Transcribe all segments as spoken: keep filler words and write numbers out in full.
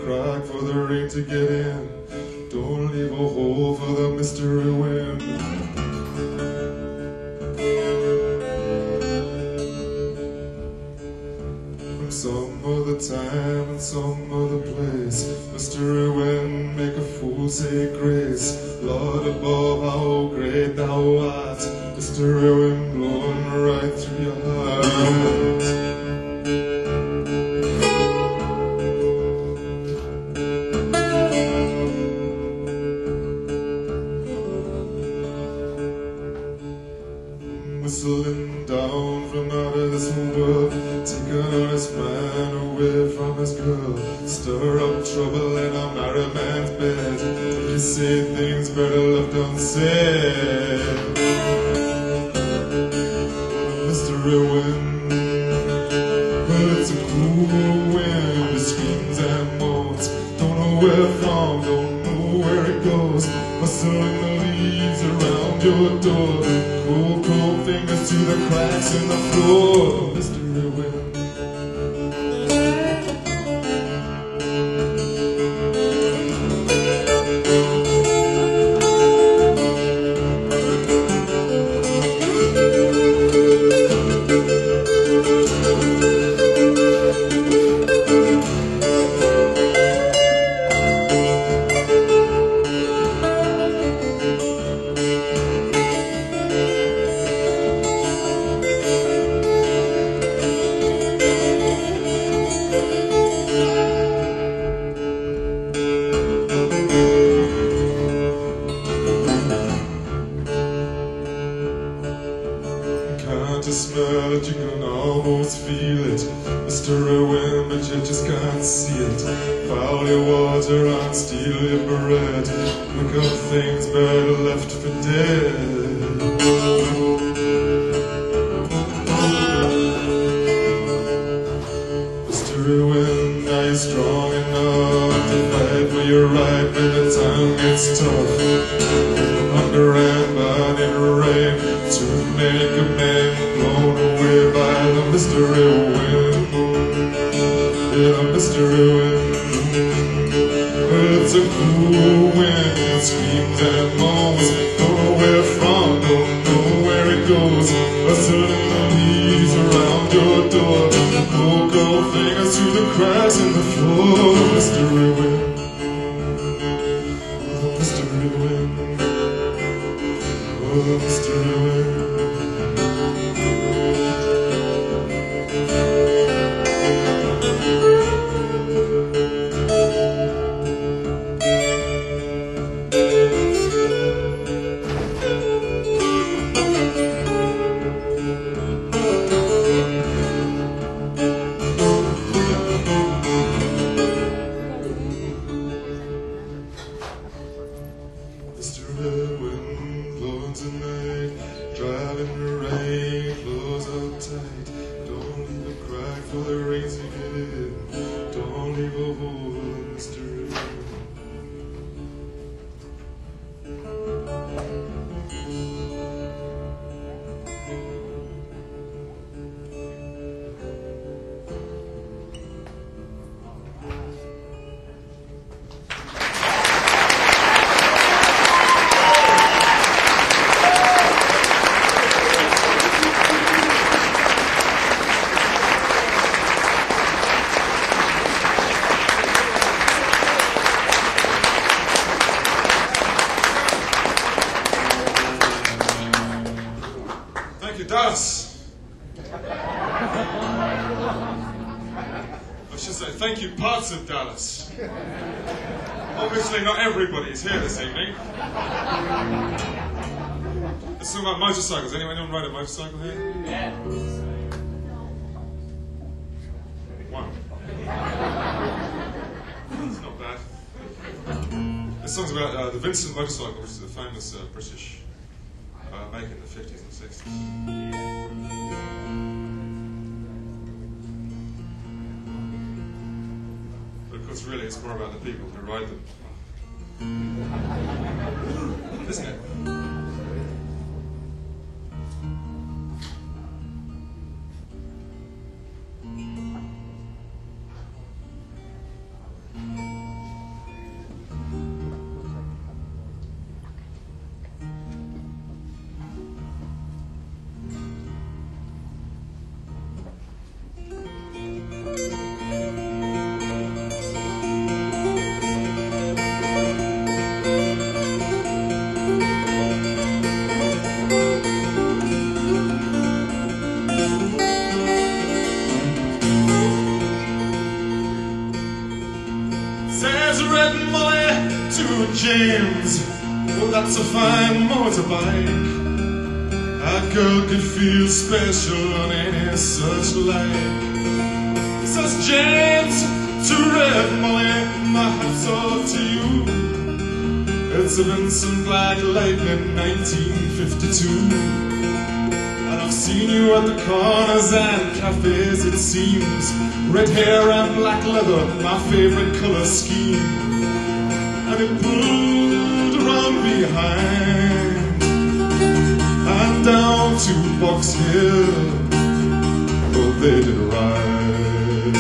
crack for the rain to get in. Don't leave a hole for the mystery wind. From some other time and some other place, mystery wind, make a fool say grace. Lord above, how great thou art, mystery wind blowing right through your heart. Whistling down from out of this world, take an honest man away from his girl. Stir up trouble in a married man's bed. If you say things better left unsaid. Mystery wind, well it's a cool wind. It screams and moans, don't know where from, don't know where it goes. Rustling the leaves around your door. Cool, cold fingers to the cracks in the floor. Mystery wind. Can't you smell it? You can almost feel it. Mystery wind, but you just can't see it. Foul your water and steal your bread. Look up things better left for dead. Mystery wind, are you strong enough to fight for your right when the time gets tough? Under and bad in rain, to make a man blown away by the mystery wind. Yeah, the mystery wind. It's a cool wind, it screams and moans. Don't know where from, don't know where it goes. Rustling the leaves around your door. Cold, cold fingers through the cracks in the floor. Mystery wind, the mystery wind. Oh, the mystery wind. Mystery wind blowing tonight, driving the rain, close up tight. Don't leave a crack for the rain to get in. Don't leave a hole in mystery wind. Thank you, Dallas. I should say thank you, parts of Dallas. Obviously not everybody is here this evening. Let's talk about motorcycles. Anyone ride a motorcycle here? Yeah. One. That's not bad. This song's about uh, the Vincent motorcycle, which is a famous uh, British uh, make in the fifties and sixties. But of course, really, it's more about the people who ride them. Isn't it? Mm-hmm. Says Red Molly to James, oh, that's a fine motorbike. A girl could feel special on any such like. Says James to Red Molly, my hat's off to you. It's a Vincent Black Lightning nineteen fifty-two. And I've seen you at the corners and cafes, it seems. Red hair and black leather, my favorite color scheme. And it pulled around behind and down to Box Hill. Oh, they did ride.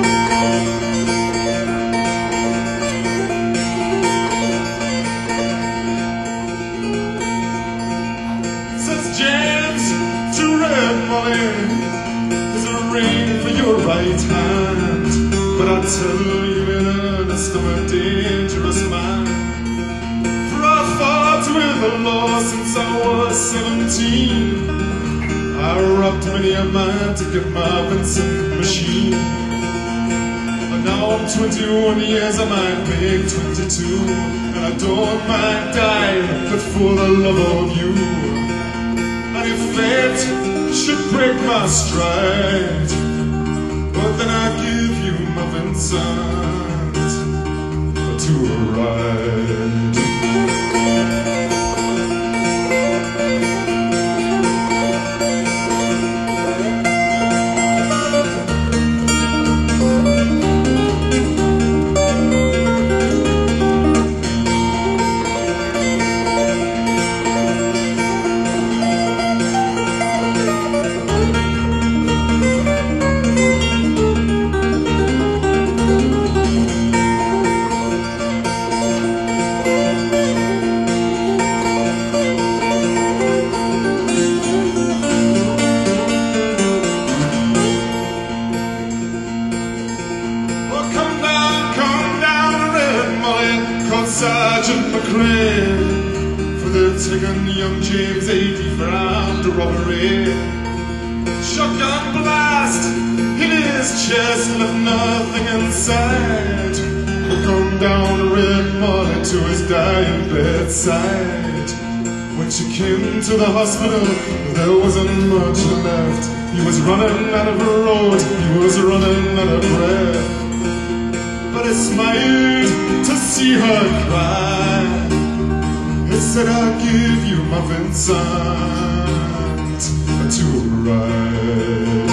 Says James to Red Molly, there's a ring for your right hand, but I tell you in earnest I'm a dangerous man. For I fought with the law since I was seventeen. I robbed many a man to get my Vincent machine. But now I'm twenty-one years, I might make twenty-two, and I don't mind dying, but for the love of you. And if fate should break my stride, but then I give you my Vincent to a ride. Sergeant McRae, for they're taking young James eighty for armed robbery. Shotgun blast in his chest, left nothing inside. We'll come down to Red Molly to his dying bedside. When she came to the hospital, there wasn't much left. He was running out of a road, he was running out of breath. But I smiled to see her cry. He said, I'll give you my Vincent to ride.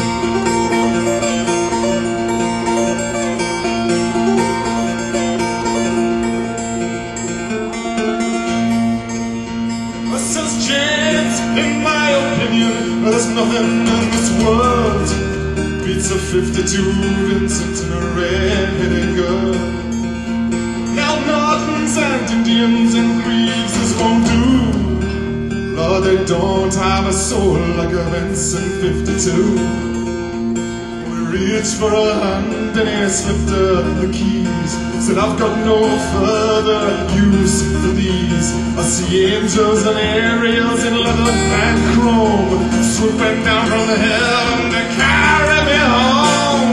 Says James, in my opinion, there's nothing in this world beats a fifty-two Vincent and a red-headed girl. Now Nortons and Indians and Creeses won't do. Lord, they don't have a soul like a Vincent fifty-two. We reached for a hand and he slipped her the keys. Said, I've got no further use for these. I see angels and aerials in leather and chrome, swooping down from heaven to carry me home.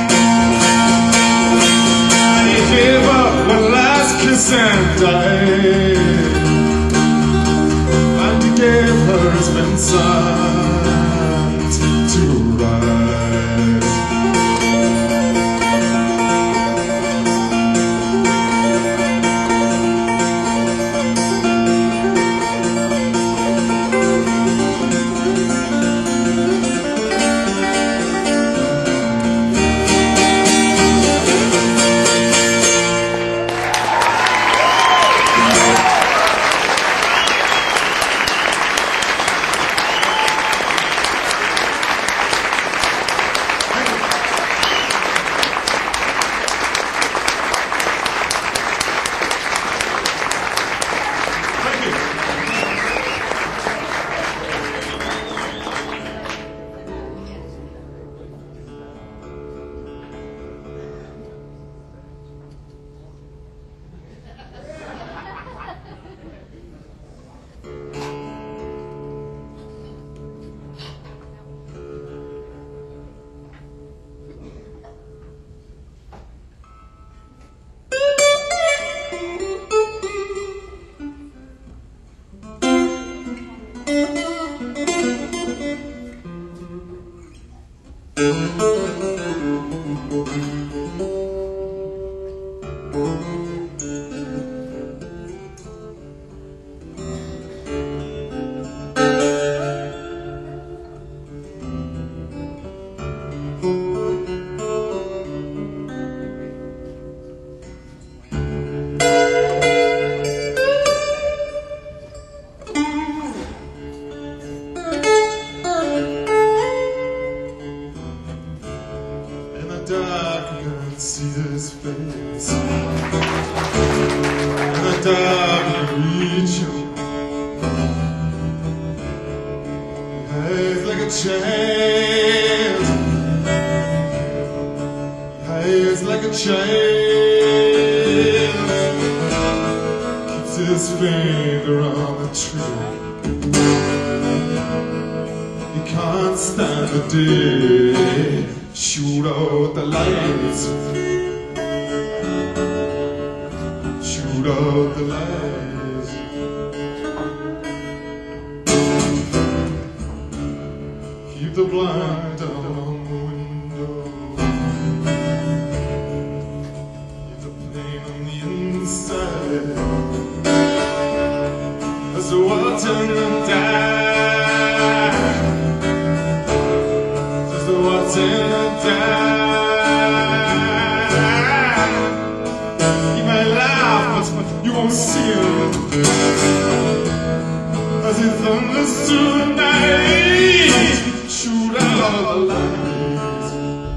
And he gave her one last kiss and died. And he gave her his Vincent to ride. dark, I can see his face. In the dark, I reach him. He's like a child. He's like a child. Keeps his finger on the trigger. He can't stand the day. Shoot out the lights. Shoot out the lights. Keep the blind down on the window. Keep the plane on the inside. As the water and die. As the water and you might laugh, but you won't see him as he thunders through the night. Shoot out the lights.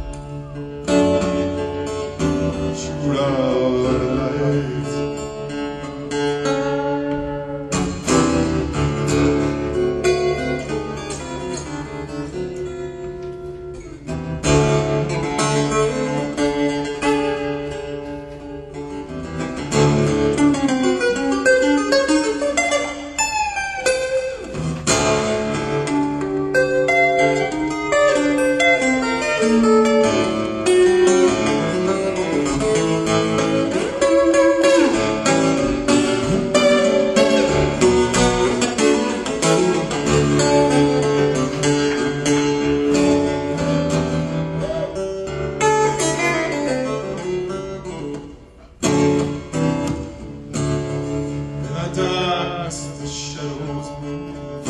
Shoot out the lights. Darkness, the shadows move.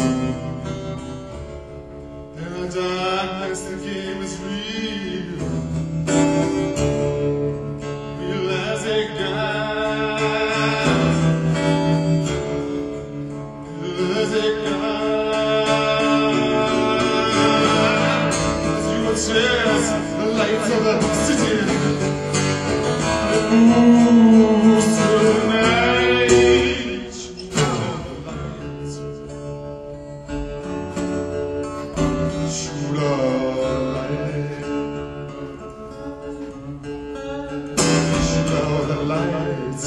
In the darkness, the game is real. Real as a gun. Real as a gun. As you will chase the lights of the city. It moves through the night. Shoot out the lights. Shoot out the lights.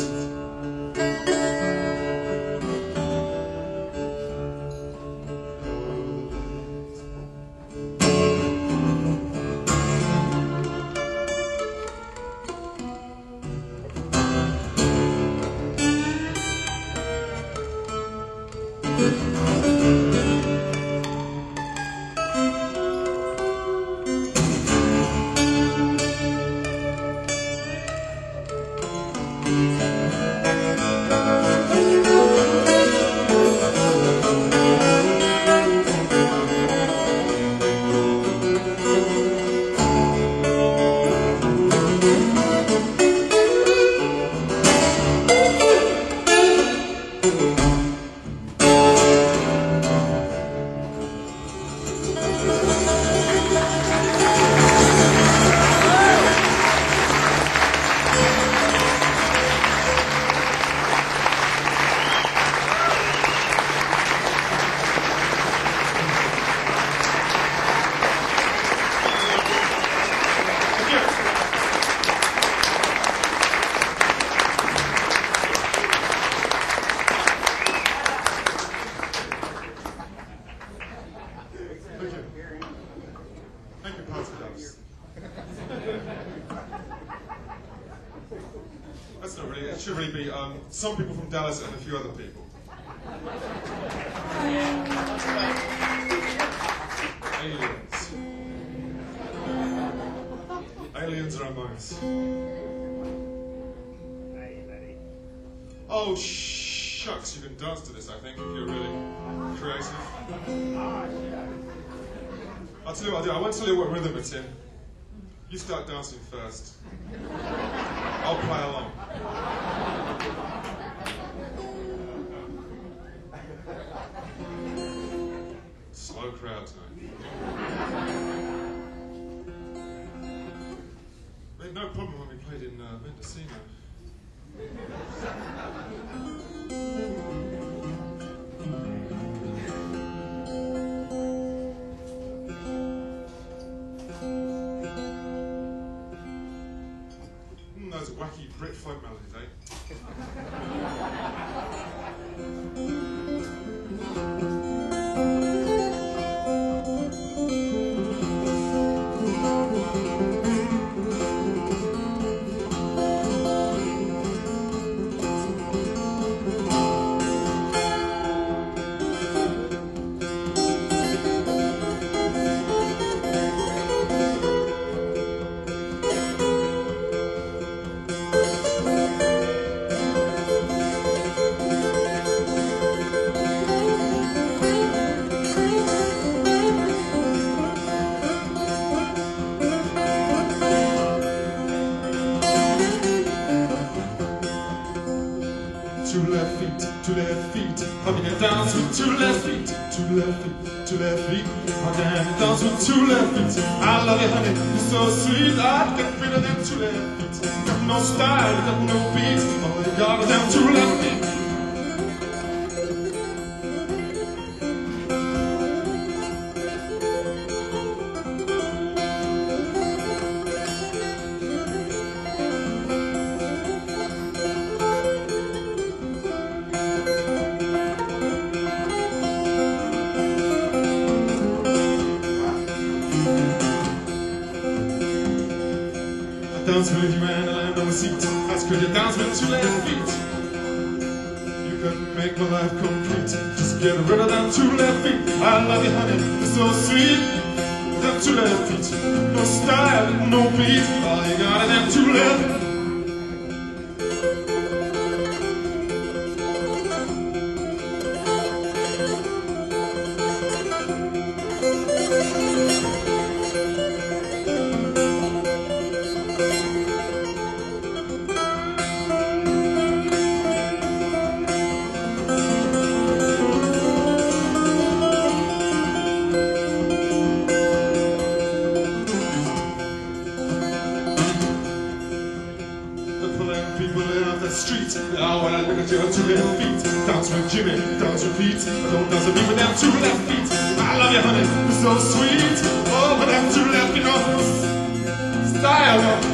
Thank you, Pastor Dallas. That's not really, it should really be um, some people from Dallas and a few other people. Aliens. Aliens are among us. Oh, shucks, you can dance to this, I think, if you're really creative. I'll tell you what I'll do. I won't tell you what rhythm it's in. You start dancing first. I'll play along. Slow crowd tonight. We had no problem when we played in uh, Mendocino. Mm, those wacky Brit folk melodies, eh? Two left feet, two left feet, hugging and dance with two left feet, two left feet, two left feet, hugging and dance with two left feet. I love you, honey, you're so sweet. I've got rid of them two left feet. Got no style, got no beat. All you got is them two left feet. Dance with you and I land on the seat. That's cause you dance with two left feet. You can make my life complete. Just get rid of them two left feet. I love you, honey, you're so sweet. Them two left feet, no style, no beat. All you got is them two left feet. People off the street. Now when I look at your two left feet, dance with Jimmy, dance with Pete. Don't dance with me with them two left feet. I love you, honey, you're so sweet. Oh, but them two left, you know, style.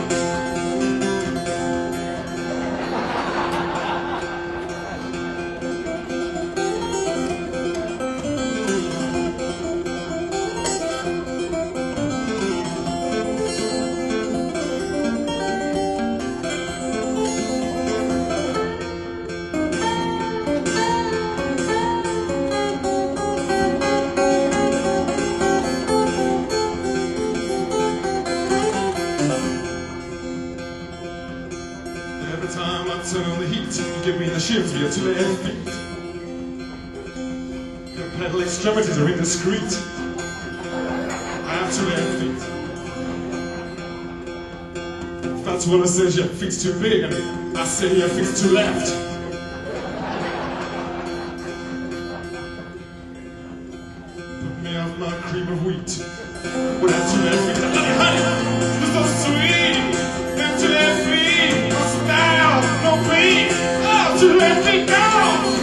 Every time I turn on the heat, you give me the shivs for your two left feet. Your pedal extremities are indiscreet. I have two left feet. If that's what I says, your feet's too big, and I say your feet's too left. Put me off my cream of wheat. With that two left feet, I love you, honey, you're so sweet. Them two left feet, no style, no beat. Oh, two left feet, go!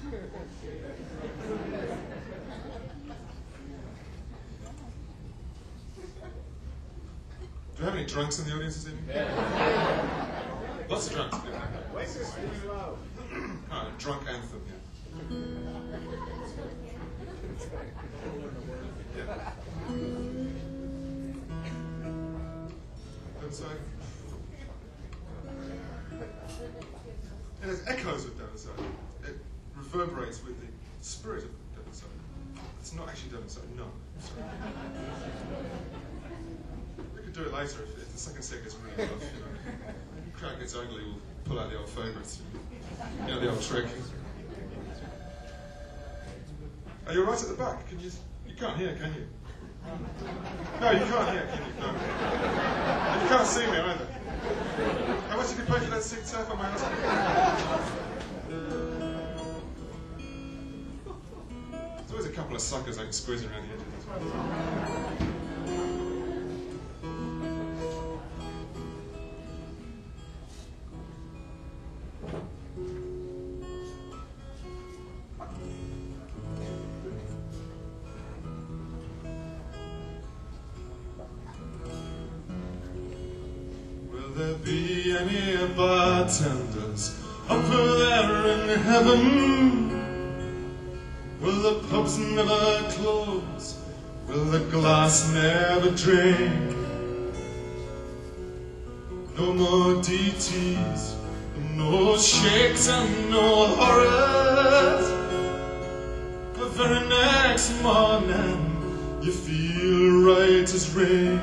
Do we have any drunks in the audience this evening? Lots of drunks. Yeah. Oh, drunk anthem, yeah. yeah. And so, and there's echoes of Devonshire. It reverberates with the spirit of Devonshire. It's not actually Devonshire, no. Sorry. We could do it later if, if the second set gets really rough, you know. The crowd gets ugly, we'll pull out the old favourites. You know, the old trick. Are you right at the back? Can you? You can't hear, can you? No, you can't hear, can you? No. And you can't see me either. How much did you pay for that seat surf on my house? There's always a couple of suckers I can squeeze around the edges. Will there be any bartenders up there in heaven? Will the pubs never close? Will the glass never drain? No more D Ts, no shakes and no horrors. The very next morning you feel right as rain.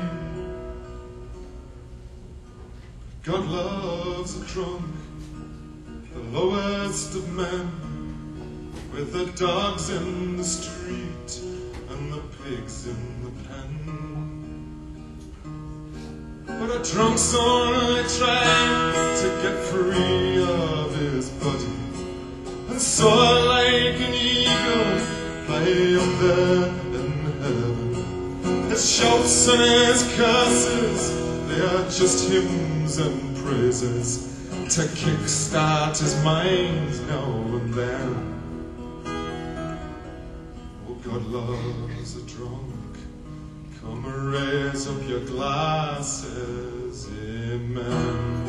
God loves a drunk, the lowest of men, with the dogs in the street and the pigs in the pen. But a drunk's only trying to get free of his body, and soar like an eagle high up there in heaven. His shouts and his curses, they are just hymns and praises to kickstart his mind now and then. Oh, God loves a drunk. Come raise up your glasses, amen.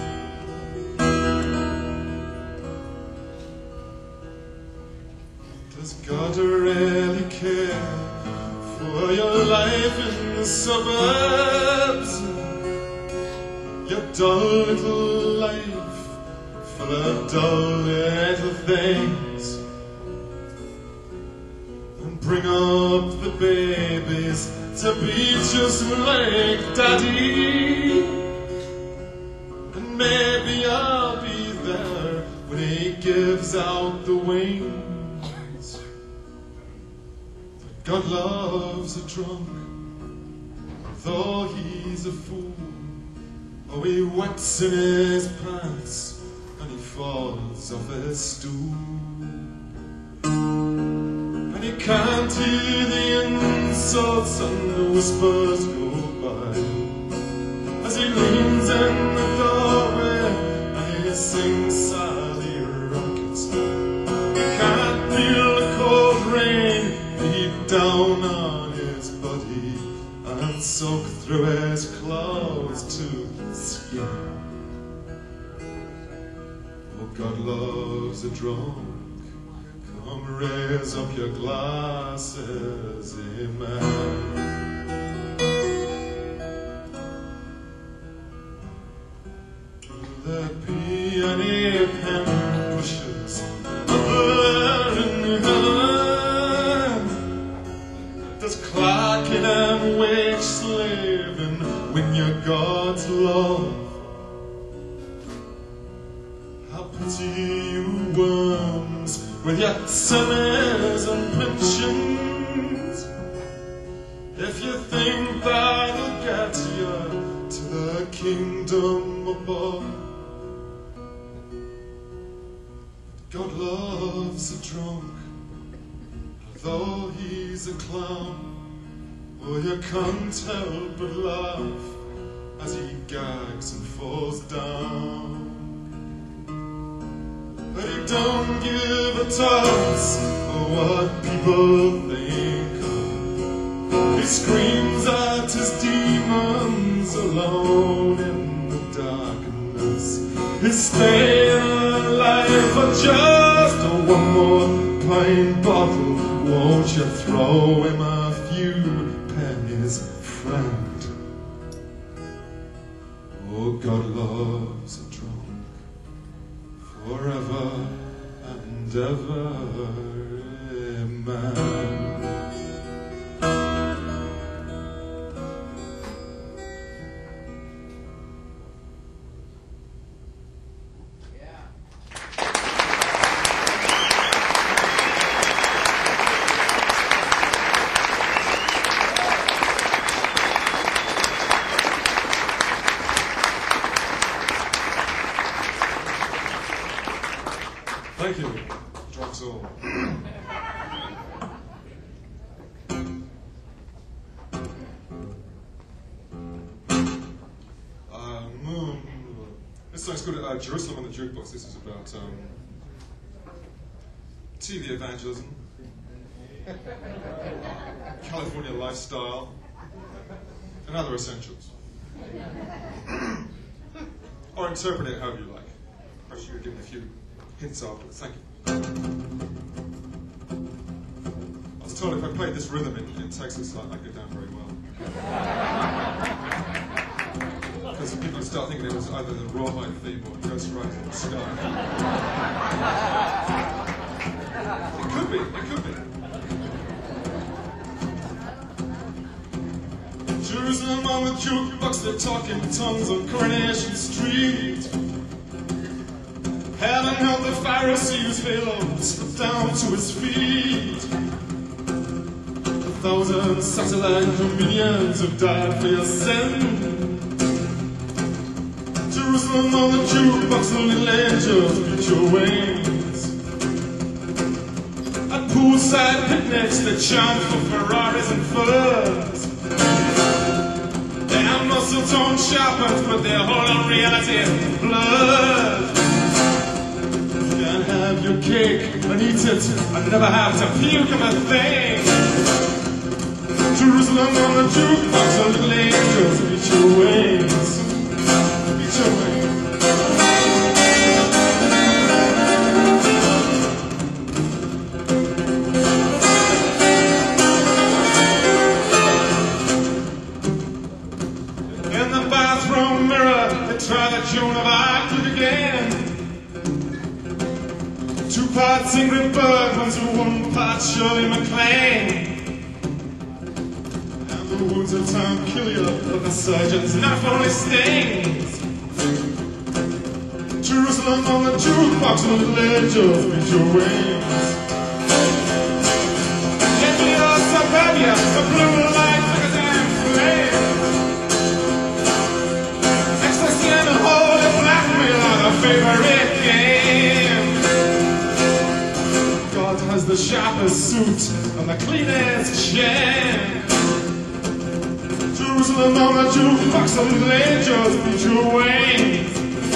Does God really care for your life in the suburbs? Your dull little life, full of dull little things. And bring up the babies to be just like Daddy. And maybe I'll be there when he gives out the wings. But God loves a drunk, though he's a fool. Oh, he wets in his pants and he falls off his stool. And he can't hear the insults and the whispers go by as he leans in the doorway and he sings Sally Rockets. He can't feel the cold rain beat down on his body and soak through his clothes to skin. Oh, God loves a drunk. Come raise up your glasses, amen. Will there be any pen bushes up there in heaven? Does clerking and wage slaving win your God's love? How pity you worms with your semis and pensions, if you think that'll get you to the kingdom above. God loves a drunk, though he's a clown. Oh, you can't help but laugh as he gags and falls down. but he don't give a toss for what people think of. He screams at his demons alone in the darkness. He's staying alive for just one more pint bottle. Won't you throw him a few pennies, friend? Oh, God loves a drunk forever and ever, amen. Thank you, Drunk Soul. um, this song's called uh, Jerusalem on the Jukebox. This is about um, T V evangelism, California lifestyle, and other essentials. Or interpret it however you like. Perhaps you could give me a few hints afterwards. Thank you. I was told if I played this rhythm in, in Texas, I'd go down very well. Because people would start thinking it was either the Rawhide theme or Ghost Rider in the Sky. It could be, it could be. Jerusalem on the jukebox, they're talking tongues on Coronation Street. Heaven held the Pharisees' halos down to his feet. A thousand satellite dominions have died for your sin. Jerusalem on the jukebox, the little angels beat your wings. At poolside picnics, they chant for Ferraris and furs. Their muscle tone sharpens, but their hold on reality is blood. Have your cake and eat it and never have to puke of a thing. Jerusalem on the jukebox, the little angels beat your wings. Beat your wings. In the bathroom mirror, they try the Joan of Arc again. Two parts Ingrid Bergman to one part Shirley MacLaine. And the wounds of time kill you, but the surgeons not only stings. Jerusalem on the jukebox, the little angels beat your wings. Get me your suburbia, the blue light like a damn flame. Ecstasy and holy blackmail are the favorite game. Has the sharpest suit and the cleanest chin. Jerusalem on the jukebox, the little angels beat your wings.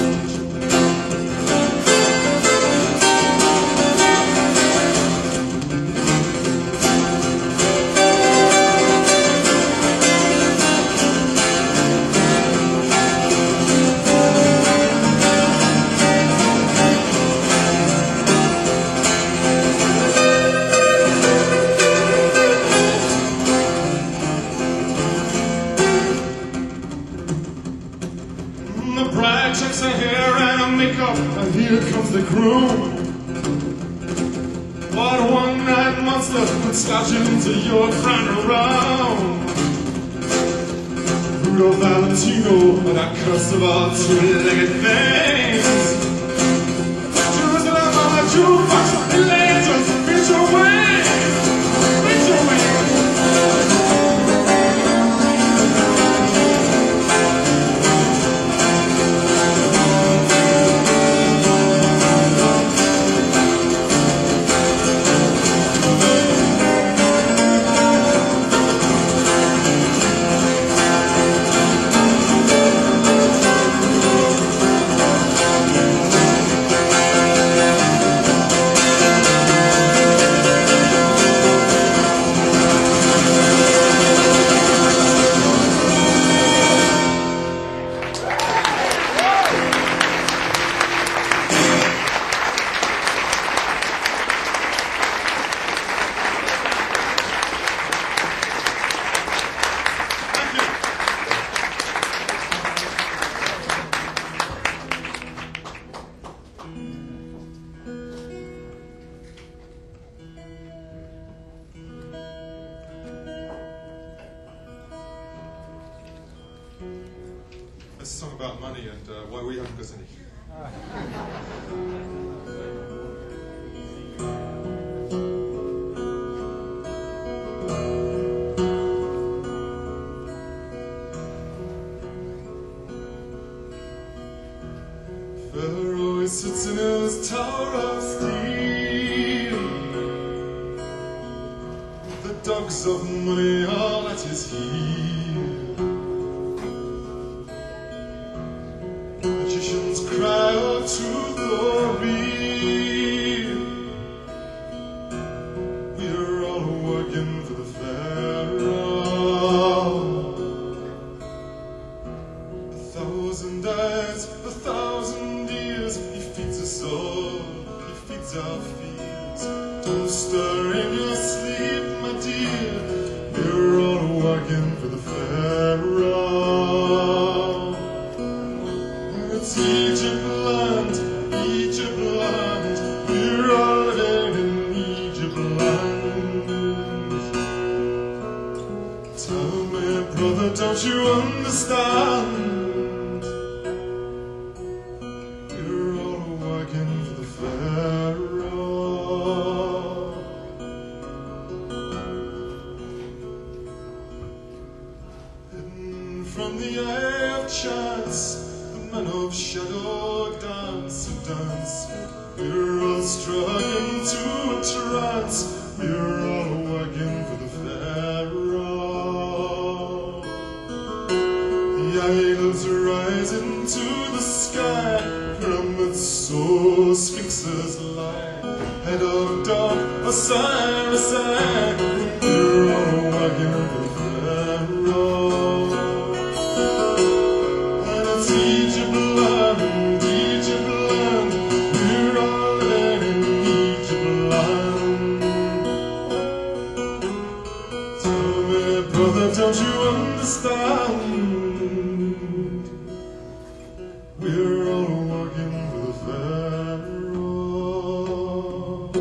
Checks her hair and her makeup, and here comes the groom. What a one-night monster would slouch into your front room. Rudolph Valentino, and that curse of all two-legged things. Jerusalem on the jukebox, the angels beat your wings, beat your wings. song about money and uh, why we haven't got any. Pharaoh sits in his tower of steel. The dogs of money are at his heel. Magicians cry out to glory. We're all working for the Pharaoh. A thousand eyes, a thousand ears. He feeds us all, he feeds our fields. Don't stir in your sleep, my dear. We're all working for the Pharaoh. It's Egypt land, Egypt land. We're all living in Egypt land. Tell me, brother, don't you understand? We're all working for the Pharaoh. Hidden from the eye of chance, the men of shadow dance and dance. We're all struggling to a trance. We're all working for the Pharaoh. The idols rise into the sky. Pyramids soar, sphinxes lie. Head of dog, Osiris, we're all working for the Pharaoh. And it's Egypt land, Egypt land. We're all living in Egypt land. Tell me, brother, don't you understand? We're all working for the Pharaoh.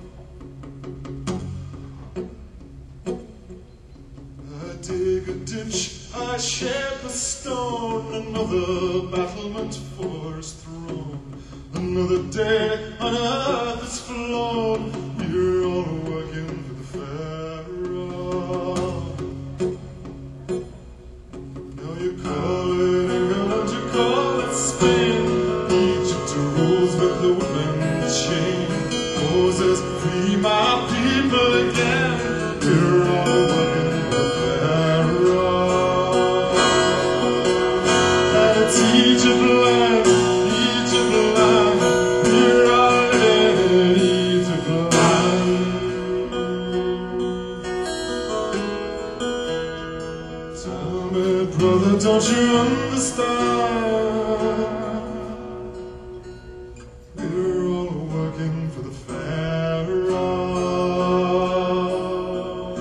I dig a ditch, I shape a stone. Another battlement for his throne. Another day on earth is flown. We're all working for the Pharaoh. Now you call it England, you call it Spain. Egypt rules with the wooden chain. Moses, free my people again. We're all working for the Pharaoh. And it's Egypt land, Egypt land. We're all living in Egypt land. Tell me, brother, don't you understand? We're all working for the Pharaoh.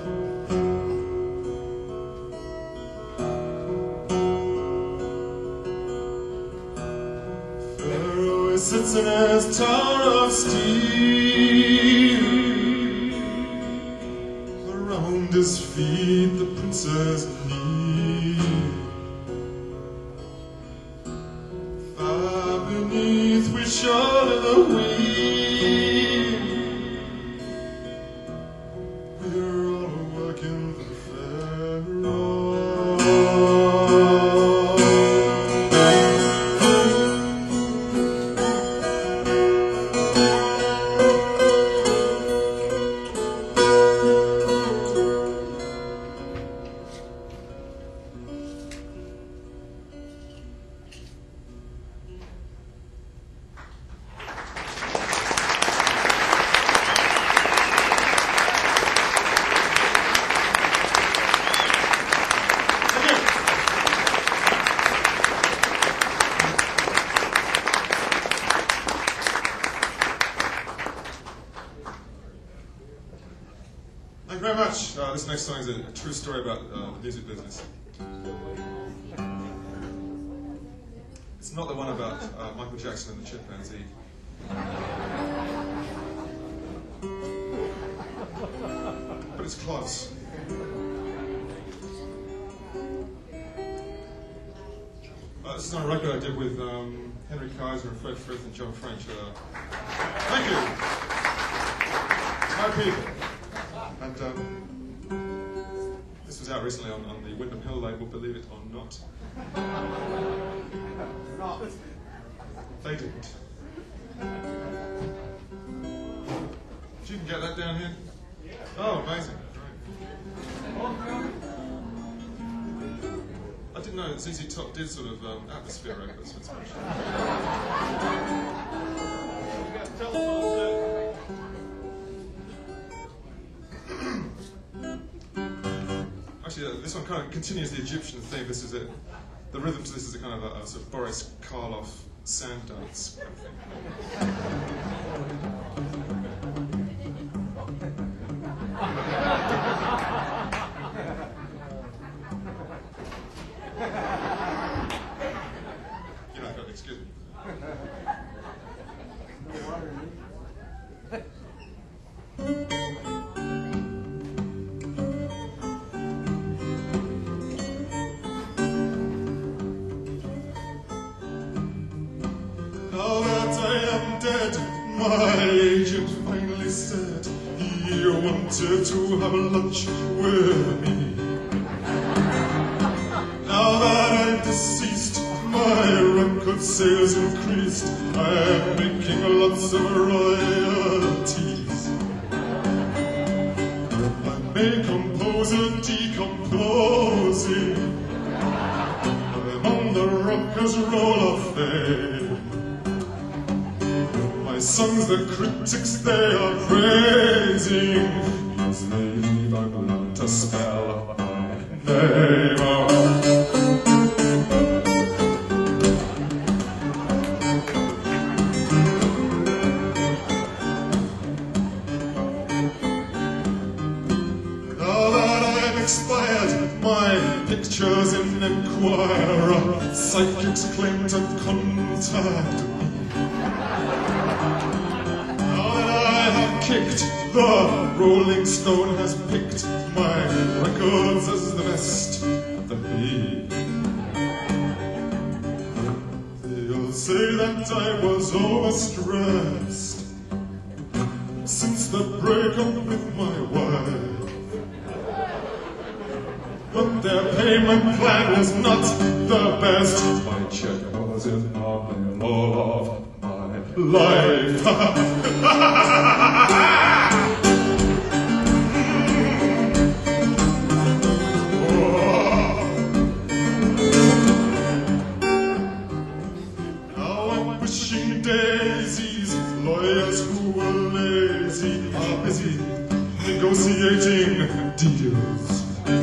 Pharaoh sits in his tower of steel. Around his feet the princes kneel. Far beneath we shoulder the wheel. We're all working for the Pharaoh. Thank you very much. Uh, this next song is a, a true story about uh, the music business. It's not the one about uh, Michael Jackson and the chimpanzee. But it's close. Uh, This is on a record I did with um, Henry Kaiser and Fred Frith and John French. Uh, thank you. My people. And um, this was out recently on, on the Wyndham Hill label, believe it or not. They didn't. You can get that down here? Oh, amazing. Great. I didn't know that Z Z Top did sort of um, atmosphere records. That's Actually, uh, this one kind of continues the Egyptian theme. This is it. The rhythm to this is a kind of a, a sort of Boris Karloff sand dance kind of thing. You know, I've got to excuse me. Now that I am dead, my agent finally said he wanted to have lunch with me. Now that I'm deceased, my record sales increased. I am making lots of royalties. I'm a composer decomposing. I'm on the Rockers' Roll of Fame. My songs, the critics, they are praising. Yes, they even want to spell my name out. Expired, my pictures in Enquirer, psychics claim to contact me. Now that I have kicked, the Rolling Stone has picked my records as the best of the league. They'll say that I was overstressed since the breakup with my wife. But their payment plan was not the best. My check was in the middle of my life. Now I'm pushing daisies. Lawyers who were lazy are busy negotiating deals.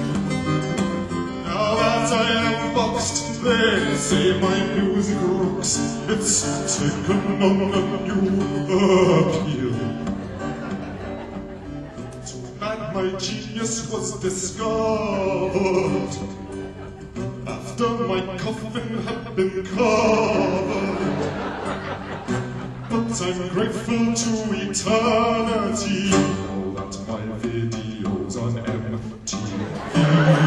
I am boxed, they say my music rocks. It's taken on a new appeal. Too bad my genius was discovered after my coffin had been covered. But I'm grateful to eternity now that my video's on M T V.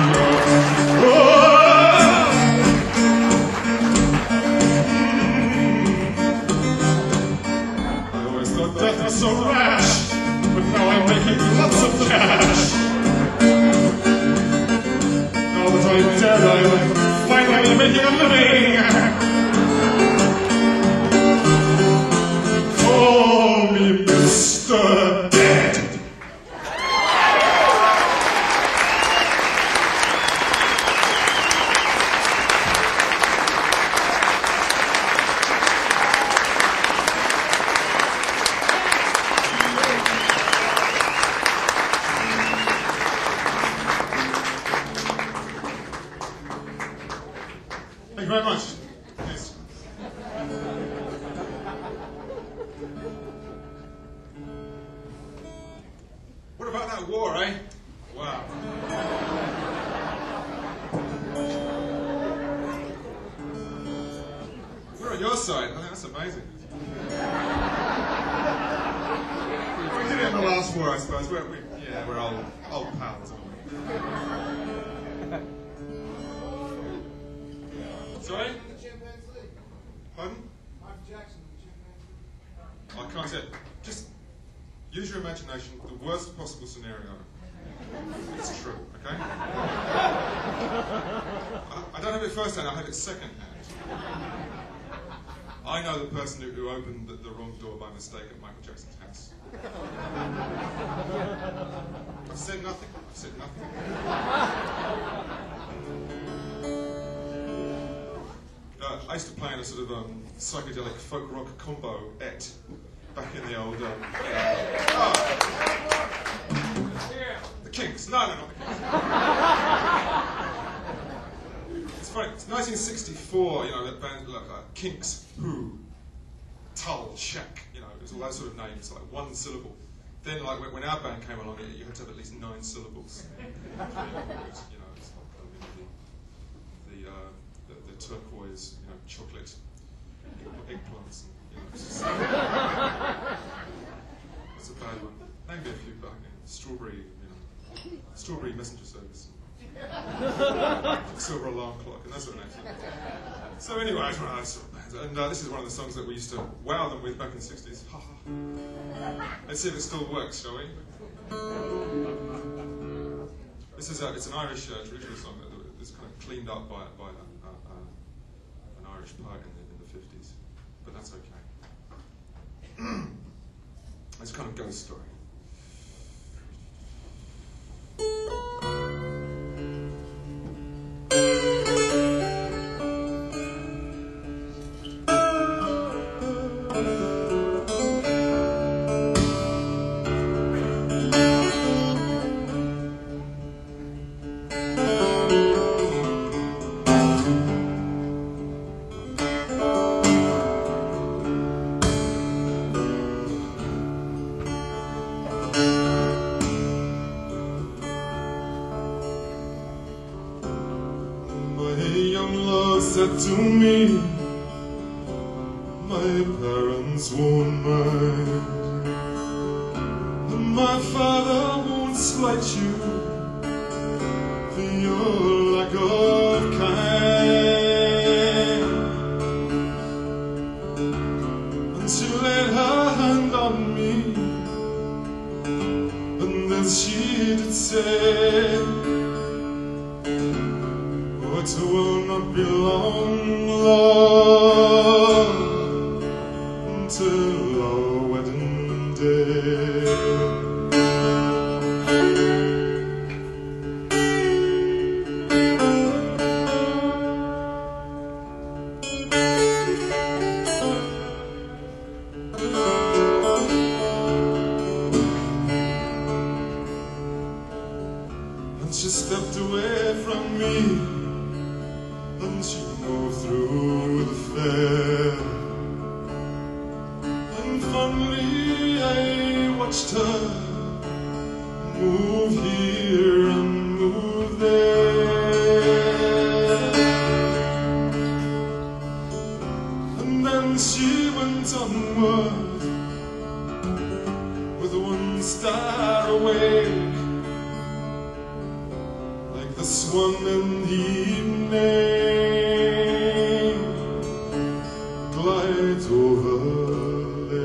So rash, but now I'm making lots of cash. Now that I'm dead, I'm finally making a living. Call me Mister Dead. Thank you very much. Yes. What about that war, eh? Wow. We're on your side. I think that's amazing. We did it in the last war, I suppose. We're, we, yeah, we're old, old pals, aren't we? Sorry? I can't say it. Just use your imagination. The worst possible scenario. It's true, okay? I, I don't have it first hand, I have it second hand. I know the person who, who opened the, the wrong door by mistake at Michael Jackson's house. I've said nothing. I've said nothing. Uh, I used to play in a sort of um, psychedelic folk rock combo et back in the old. Um, uh, oh. The Kinks. No, no, not the Kinks. It's funny. It's nineteen sixty-four. You know that band like uh, Kinks, Who, Tull, Shack. You know, it was all those sort of names, like one syllable. Then, like when, when our band came along, you had to have at least nine syllables. You know, it's like the the, uh, the the turquoise, you know, chocolate eggplants. And, you know, it's, just, it's a bad one. Maybe a few back. You know, strawberry, you know, strawberry messenger service. Silver alarm clock and that sort of names. So anyway, it's one of those sort of bands. And uh, this is one of the songs that we used to wow them with back in the sixties. Let's see if it still works, shall we? This is a, it's an Irish uh, traditional song that is kind of cleaned up by by a, a, a, an Irish poet in the, in the fifties, but that's okay. It's kind of ghost story. Said to me, my parents won't mind, and my father won't slight you for your lack of kind. And she laid her hand on me, and then she did say, it will not be long, love, until our wedding day. And she stepped away from me, and she moved through the fair, and fondly I watched her move here and move there. And then she went onward with one star awake, like the swan in the evening glides over the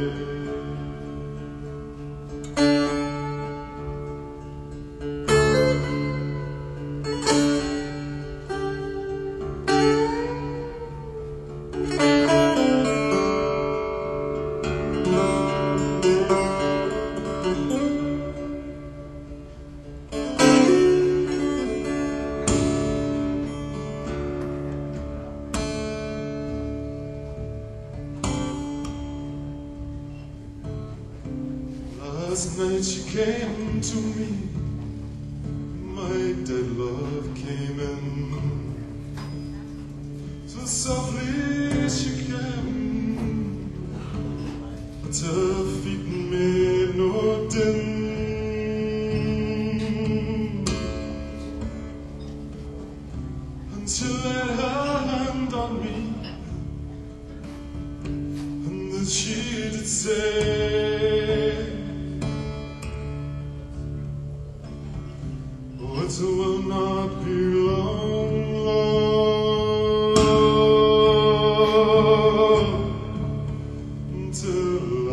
Last night she came to me, my dead love came in, so softly she came, but her feet made no din. And she laid her hand on me, and then she did say, it will not be long, long until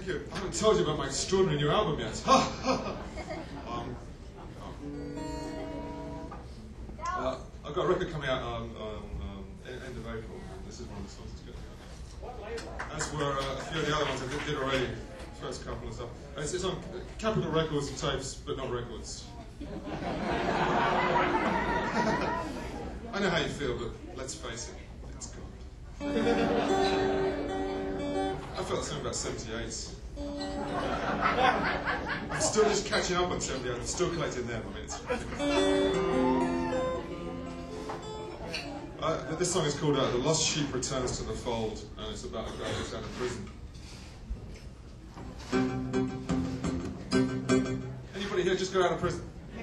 thank you. I haven't told you about my extraordinary new album yet. um, um, uh, I've got a record coming out on, on um, end of April. This is one of the songs that's going to be on. As were uh, a few of the other ones I did, did already. First couple and stuff. It's, it's on Capitol Records and tapes, but not records. I know how you feel, but let's face it, it's God. I felt the same about seventy-eight. I'm still just catching up on seventy-eight. I'm still collecting them. I mean, it's uh, this song is called uh, "The Lost Sheep Returns to the Fold," and it's about a guy who's out of prison. Anybody here just got out of prison?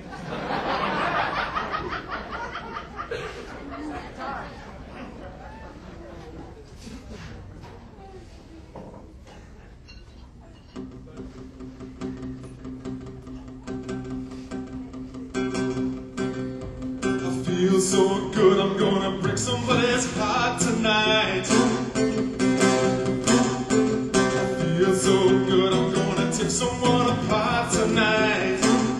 I feel so good, I'm gonna break somebody's heart tonight. I feel so good, I'm gonna take someone apart tonight.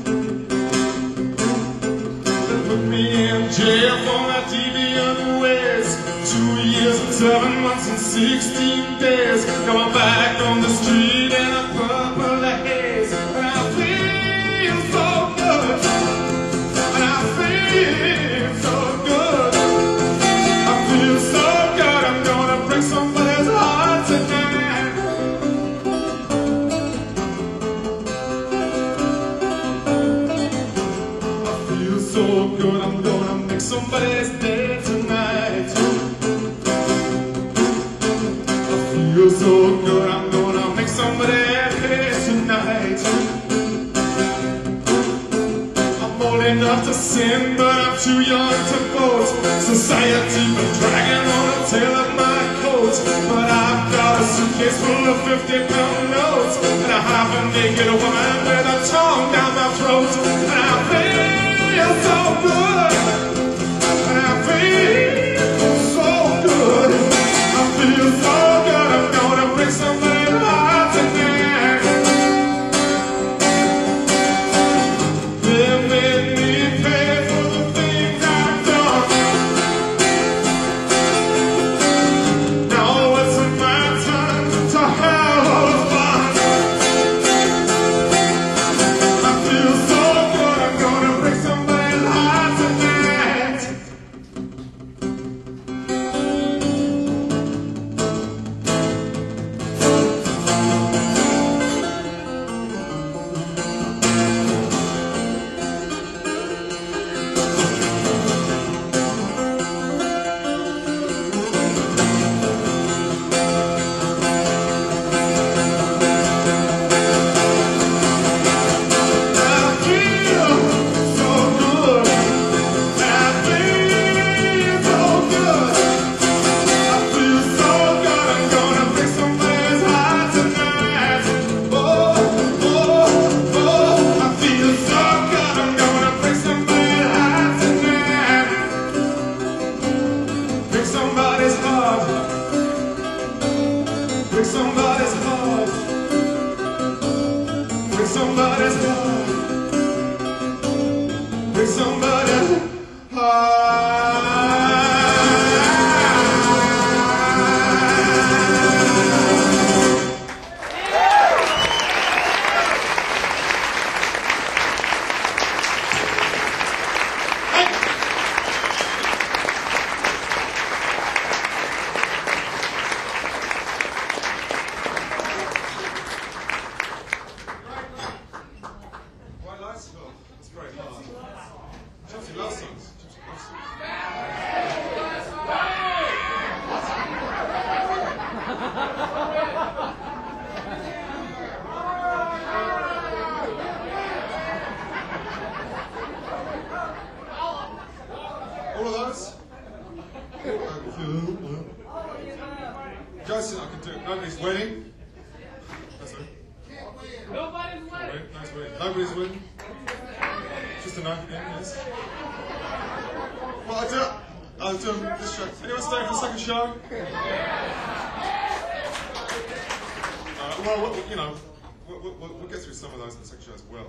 They put me in jail for my deviant ways. Two years and seven months and sixteen days. Now I'm back on the street in a purple haze. And I feel so good. And I feel so good. I feel so good. I'm gonna break somebody's heart tonight. I feel so good. I'm gonna make somebody's day tonight. I feel so good. I'm gonna make somebody's day tonight. I'm old enough to sin, but I'm too young to vote. Society been dragging on the tail of my coat. But I've got a suitcase full of fifty pound notes. And a half a naked woman with a tongue down my throat. And I feel so good. And I feel so good. I feel so good. I'm gonna break somebody's heart tonight. They made me pay for the things I've done. Now it's my turn to have all the fun. I feel so good, I'm gonna break somebody's heart tonight. I feel so good. I feel so good. I feel so good. I'm gonna break somebody's heart tonight. Oh, oh, oh. I feel so good. I'm gonna break somebody's heart tonight. Break somebody's heart. Break somebody's heart. Break somebody's heart. Break somebody's Why lights? Oh, it's very hard. Chelsea love songs. Chelsea love songs. All of those? Joyce, I can do Nobody's Wedding. That's it. Nobody's Wedding, wedding. nice wedding. Nobody's Wedding. Just a note again, yes. Well, I do. I'll do this show. Anyone staying for the second show? Uh, well, well, you know, we'll, we'll, we'll get through some of those in the second show as well.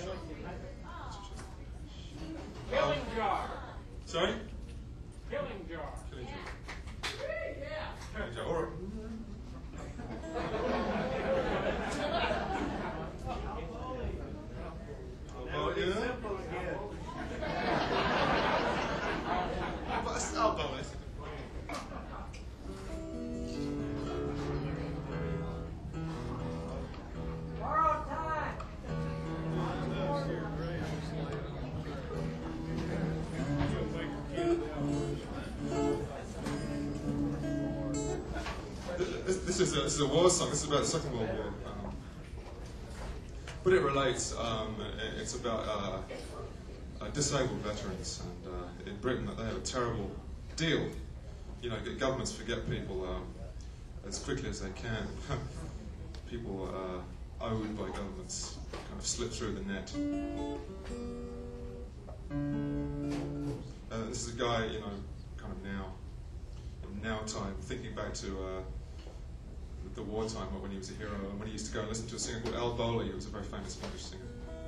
Killing jar. Sorry? Killing jar. Killing jar. Yeah. Killing jar. All right. Oh, yeah. But it's elbow, isn't it? Borrow time. This, this is a this is a war song. This is about the Second World War, um, but it relates. Um, it, it's about uh, uh, disabled veterans, and uh, in Britain that they have a terrible deal. You know, governments forget people um, as quickly as they can. People uh, owed by governments kind of slip through the net. Uh, this is a guy, you know, kind of now, in now time, thinking back to uh, the wartime when he was a hero, and when he used to go and listen to a singer called Al Bowley, who was a very famous English singer.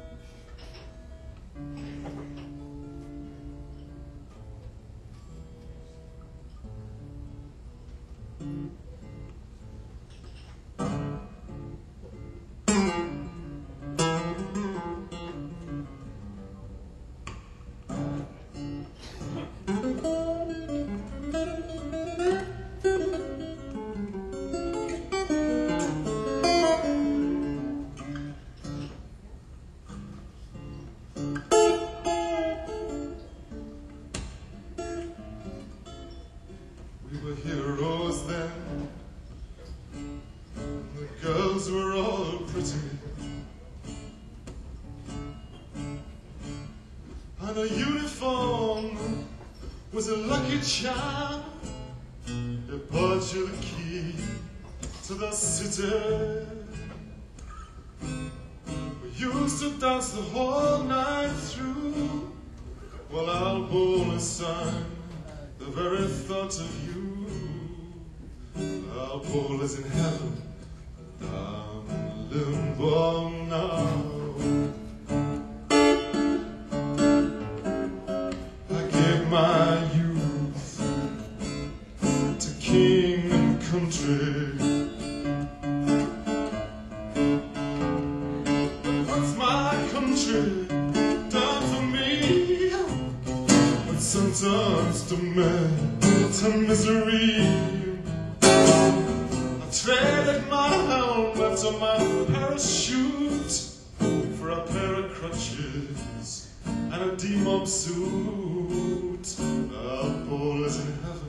Child, it bought you the key to the city. We used to dance the whole night through, while Al Bowley sang the very thought of you. Al Bowley's in heaven, and I'm in limbo now. I gave my king and country. What's my country done for me? But sentenced to man to misery. I traded my helmet to my parachute for a pair of crutches and a D-mob suit. Al Bowley's in heaven,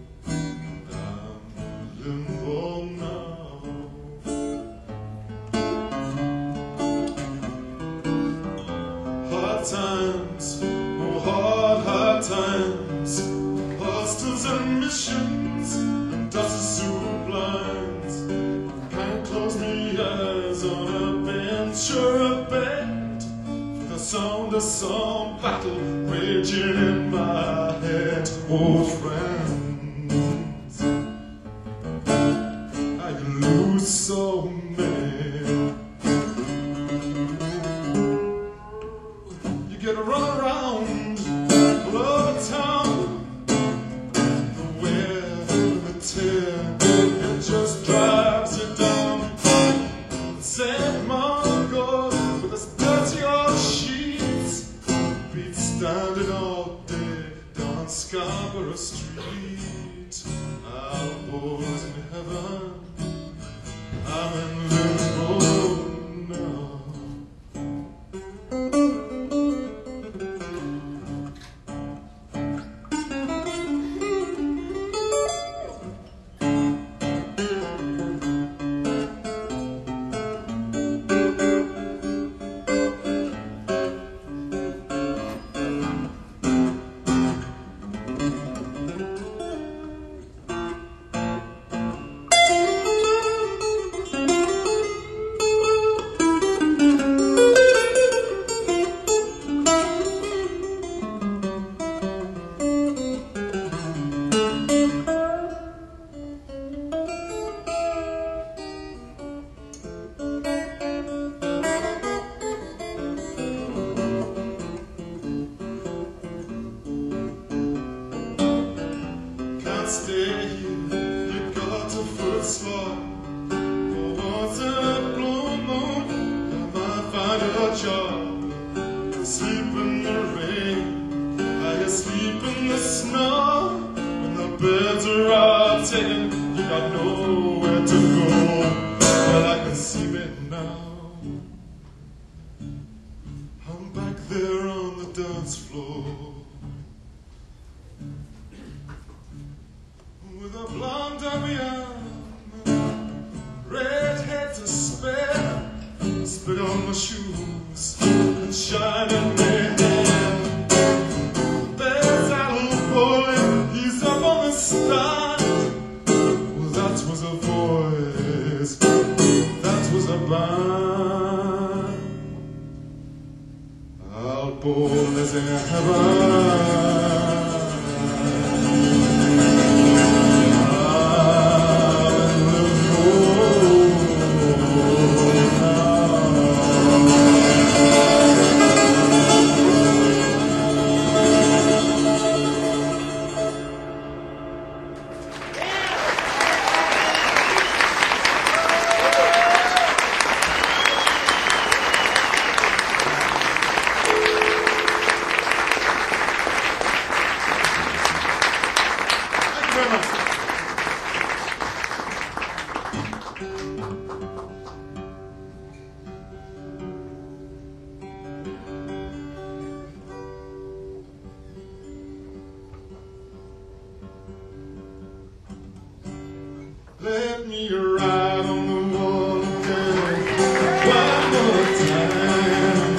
limbo now. Hard times, oh hard, hard times. Hostels and missions and dusty sewer blinds. Can't close me eyes on a bench or a bed for the sound of some battle raging in my head. Oh friend, so many. You get run around all over town, the wear, the tear, it just drives you down. Saint Margaret with his dirty old sheets, beat standing all day down Scarborough Street. Our boys in heaven, I'm in limbo now. got nowhere to go. Well, I can see it now. I'm back there on the dance floor with a blonde Damian, red hair to spare, spit on my shoes and shining hair. There's that little boy, he's up on the stand. Well, that was a voice, that was a band. Alcoholes in heaven. Let me ride on the wall again, one more time.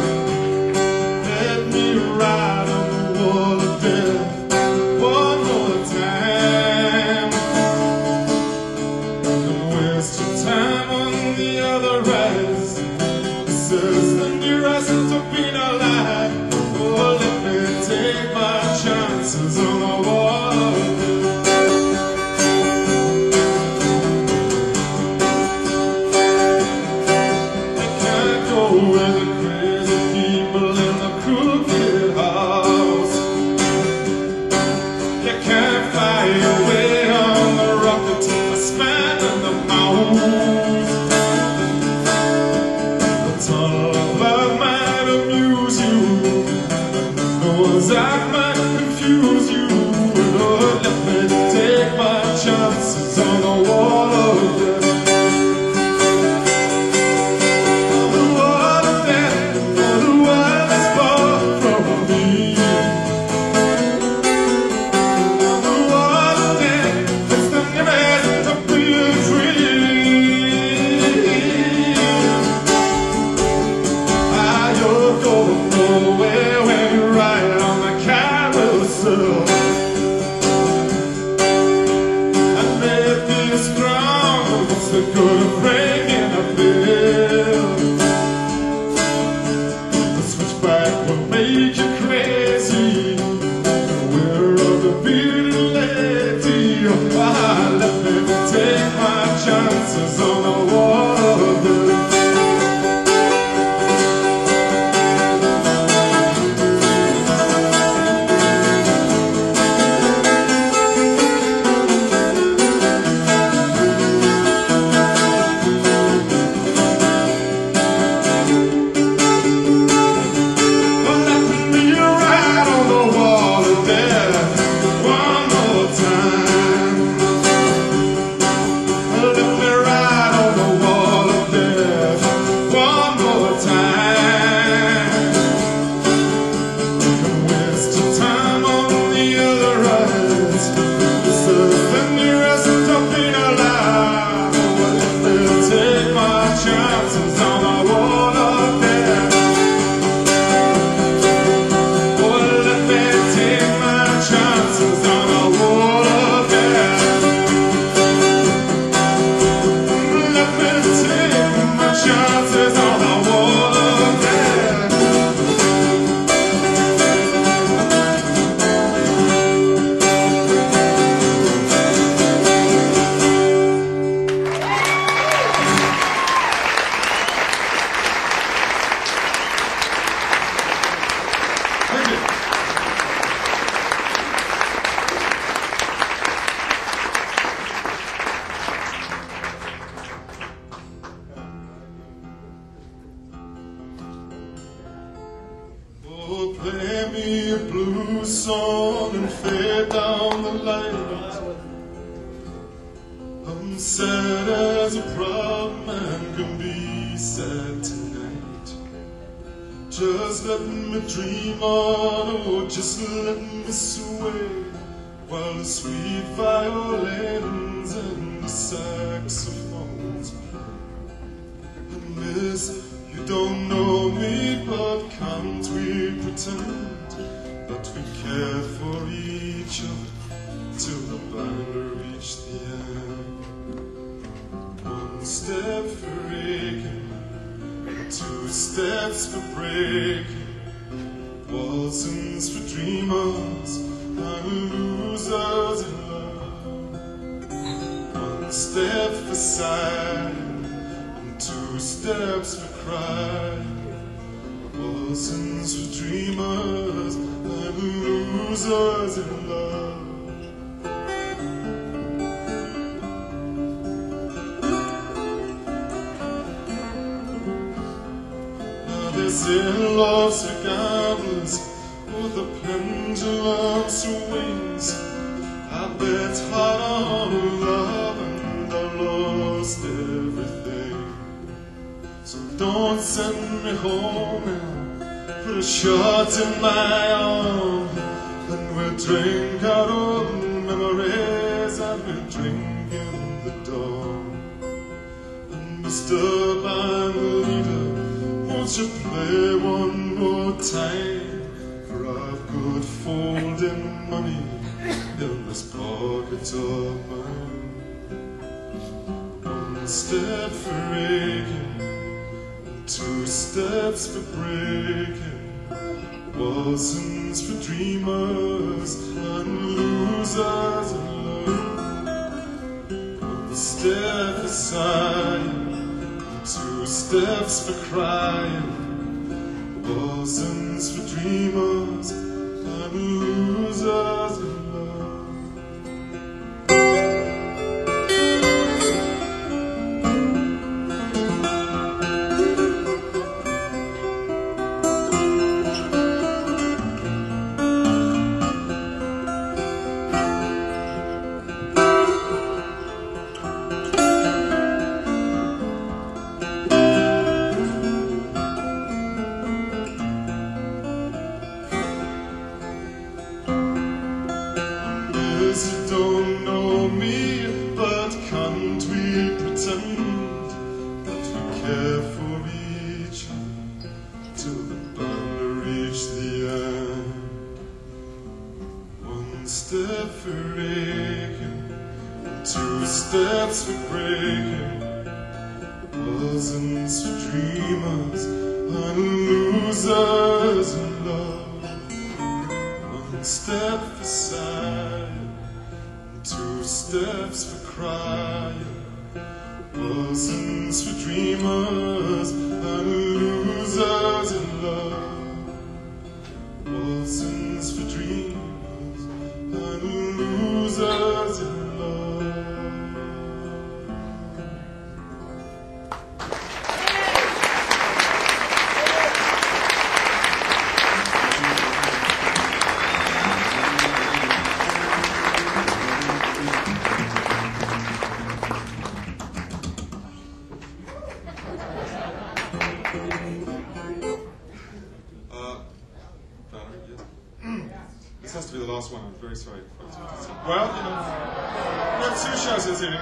Let me ride on the wall again, one more time. Don't waste your time on the other rise. This is the nearest to being alive. Oh, let me take my chances on the wall. Where the crazy people in the crooked house, you can't fly away on the rocket, a span in the mouth. The tunnel of love might amuse you, those that might confuse you. Lord, let me take my chances on the wall of death. The good of ringing a bell. The switchback will make you crazy. Beware of the bearded lady. Ah, let me take my chances on the water. Oh, play me a blues song and fade down the light. sad as a proud man can be sad tonight. Just let me dream on, oh, just let me sway, while the sweet violins and the saxophones play. And miss, you don't know me, but can't we pretend that we care for each other till the band reached the end? One step for aching, two steps for breaking, waltzings for dreamers and losers in love. One step for sighing, and two steps for crying, waltzings for dreamers and losers in love. They say love's for gamblers, with the pendulum swings. I bet hard on love and I lost everything. So don't send me home now, put a shot in my arm, and we'll drink out old memories and we'll drink in the dawn. And Mister Bandleader, won't you play one more time? For I've got folding money in this pocket of mine. One step for aching, two steps for breaking, waltzings for dreamers and losers in love. One step for sighing, two steps for crying, waltzings for dreamers and losers in love. You don't know me, but can't we pretend that we care for each other till the band reach the end? One step for aching, two steps for breaking, waltzings for dreamers and losers in love. One step for sighing, two steps for crying, waltzings for dreamers and losers in love. Waltzings for dreamers and losers in love. This has to be the last one. I'm very sorry. Well, you know, we have two shows this evening.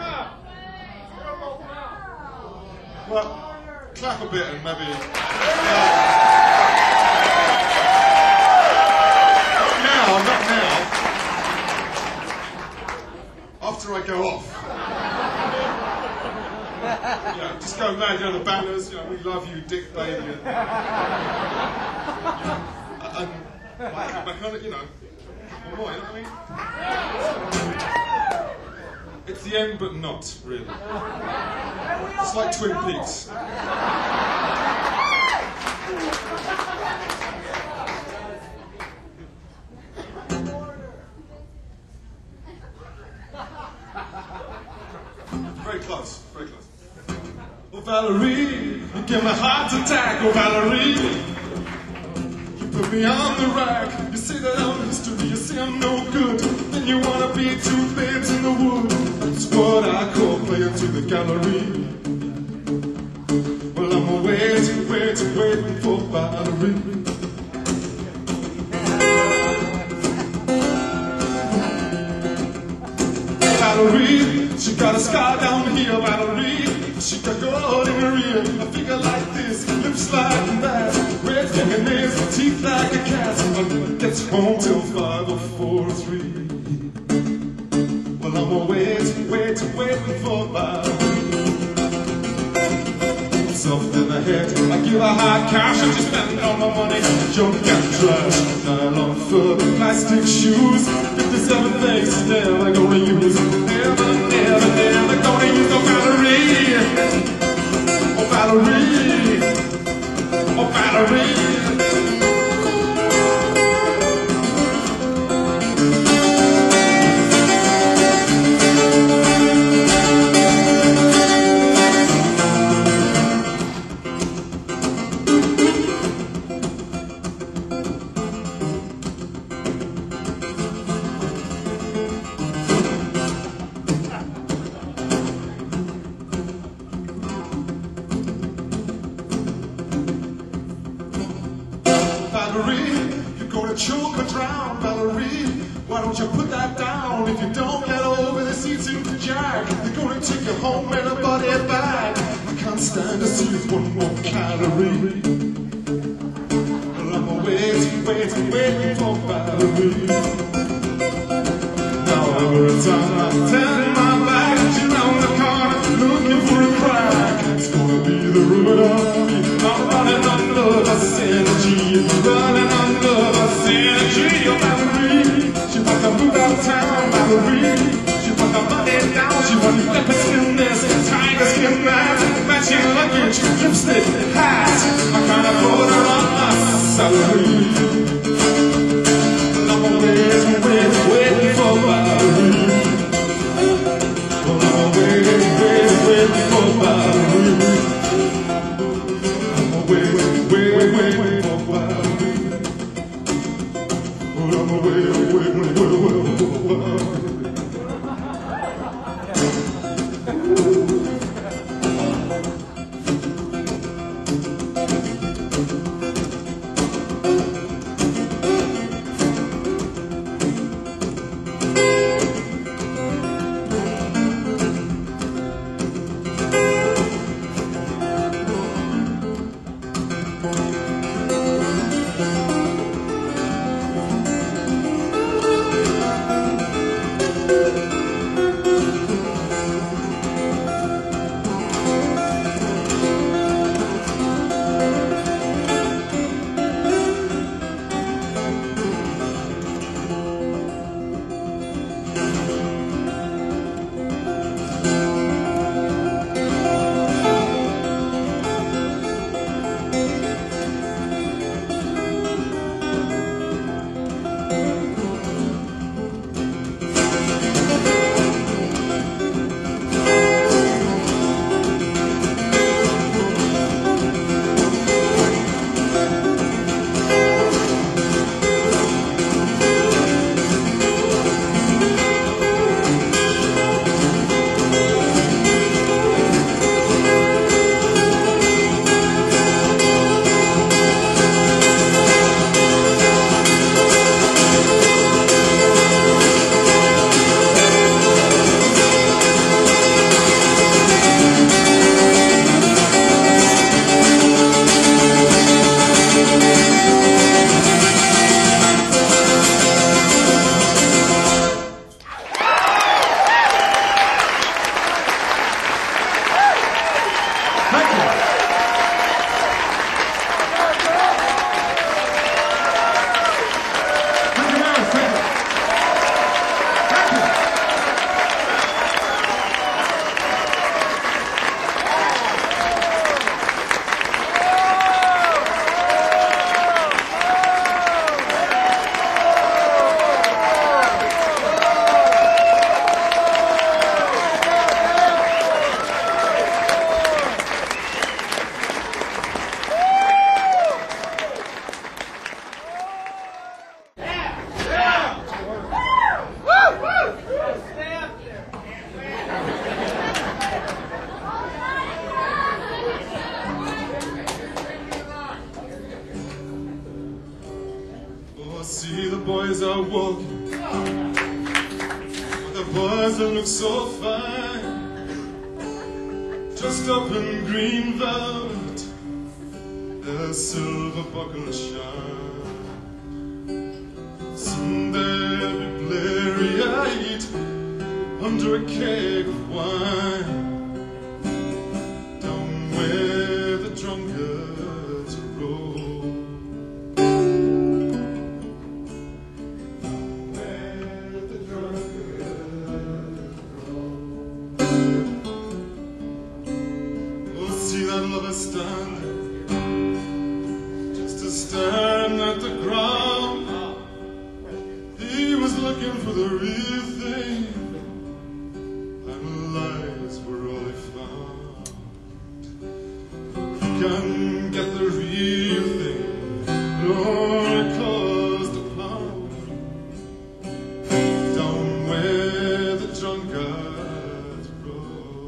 Well, clap a bit and maybe. Uh, not now, not now. After I go off. You know, just go mad. You know, the banners. You know, we love you, Dick Baby. And, and, and back on it, you know. One more, you know what I mean? It's the end, but not really. It's like Twin Peaks. Very close, very close. Oh, Valerie, you give me a heart attack, oh, Valerie. Put me on the rack. You say that I'm history. You say I'm no good. Then You wanna be two babes in the wood. It's what I call playing to the gallery. Well, I'm waiting, waiting, waiting for Valerie. Valerie, she got a scar down here, Valerie. She got gold in her ear, a figure like this, lips like that, red fingernails, teeth like a cat. But gets home till five or four or three. Well, I'm waiting, waiting, waiting for Valerie. Soft in the head, I give her hard cash and she spend all my money. Junk and trash, nylon fur, plastic shoes, fifty-seven things she's never gonna use. Never, never, never gonna use no Valerie. Oh Valerie, oh Valerie. Valerie, you're gonna choke or drown, Valerie. Why don't you put that down? If you don't get over the seats in the jack, they're gonna take you home in a body bag. I can't stand to see one more calorie. Well, I'm waiting, waiting, waiting for Valerie. Now every time I turn my back, she's round the corner looking for a crack. It's gonna be the ruin of me. I'm running under the synergy, running under the synergy of Valerie. She wants to move out of town, Valerie. She wants the money down, she wants leopard skin this, tiger skin that, matching luggage, lipstick, hat. I can't afford her on my salary. I'm waiting, waiting, waiting for Valerie. I'm waiting, waiting, waiting for Valerie. Wait, wait, wait, wait for Valerie. I'm a wait, wait, wait, wait, wait for Valerie. boys are walking, the boys that look so fine, dressed up in green velvet, their silver buckles shine. Someday I'll be bleary-eyed under a keg of wine, down where the drunkards roll. Standing, just a staring at the ground. He was looking for the real thing, and lies were all he found. You can get the real thing, it only cost a pound. Down where the drunkards roll.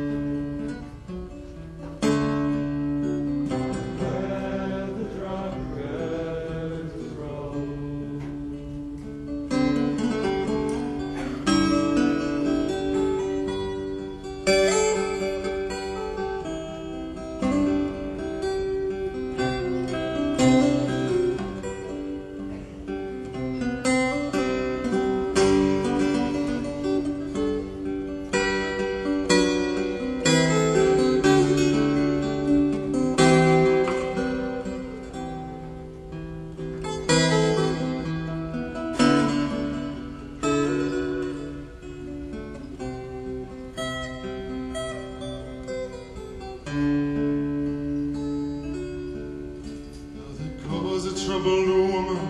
Troubled woman,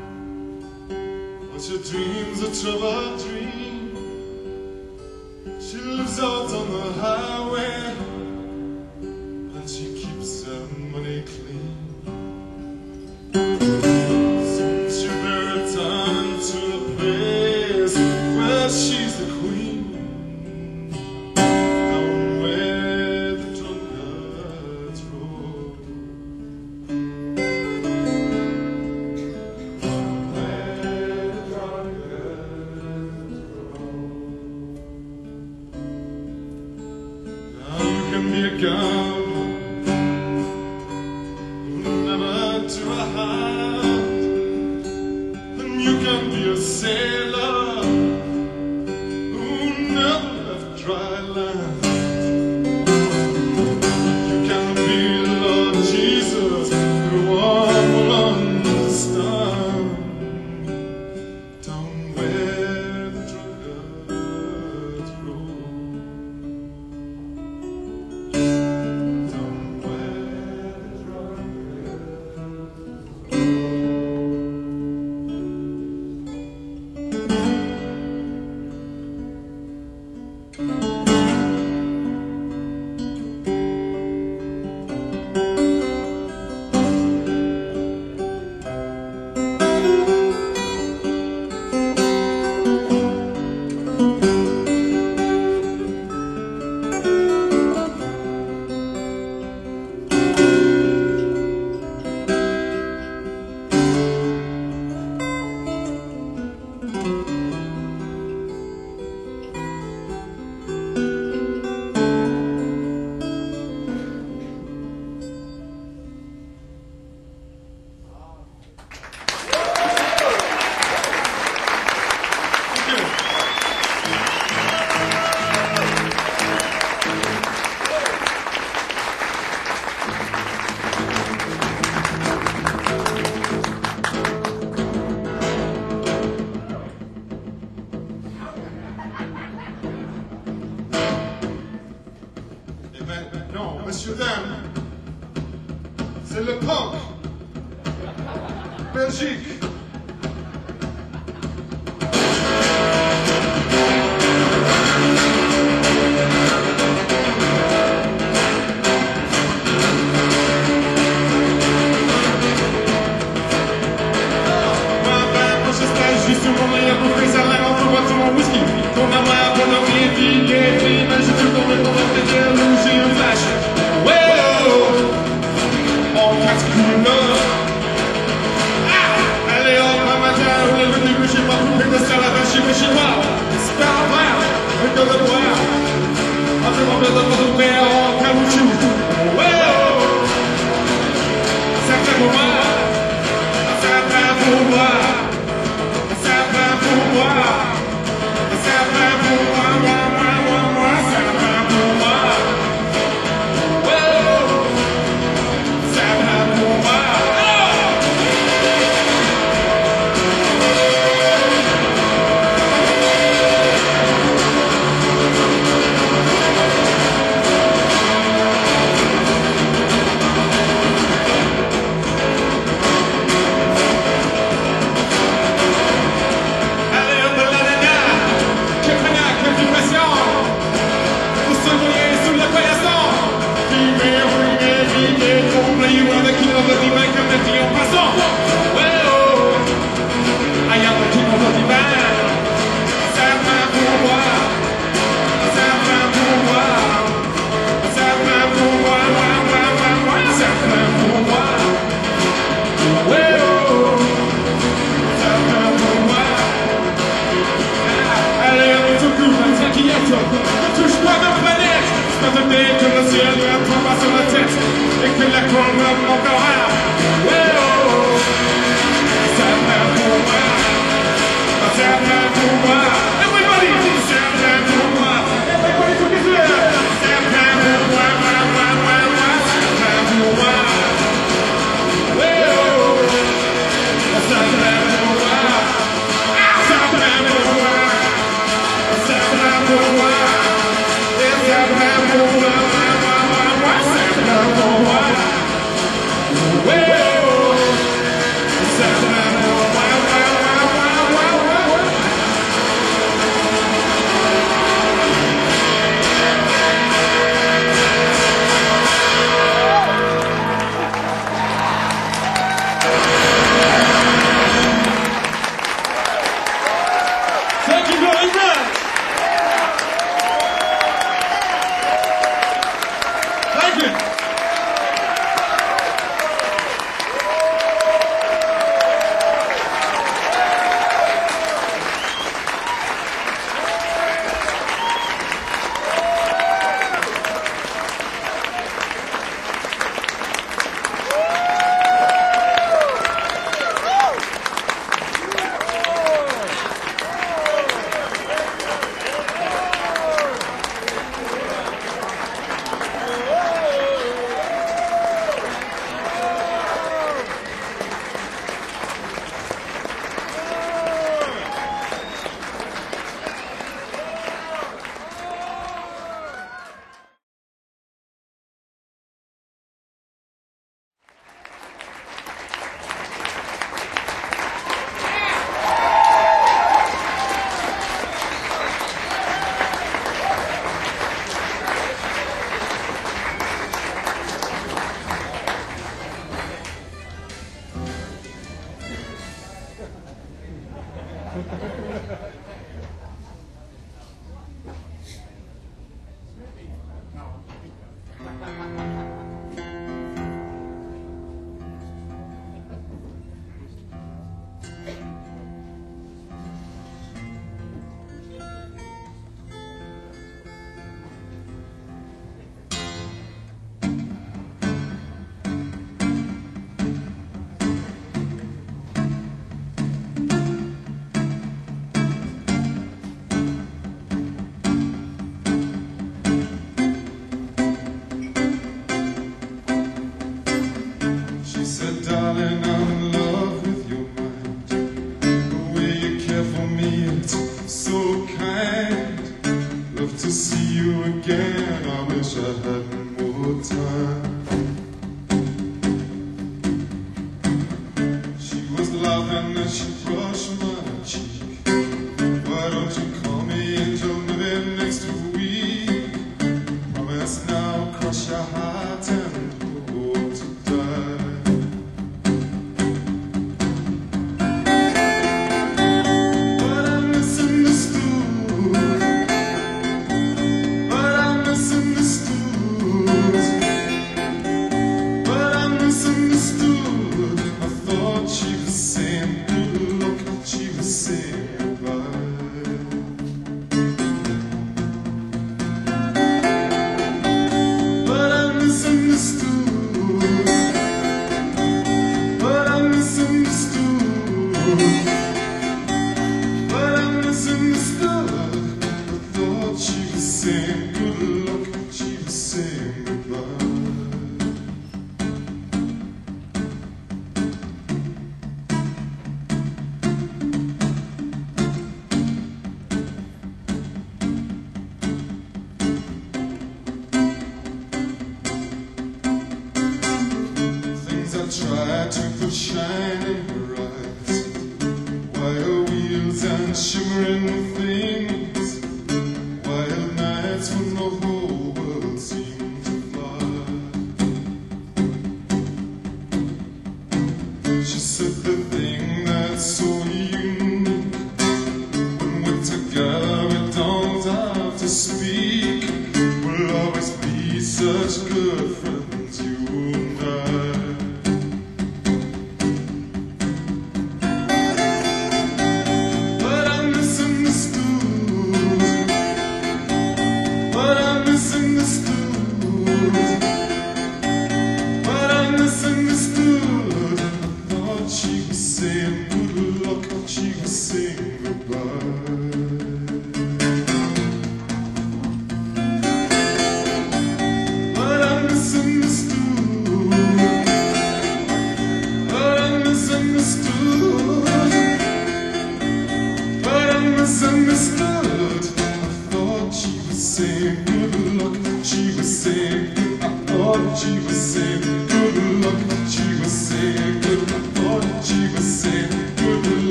but your dream's a troubled dream. She lives out on the highway, and she keeps her money clean. Soon she'll be returned to the place where she's the queen, down where the drunkards roll. Be a gambler who never to a hand, and you can be a sailor who never left dry land. You can be Lord Jesus, who all will understand, down where the drunkards roll. Non, monsieur, dame, c'est le punk. Belgique. Thank you very much. Thank you. To see you again, I wish I had more time. She was laughing as she brushed my cheek. Why don't you call me angel, living next to week? Promise now, crush your heart and hope to die. But I misunderstood. Try to put shining bright, wire wheels and shimmering things, wild nights when the whole world seemed to fly. She said the thing that's so unique, when we're together we don't have to speak, we'll always be such good friends, you and I. But I misunderstood.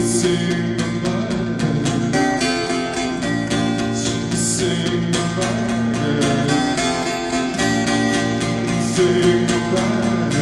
saying goodbye. She's saying goodbye. Saying goodbye.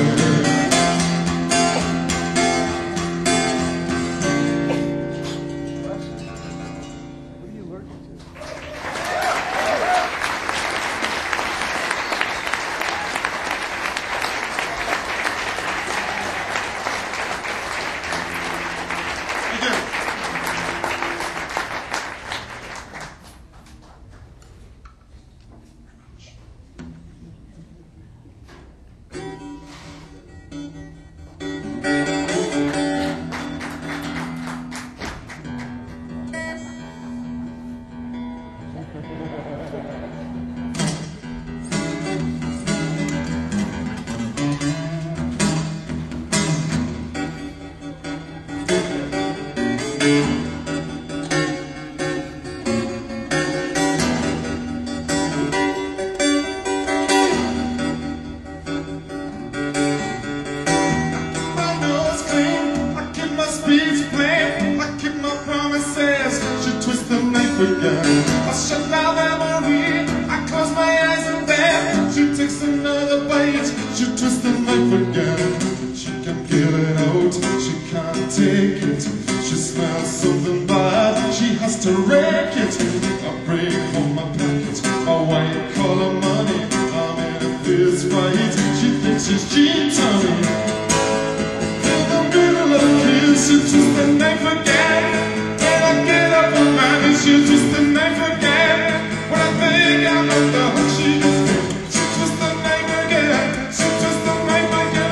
I shut down memory, I close my eyes and then she takes another bite, she twists the knife again. She can't get it out, she can't take it. She smells something bad, she has to rake it. I break from my pocket, my white collar money. I'm in a fist fight, she thinks she's cheating on me. In the middle of the kiss, she twists the knife again. When I get up on my knees, she twists the knife again. When I think I'm on the hook, she gets me. She twists the knife again. She twists the knife again.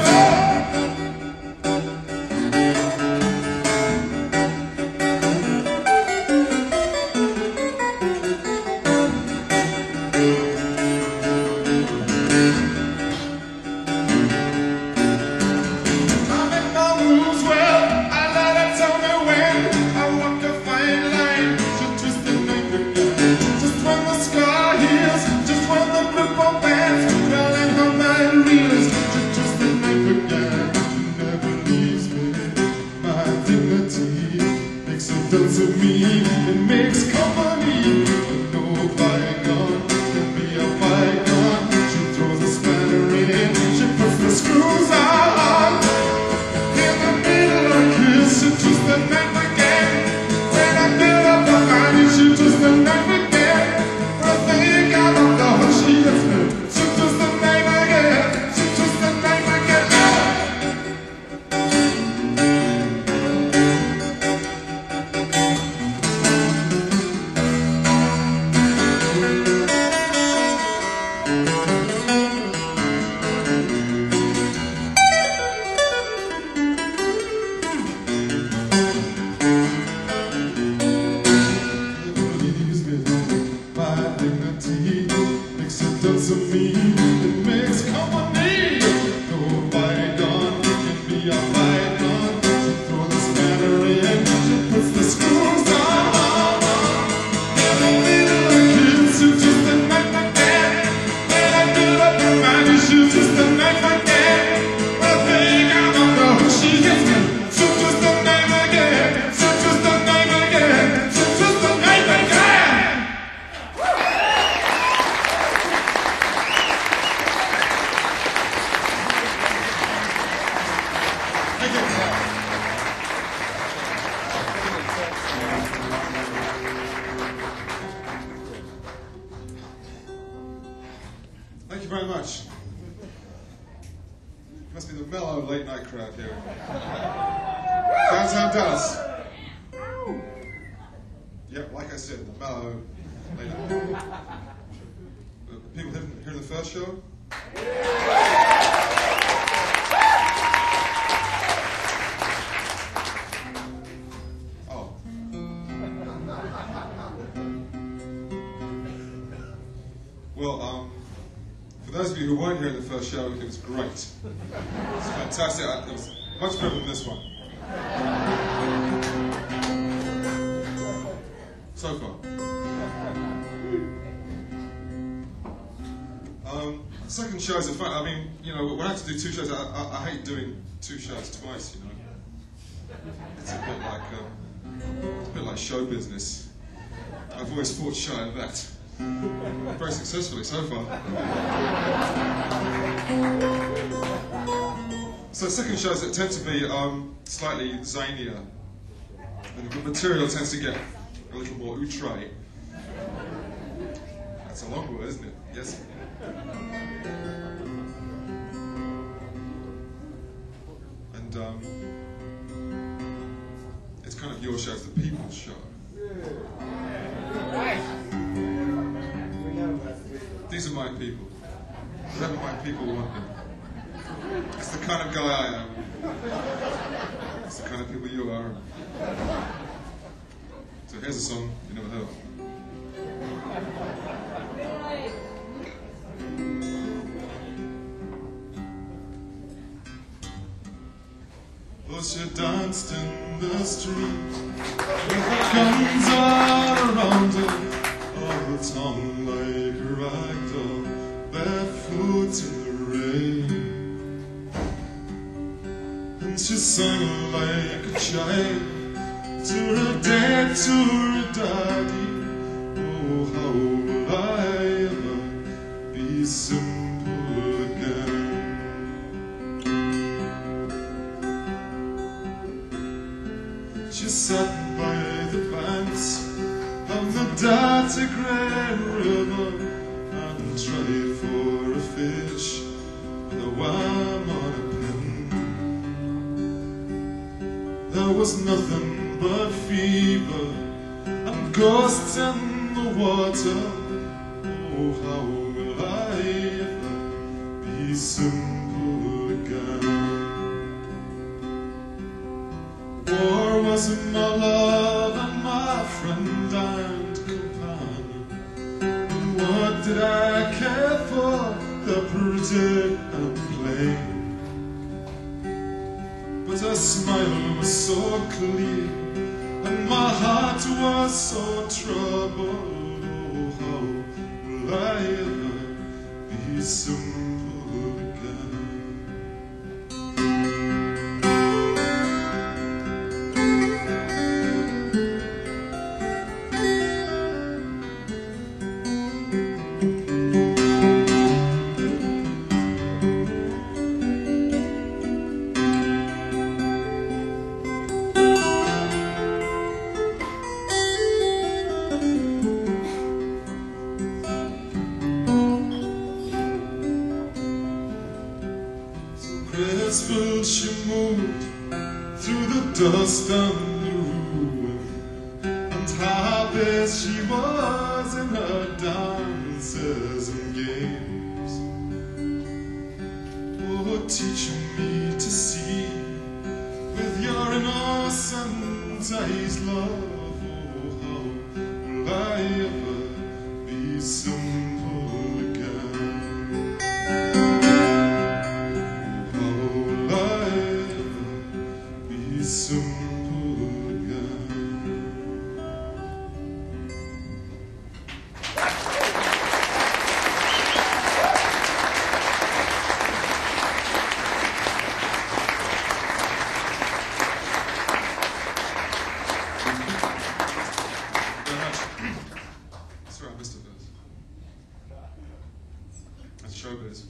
I'm in my moves, well, I let her tell me when. I walk a fine line. She twists the knife again. Just when the scar heals, just when the grip on bands, well, in her mind reels, she twists the knife again. She never leaves me. My dignity makes a dance of me. It makes company. No bygone can be a bygone. She throws a spanner in. She puts the screws on. In the middle of a kiss, she twists the knife again. When I get up on my knees, she twists the knife again. When I think I'm on the hook, she gets me. She twists the knife again. She twists the knife again. Leaves me. My dignity makes a dance of me. It makes company. No bygone can be a bygone. She throws the spanner in. She puts the screws on. In the middle of a kiss, she twists the knife again. When I get up on my knees, she twists the knife again. When I think I'm on the hook, she gets me. She twists the knife again. She twists the knife again. She twists the knife again. Thank you. Thank you very much. Must be the mellow late night crowd here. Downtown Dallas. Yep, like I said, the mellow late night. Uh, People didn't hear the first show? Oh. Well, um, for those of you who weren't here in the first show, it was great. It was fantastic. It was much better than this one. So far. Um, second shows are fun. I mean, you know, when I have to do two shows, I, I, I hate doing two shows twice, you know. It's a bit like um, a bit like show business. I've always fought shy of that. Very successfully so far. So second shows that tend to be um, slightly zanier. And the material tends to get a little more outre. That's a long word, isn't it? Yes. And um, it's kind of your show, it's the people's show. These are my people. Whatever my people want them. It's the kind of guy I am. It's the kind of people you are. So here's a song you never heard of. Well, she danced in the street with the guns all around her, all the tongue like a ragdoll, barefoot in the rain. And she sang like a child to her dad, to her daddy. Oh, how will I ever be simple again? She sat by the banks of the dirty grey river and tried for a fish with a worm on a pin. There was nothing but fever and ghosts in the water. Oh, how will I ever be simple again? War was my love and my friend and companion. And what did I care for the pretty and plain? But her smile was so clear and my heart was so troubled. Oh, how will I ever be simple again? Graceful she moved through the dust and the ruin, and happy she was in her dances and games. Oh, teaching me to see with your innocent eyes, love. Oh, how will I ever be simple again? Simple again. Sorry, I missed it. That's showbiz.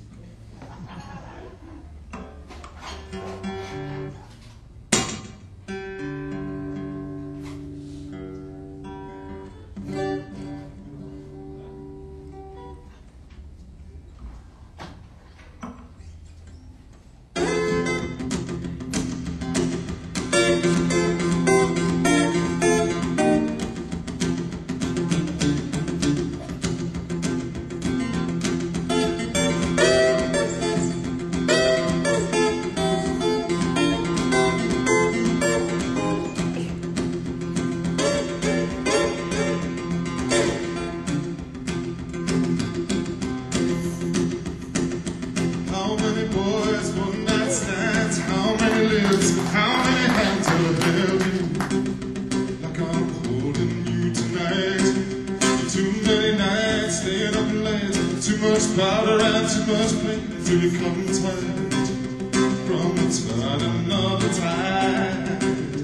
How many boys, one night stands? How many lips? How many hands have held you like I'm holding you tonight? Too many nights staying up late, too much powder and too much play, till you come tired from the turning of the tide.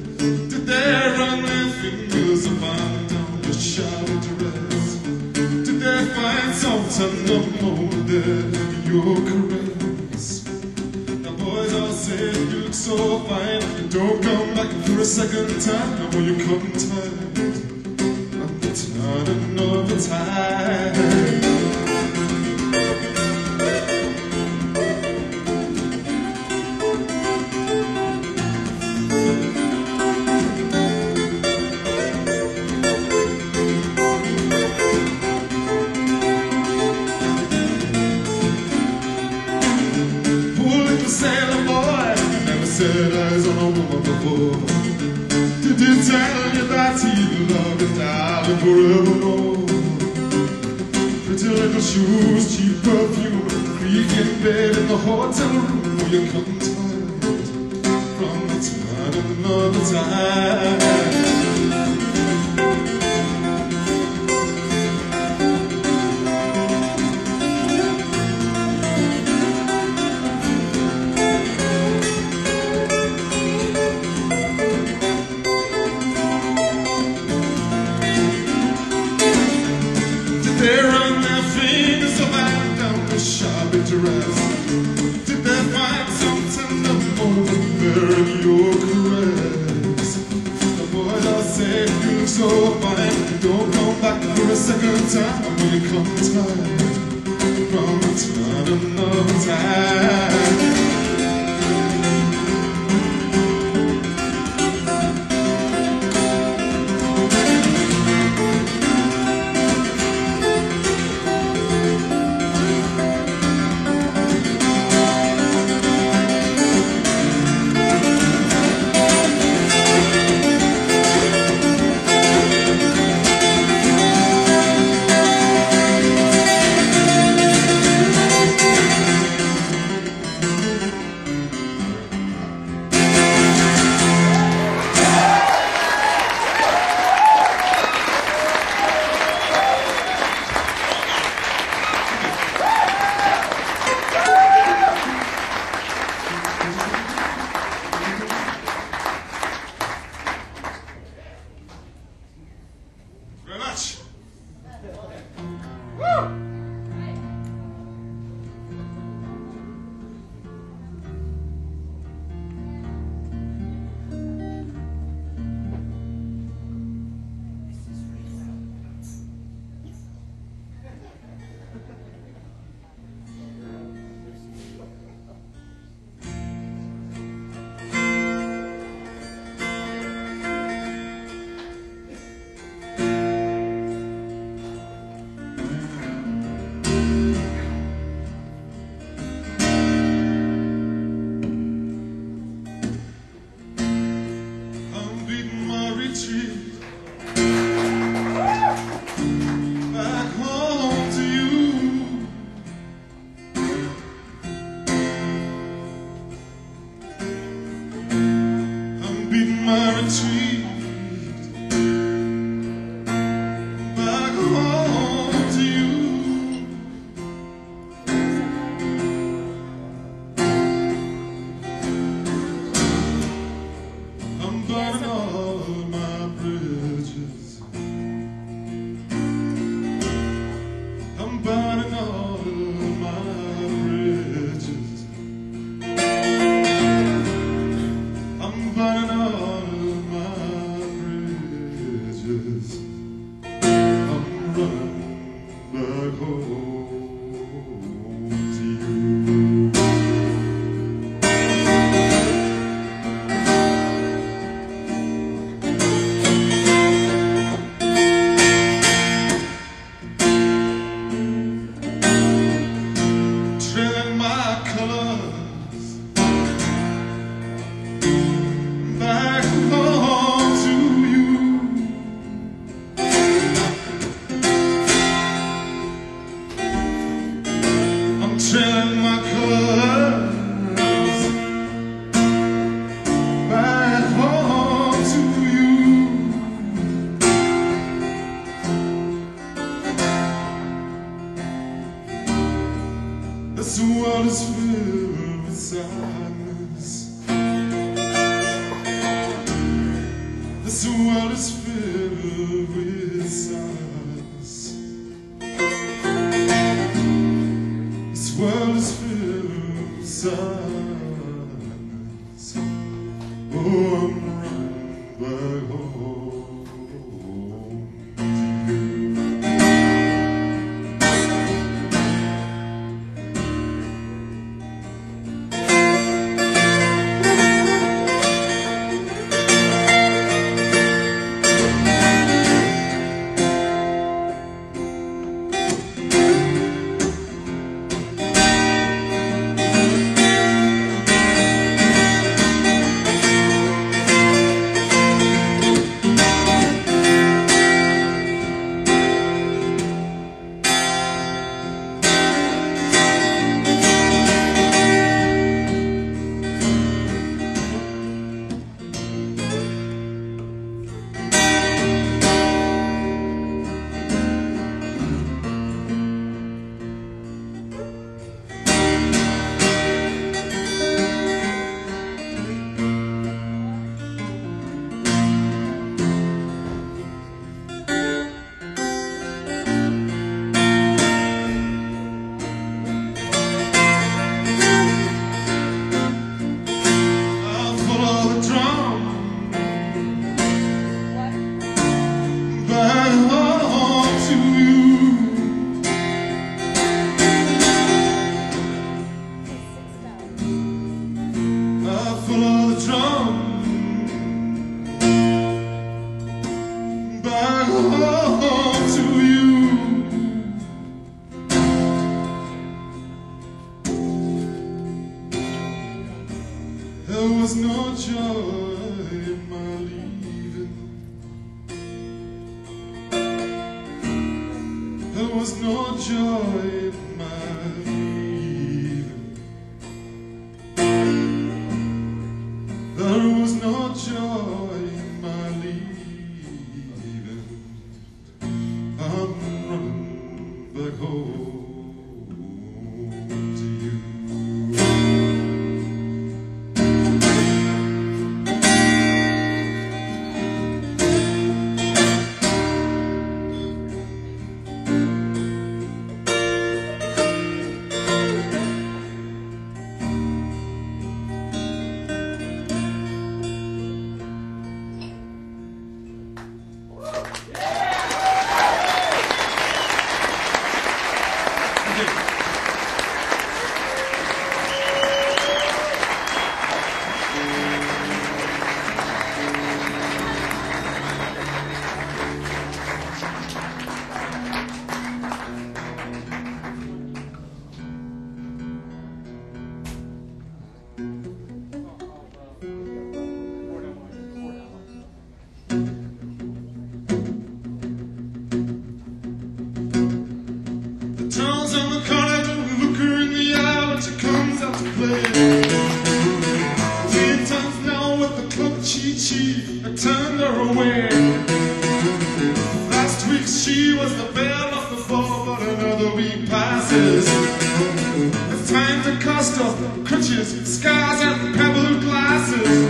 tender molded your caress. Now boys all say you look so fine, you don't come back for a second time. Now will you come tired, I'm turning of the tide. Sailor boy, never set eyes on a woman before. Did he tell you that he loved you, darling, forevermore? Pretty little shoes, cheap perfume, creaking bed in the hotel room. Will you come tired from the turning of the tide? They run their fingers up and down the shabby dress. Did they find some tender moment there in your caress? The boys all say you look so fine, don't come back for a second time. Will you come tired from the turning of the tide? Very much. Woo! Back home to you. I'm beating my retreat back home to you. I'm burning all my bridges. I'm burning all my bridges. I'm burning all my bridges. I'm running back home to you. Trailing my colors back home to you. I'm trailing my colors back home to you. This world is filled with sadness. This world is filled with sadness. back home to you. There was no joy in my leaving. There was no joy in my leaving. There was no joy in my leaving. I'm running back home to you. Turns on the corner, look her in the eye when she comes out to play. Ten times now with the club cheat sheet, I turned her away. Last week she was the belle of the ball, but another week passes. It's time to cost her crutches, scars and pebble glasses.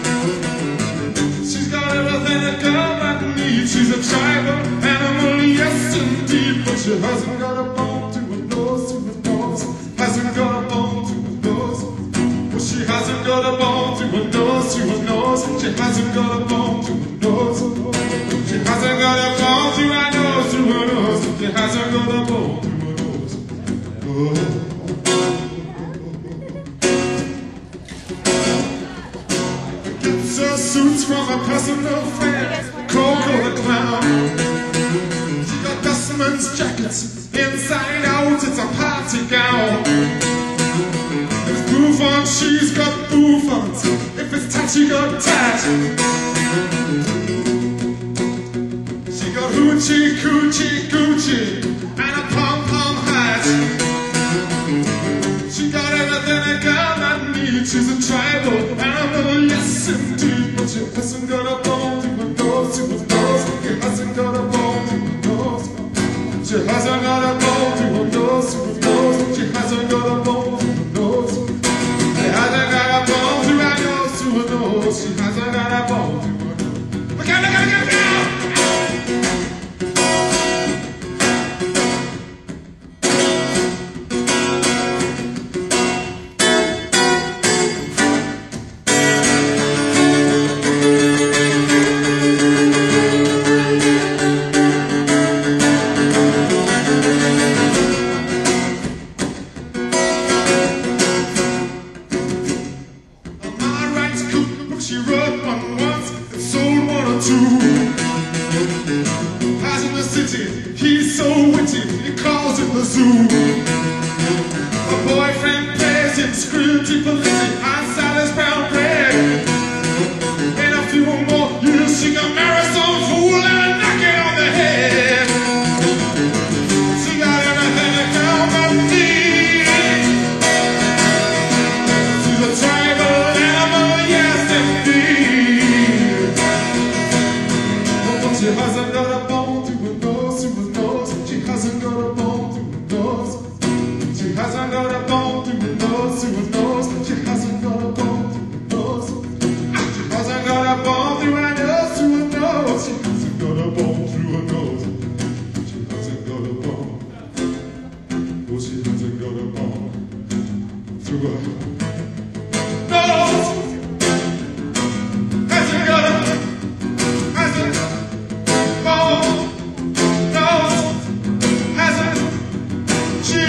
She's got everything a girl might need. She's a tribal animal, yes indeed, but she hasn't got a bone to her nose, to her nose. Hasn't got a bone to her nose. Well, she hasn't got a bone to her nose, to her nose. She hasn't got a bone to her nose. She hasn't got a bone to her nose, to her nose. She hasn't got a bone to her nose. Oh. Gets her suits from a personal friend, Coco the Clown. She got Dustman's jackets, inside out it's a party gown. If bouffant, she's got bouffant. If it's tat, she got tat. She got hoochie, coochie, Gucci, and a pom-pom hat. She got everything a girl might need. She's a tribal animal, yes indeed, but she hasn't got a bone to her nose, to her nose. She hasn't got a bone to her nose. She hasn't got a bone to her nose, to her nose. She hasn't got a bone to her nose. She hasn't got a bone to her nose, to her nose. She hasn't got a bone to her nose. Look out, look out, look out! She wrote one once and sold one or two. As in the city, he's so witty, he calls it the zoo. A boyfriend plays him screwty police outside his brown bread. In a few more years, she can marry some fool and knock it on the head. She got everything a girl might need. She's a tribal animal, yes indeed. But she hasn't got a bone to her nose, to her nose. She hasn't got a bone to her nose. She hasn't got a bone to her nose, to her nose. She hasn't got a bone to her nose. She hasn't got a bone to her nose, to her nose. She hasn't got a bone through her nose. She hasn't got a bone. Oh, she hasn't got a bone through her nose. Hasn't got a, hasn't bone, nose, hasn't she,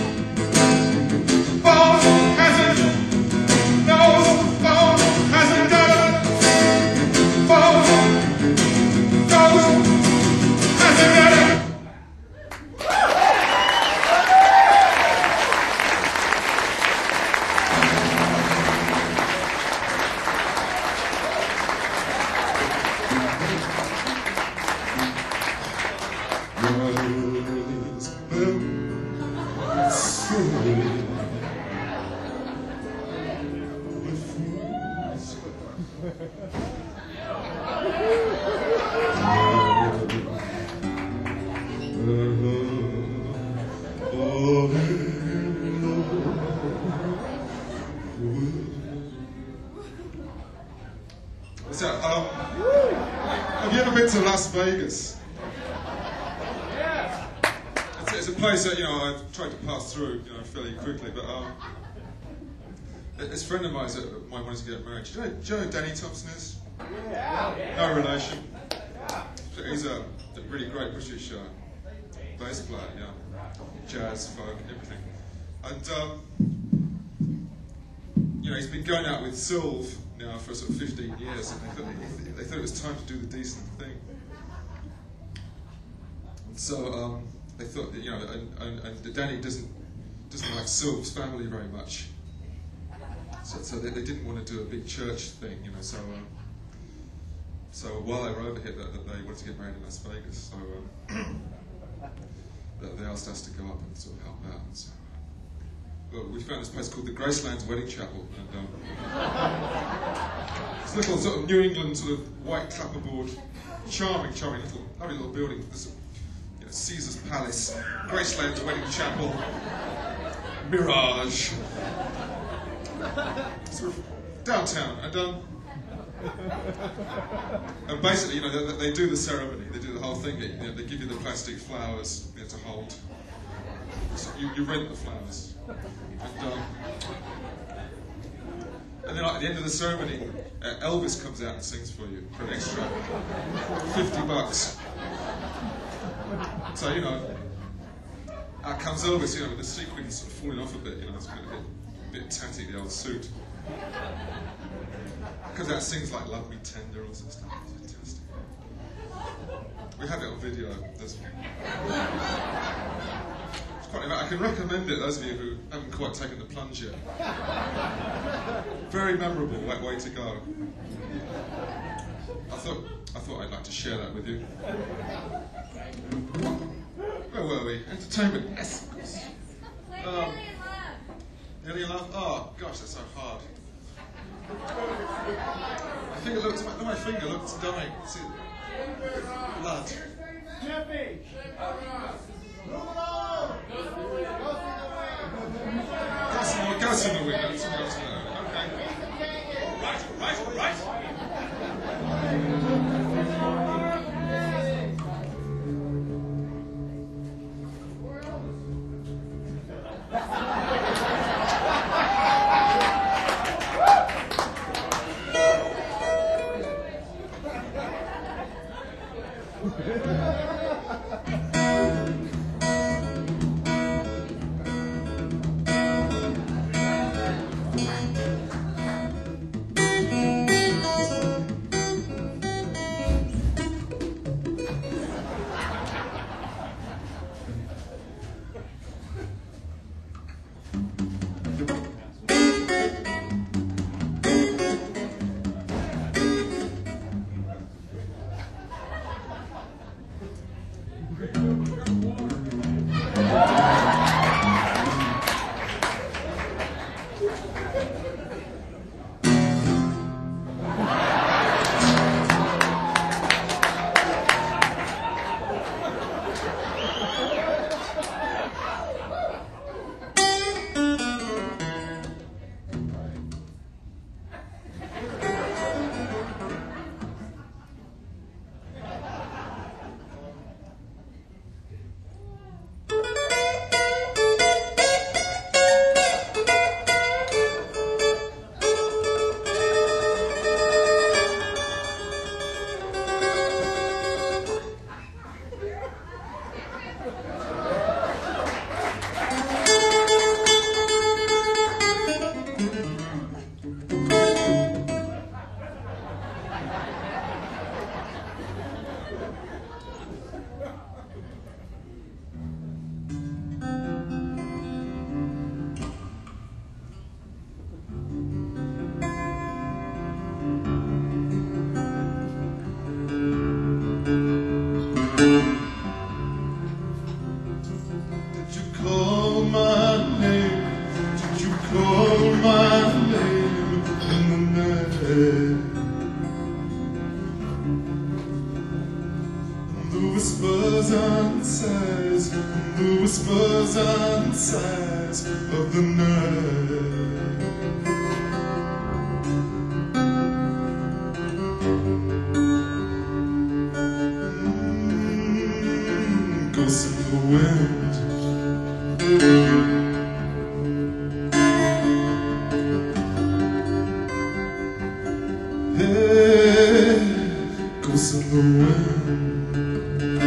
bone, hasn't, nose, bone, hasn't got a bone, nose, rise above slowly. So, um, have you ever been to Las Vegas? It's, it's a place that, you know, I've tried to pass through, you know, fairly quickly, but um, this friend of mine that mine wanted to get married. Do you know, do you know who Danny Thompson is? No relation. He's a, a really great British uh, bass player, yeah, jazz, folk, everything, and um, you know, he's been going out with Sylv now for sort of fifteen years, and they thought, they thought it was time to do the decent thing. And so um, they thought that, you know, and, and, and Danny doesn't doesn't like Sylv's family very much, so, so they, they didn't want to do a big church thing, you know. So um, so while they were over here, that, that they wanted to get married in Las Vegas. So um, they asked us to go up and sort of help out. And so, well, we found this place called the Gracelands Wedding Chapel, and um, it's a little sort of New England sort of white clapperboard, charming, charming little, lovely little building. This, you know, Caesar's Palace, Gracelands Wedding Chapel, Mirage, sort of downtown, and um, and basically, you know, they, they do the ceremony, they do the whole thing. You know, they give you the plastic flowers, you know, to hold. So you, you rent the flowers. And, um, and then like, at the end of the ceremony, uh, Elvis comes out and sings for you for an extra fifty bucks. So, you know, out comes Elvis, you know, with the sequins sort of falling off a bit, you know, it's kind of a bit, a bit tatty, the old suit. Comes out and sings like Love Me Tender or some stuff. It's fantastic. We have it on video. There's, I can recommend it, those of you who haven't quite taken the plunge yet. Very memorable, way, way to go. I thought I thought I'd like to share that with you. Where were we? Entertainment. Yes. Um, Alien Love? Oh, gosh, that's so hard. I think it looks, look at my finger, look, it's dying. See it? Blood. Jimmy! Gas in the, gas in the window. Something else in there. Okay. All right, all right, all right. Water. the whispers and sighs, the whispers and sighs of the night. Mm, ghosts in the wind. Hey, ghosts in the wind.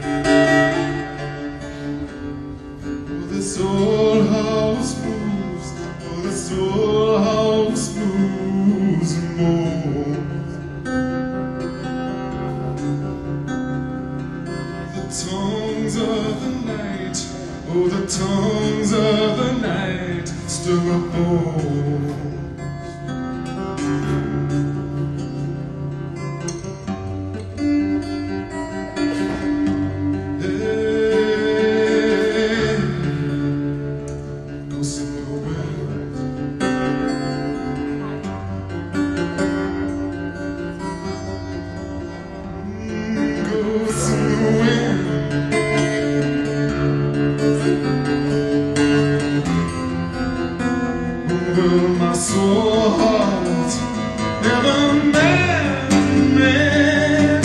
Oh, this old house moves. Oh, this old house moves and moves. The tongues of the night. Oh, the tongues of the night still uphold. My soul heart never met me.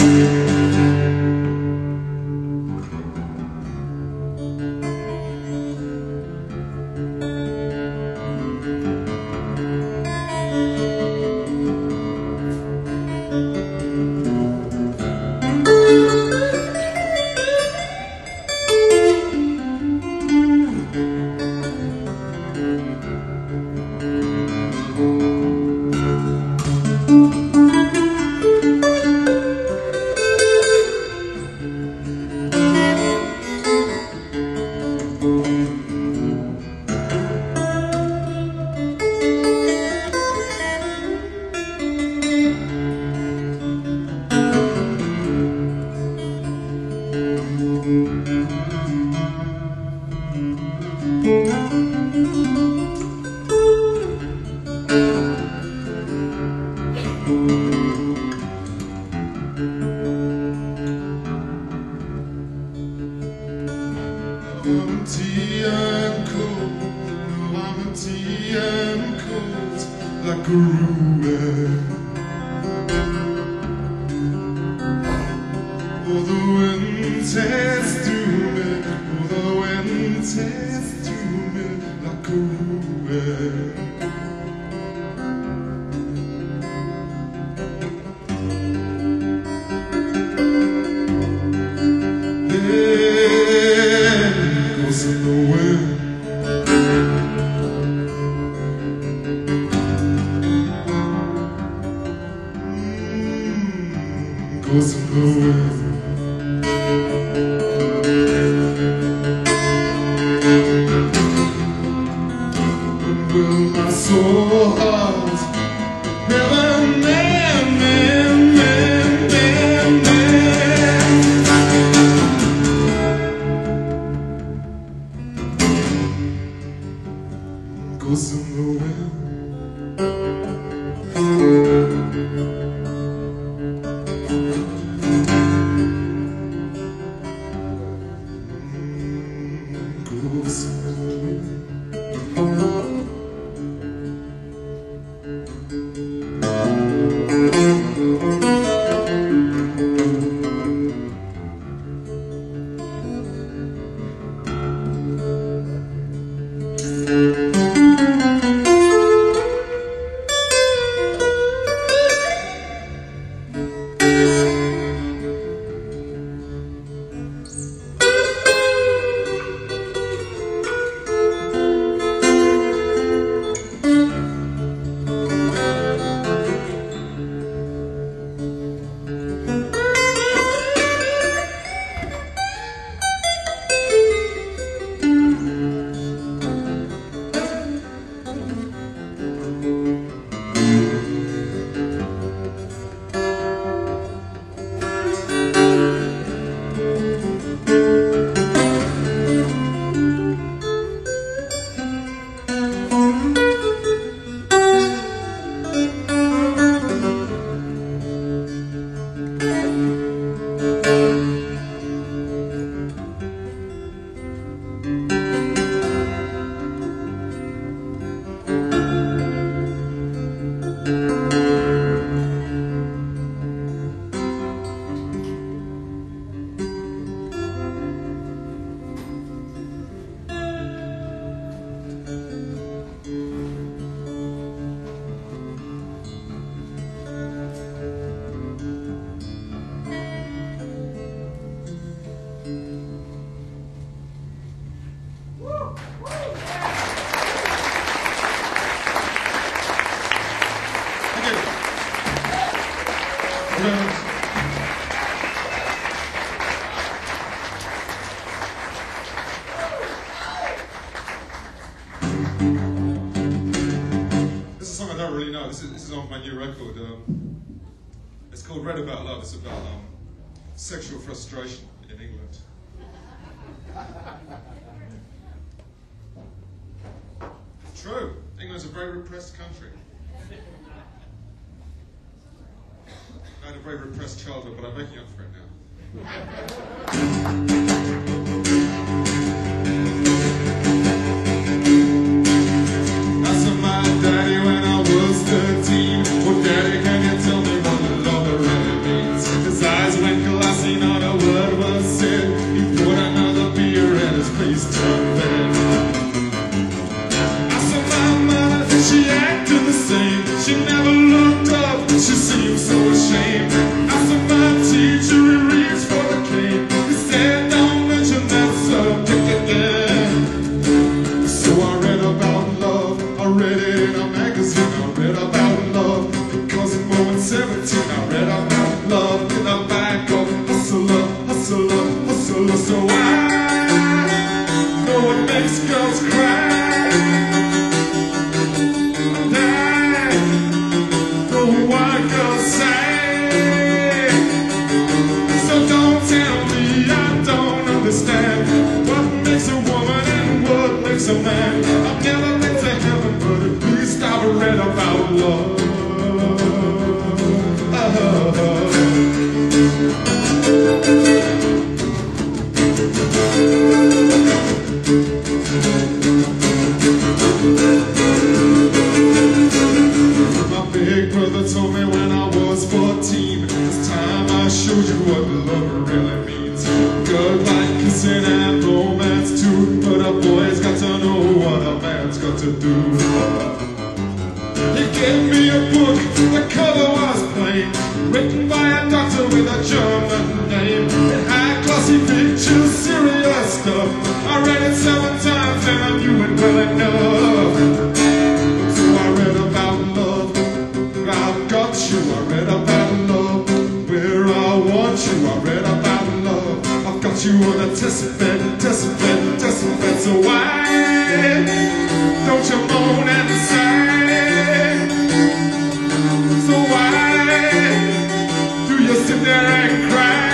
I'm empty and cold. No, I'm empty and cold, like a ruin. Oh, the wind tears through me. Oh, the wind tears through me like a ruin. Ghosts in the wind. Mm, ghosts in the wind. Will my this is, this is on my new record. Um, it's called Read About Love. It's about um, sexual frustration in England. True. England's a very repressed country. I had a very repressed childhood, but I'm making up for it now. Daddy, when I was thirteen, oh daddy, can you tell me what love really means? His eyes went glassy, not a word was said. He poured another beer and his face turned red. I saw my mother, she acted the same. She never looked up, she seemed so ashamed. I saw my teacher, he reached for the cane. He said, don't mention that subject again. So I read about love, I read it. I read about love because I'm going seventeen. I read about love in the back of Hustler, Hustler, Hustler. So I know what makes girls cry, and I know why girls say. So don't tell me I don't understand what makes a woman and what makes a man. I've never been to heaven, but at least I've read about love. My big brother told me when I was fourteen, it's time I showed you what love really means. Good like kissing and romance too, but a boy's got to know what a man's got to do. He gave me a book, the cover was plain, written by a doctor with a German name. It had glossy pictures, serious stuff. I read it seven times and I knew it well enough. So I read about love, I've got you. I read about love, where I want you. I read about love, I've got you on a test bed, test bed, test bed. So why don't you moan and sigh? So why do you sit there and cry?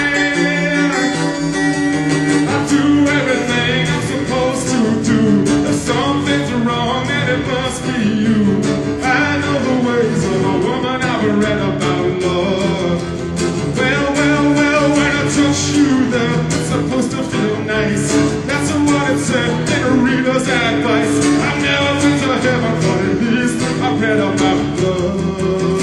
I do everything I'm supposed to do. If something's wrong, then it must be you. I know the ways of a woman, I've read about love. Well, well, well, when I touch you, then it's supposed to feel nice. That's what it said in a reader's advice. I've never been to heaven, but at least I've read about love.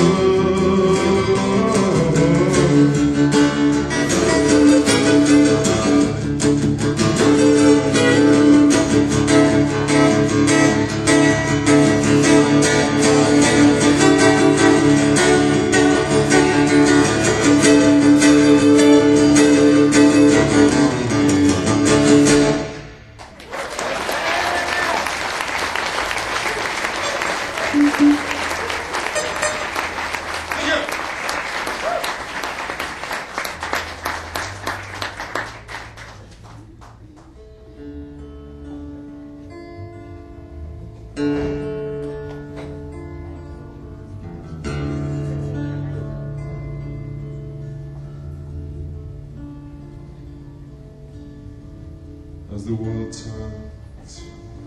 As the world turns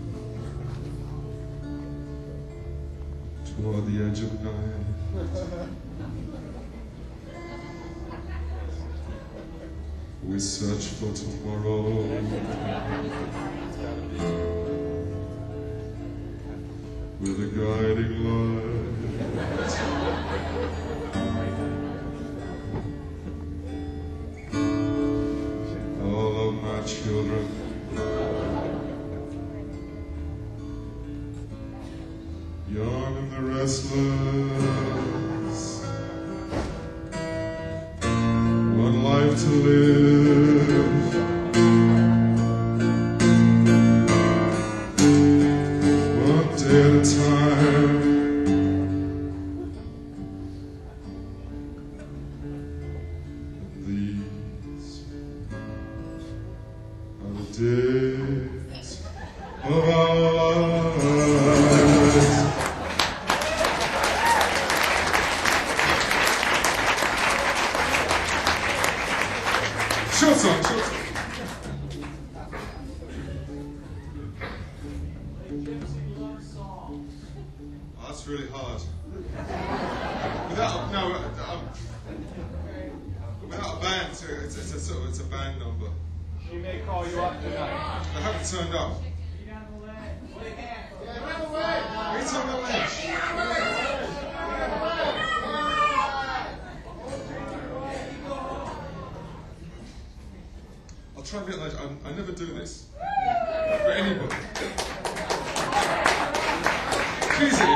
toward the edge of night, we search for tomorrow. With a guiding light, all of my children, young and the restless, one life to live, one day at a time. These are the days of our lives. song, short song. Oh, that's really hard. Without, no, um, without a band, it's, it's, a, sort of, it's a band number. She may call you up tonight. They haven't turned up. It's on the ledge. I'll try and get like I, I never do this for anybody. Easy.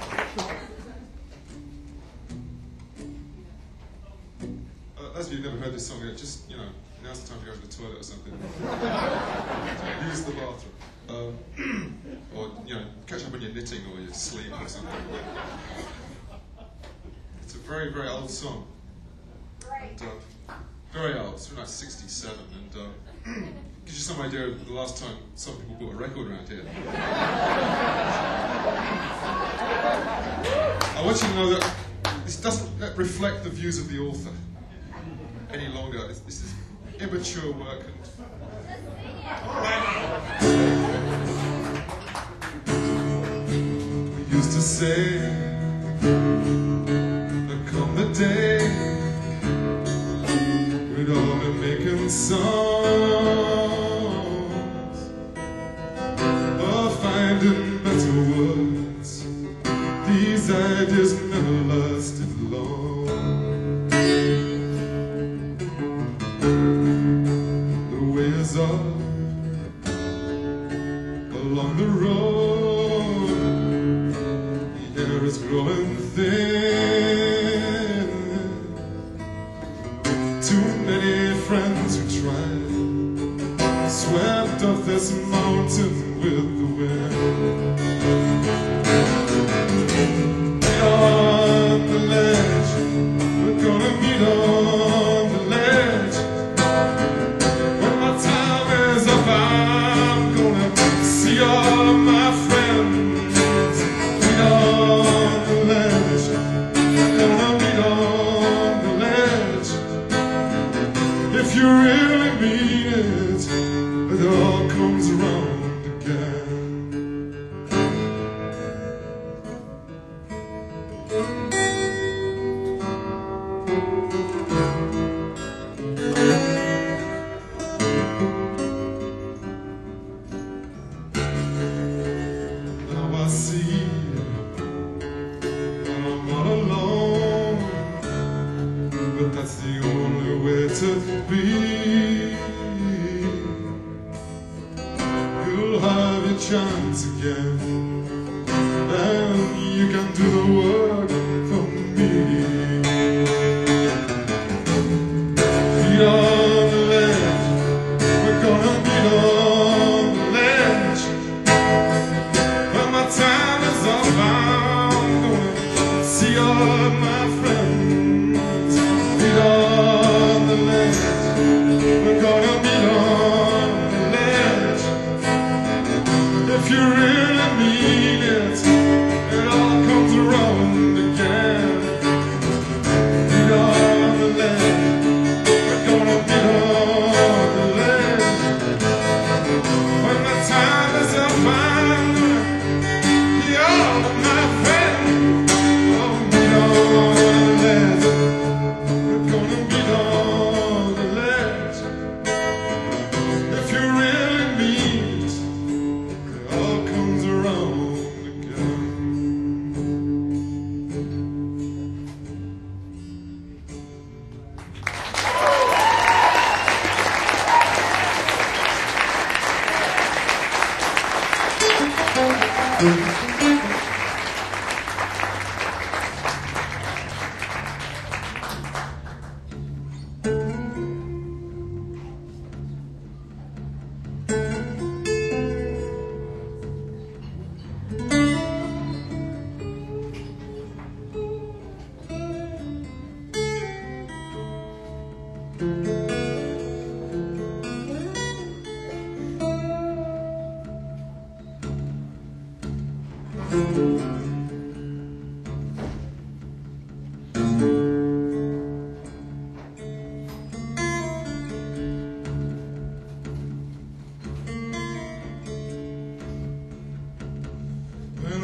Uh, as you've never heard this song yet, just you know, now's the time to go to the toilet or something. Use the bathroom. Um, or, you know, catch up on your knitting or your sleep or something. It's a very, very old song. And, uh, very old, it's from like sixty-seven, and uh, gives you some idea of the last time some people bought a record around here. I want you to know that this doesn't reflect the views of the author any longer. This, this is immature work. And, we used to say, there come the day we'd all be making songs or finding better words. These ideas never lasted long. The ways are along the road, the air is growing thin. Too many friends who tried swept off this mountain with the wind. Meet on the ledge, we're gonna meet on the ledge. When my time is up, I'm gonna see all of my friends. Meet on the ledge, we're gonna meet on the ledge. If you really mean it, it all comes around again. Now I see that I'm all alone, but that's the only way to be. You'll have your chance again, and you can do the work for me. Meet on the ledge, we're gonna meet on the ledge. When my time is up, I'm gonna see all of my friends. Meet on the ledge, we're gonna meet on the ledge. If you really mean it, it all comes around again. Meet on the ledge, we're gonna meet on the ledge. When my time is up, I'm gonna see all of my friends. Oh, meet on the ledge, we're gonna meet on the ledge. If you really mean it, it all comes around again.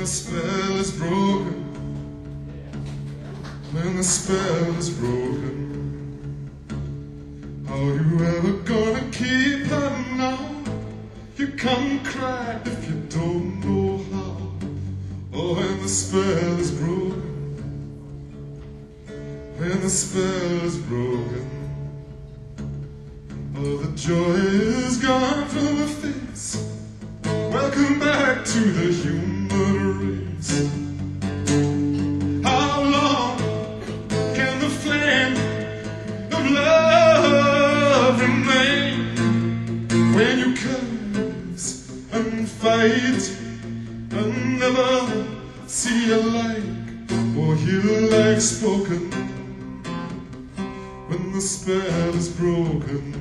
the spell is broken, when the spell is broken, how you ever gonna keep her now? You can't cry if you don't know how. Oh, when the spell is broken, when the spell is broken, oh, the joy is gone from her face. Welcome back to the human race. How long can the flame of love remain when you curse and fight and never see a like or hear a like spoken? When the spell is broken,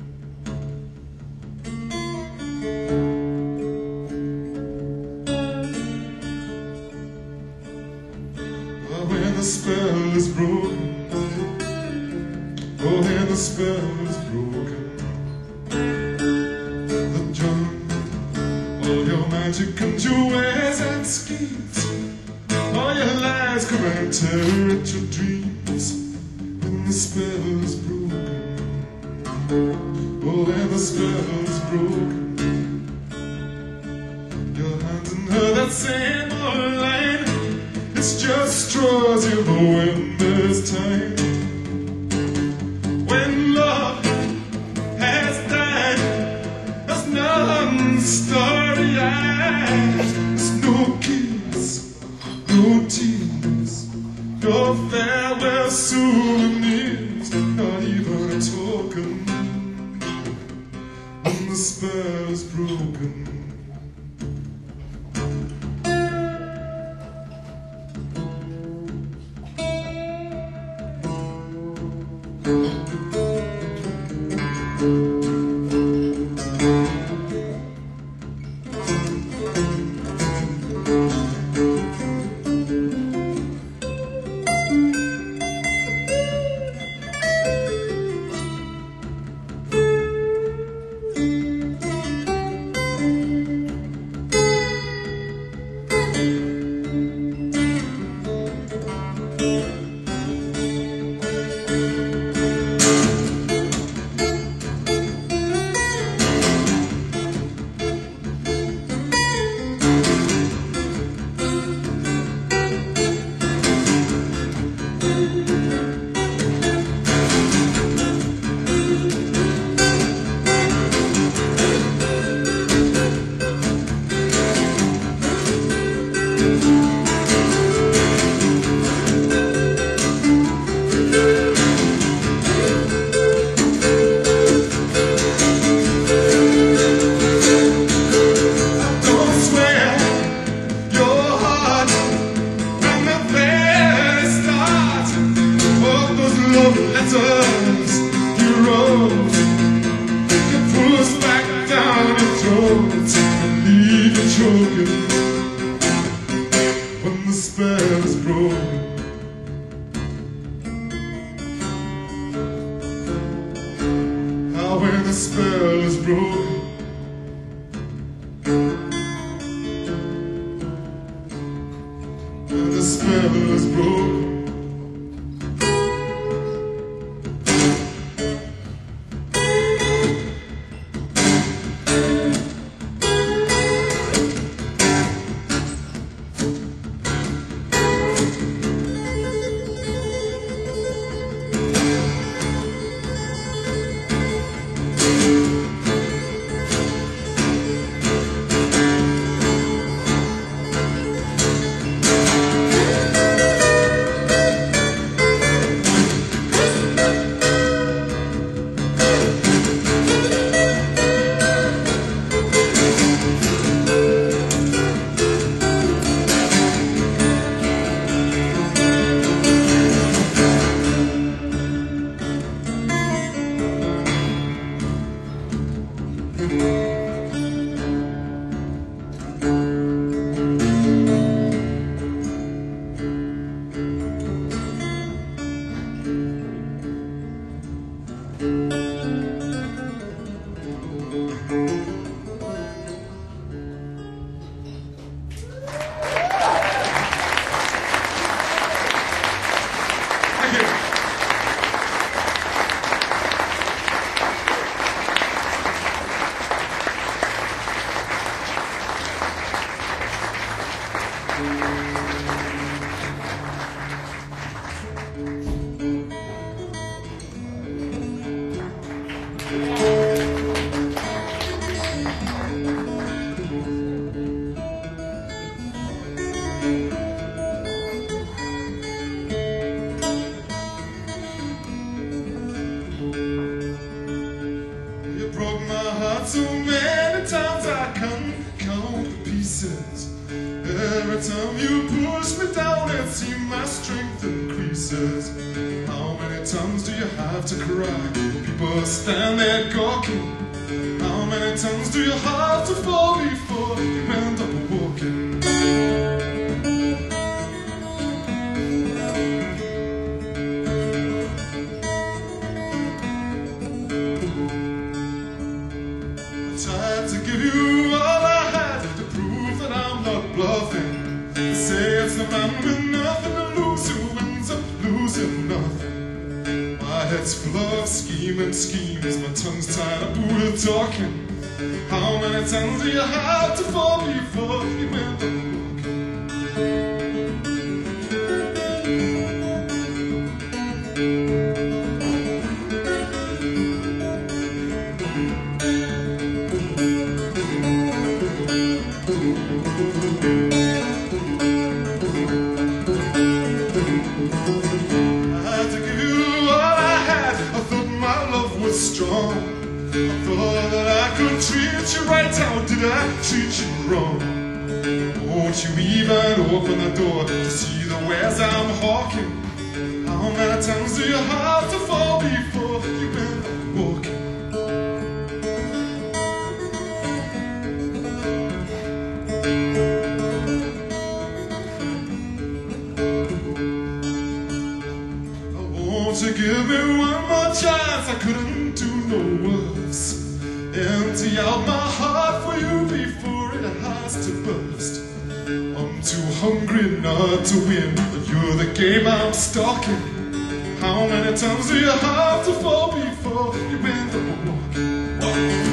when the spell is broken, oh, when the spell is broken, the jungle, all your magic and your ways and schemes, all your lies come and tear at your dreams. When the spell is broken, oh, when the spell is broken, your hands in her that same old line, it's just straws you know when there's time. When love has died, there's none starry-eyed. There's no kiss, no tears, no farewell souvenirs, not even a token. When the spell is broken, letters you wrote, you pull us back down your throat and leave you choking. When the spell is broken, how when the spell is broken, when the spell is broken. Not so many times I can count the pieces. Every time you push me down, it seems my strength increases. How many times do you have to cry? People stand there gawking. How many times do you have to fall before you end up walking? Tried to give you all I had to prove that I'm not bluffing. They say it's the man with nothing to lose who ends up losing nothing. My head's full of scheming schemes, my tongue's tied up with talking. How many times do you have to fall before you end up strong? I thought that I could treat you right. How did I treat you wrong? Won't you even open the door to see the wares I'm hawking? How many times do you have to fall before you end up walking? Won't you give me one more chance? I couldn't do no worse. Empty out my heart for you before it has to burst. I'm too hungry not to win, but you're the game I'm stalking. How many times do you have to fall before you end up walking? Walking.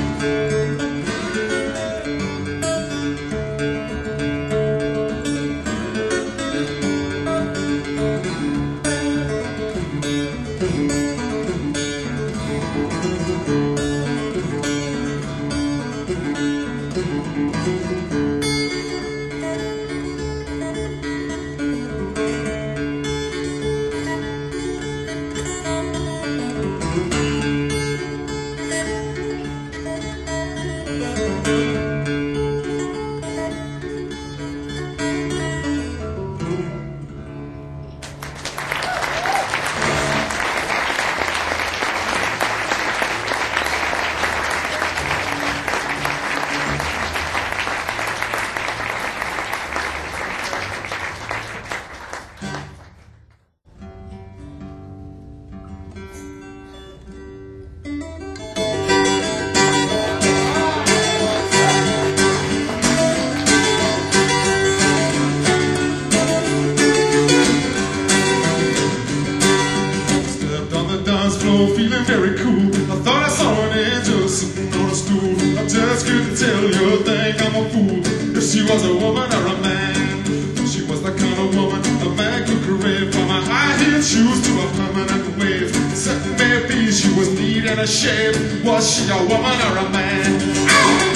Feeling very cool. I thought I saw an angel sitting on a stool. I just couldn't tell you, think I'm a fool. If she was a woman or a man, she was the kind of woman a man could crave. From her high-heeled shoes to a permanent wave, except maybe she was neat and a shave. Was she a woman or a man? Ow!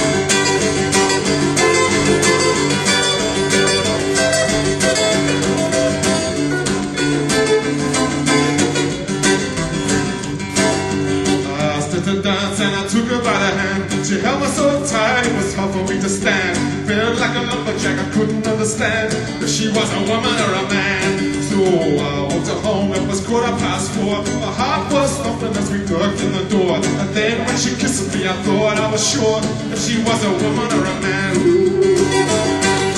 And I took her by the hand. She held me so tight, it was hard for me to stand. Felt like a lumberjack, I couldn't understand if she was a woman or a man. So I walked her home, it was quarter past four. My heart was thumping as we ducked in the door. And then when she kissed me, I thought I was sure if she was a woman or a man. Ooh.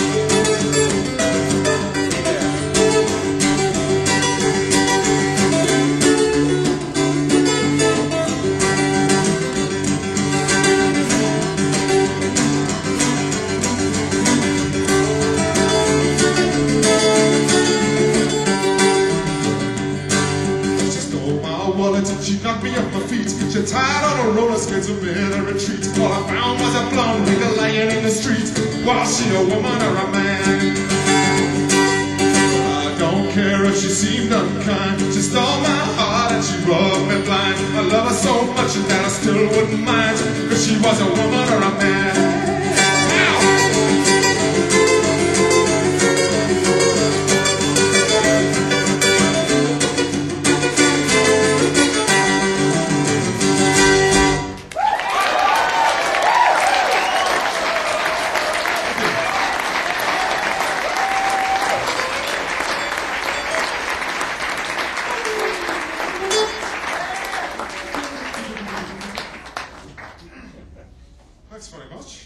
She knocked me off my feet. She tied on her roller skates and made a retreat. All I found was a blonde nigga lying in the street. Was she a woman or a man? I don't care if she seemed unkind. She stole my heart and she rubbed me blind. I love her so much that I still wouldn't mind if she was a woman or a man. Thanks very much.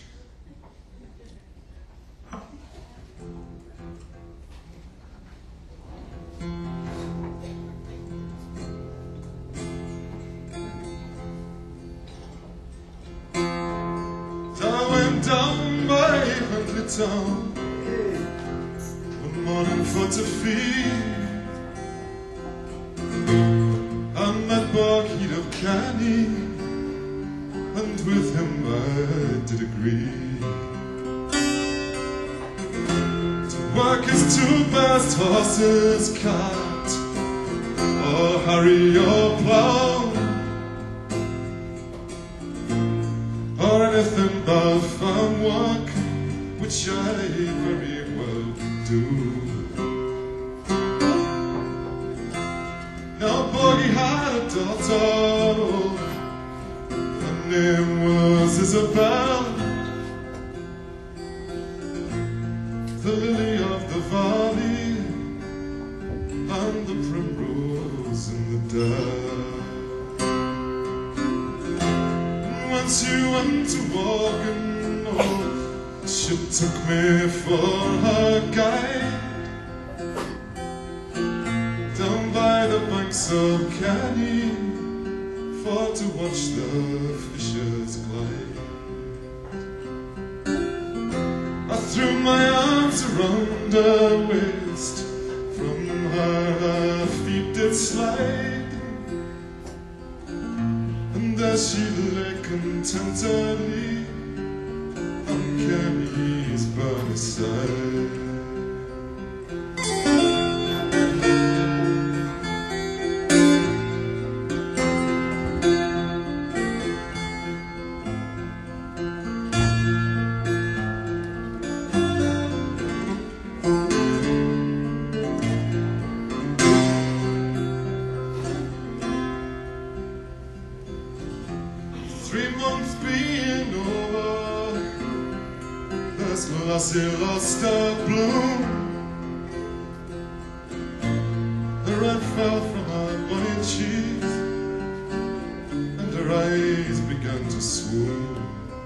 I went down by Huntley Town one morning for to feed. I met Barkeep of Canny, and with him I did agree to work his two best horses, cart or harry or plough, or anything but farm work, which I very well could do. Now Bogey had a daughter, her name was Isabel, the lily of the valley and the primrose in the dell. And when she went to walking, oh, she took me for her guide down by the banks of Canny for to watch the fishers glide. I threw my arms around her waist, from her her feet did slide, and there she lay contentedly on Canny's burning side. Three months being over, this lassie lost her bloom. The red fell from her bonny cheeks, and her eyes began to swoon.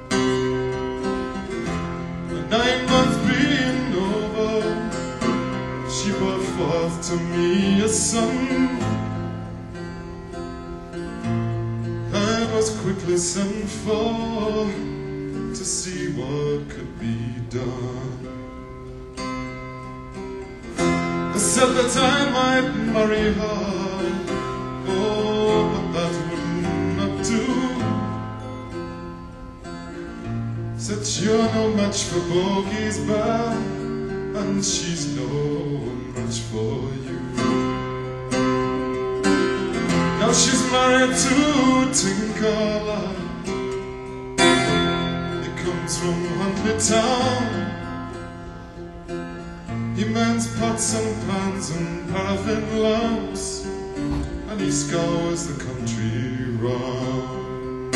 The nine months being over, she brought forth to me a son. Was quickly sent for to see what could be done. I said that I might marry her, oh, but that would not do. Said you're no match for Bogey's bear, and she's no match for you. Now she's married to Tinker, he comes from Huntley Town. He mends pots and pans and paraffin lamps, and he scours the country round.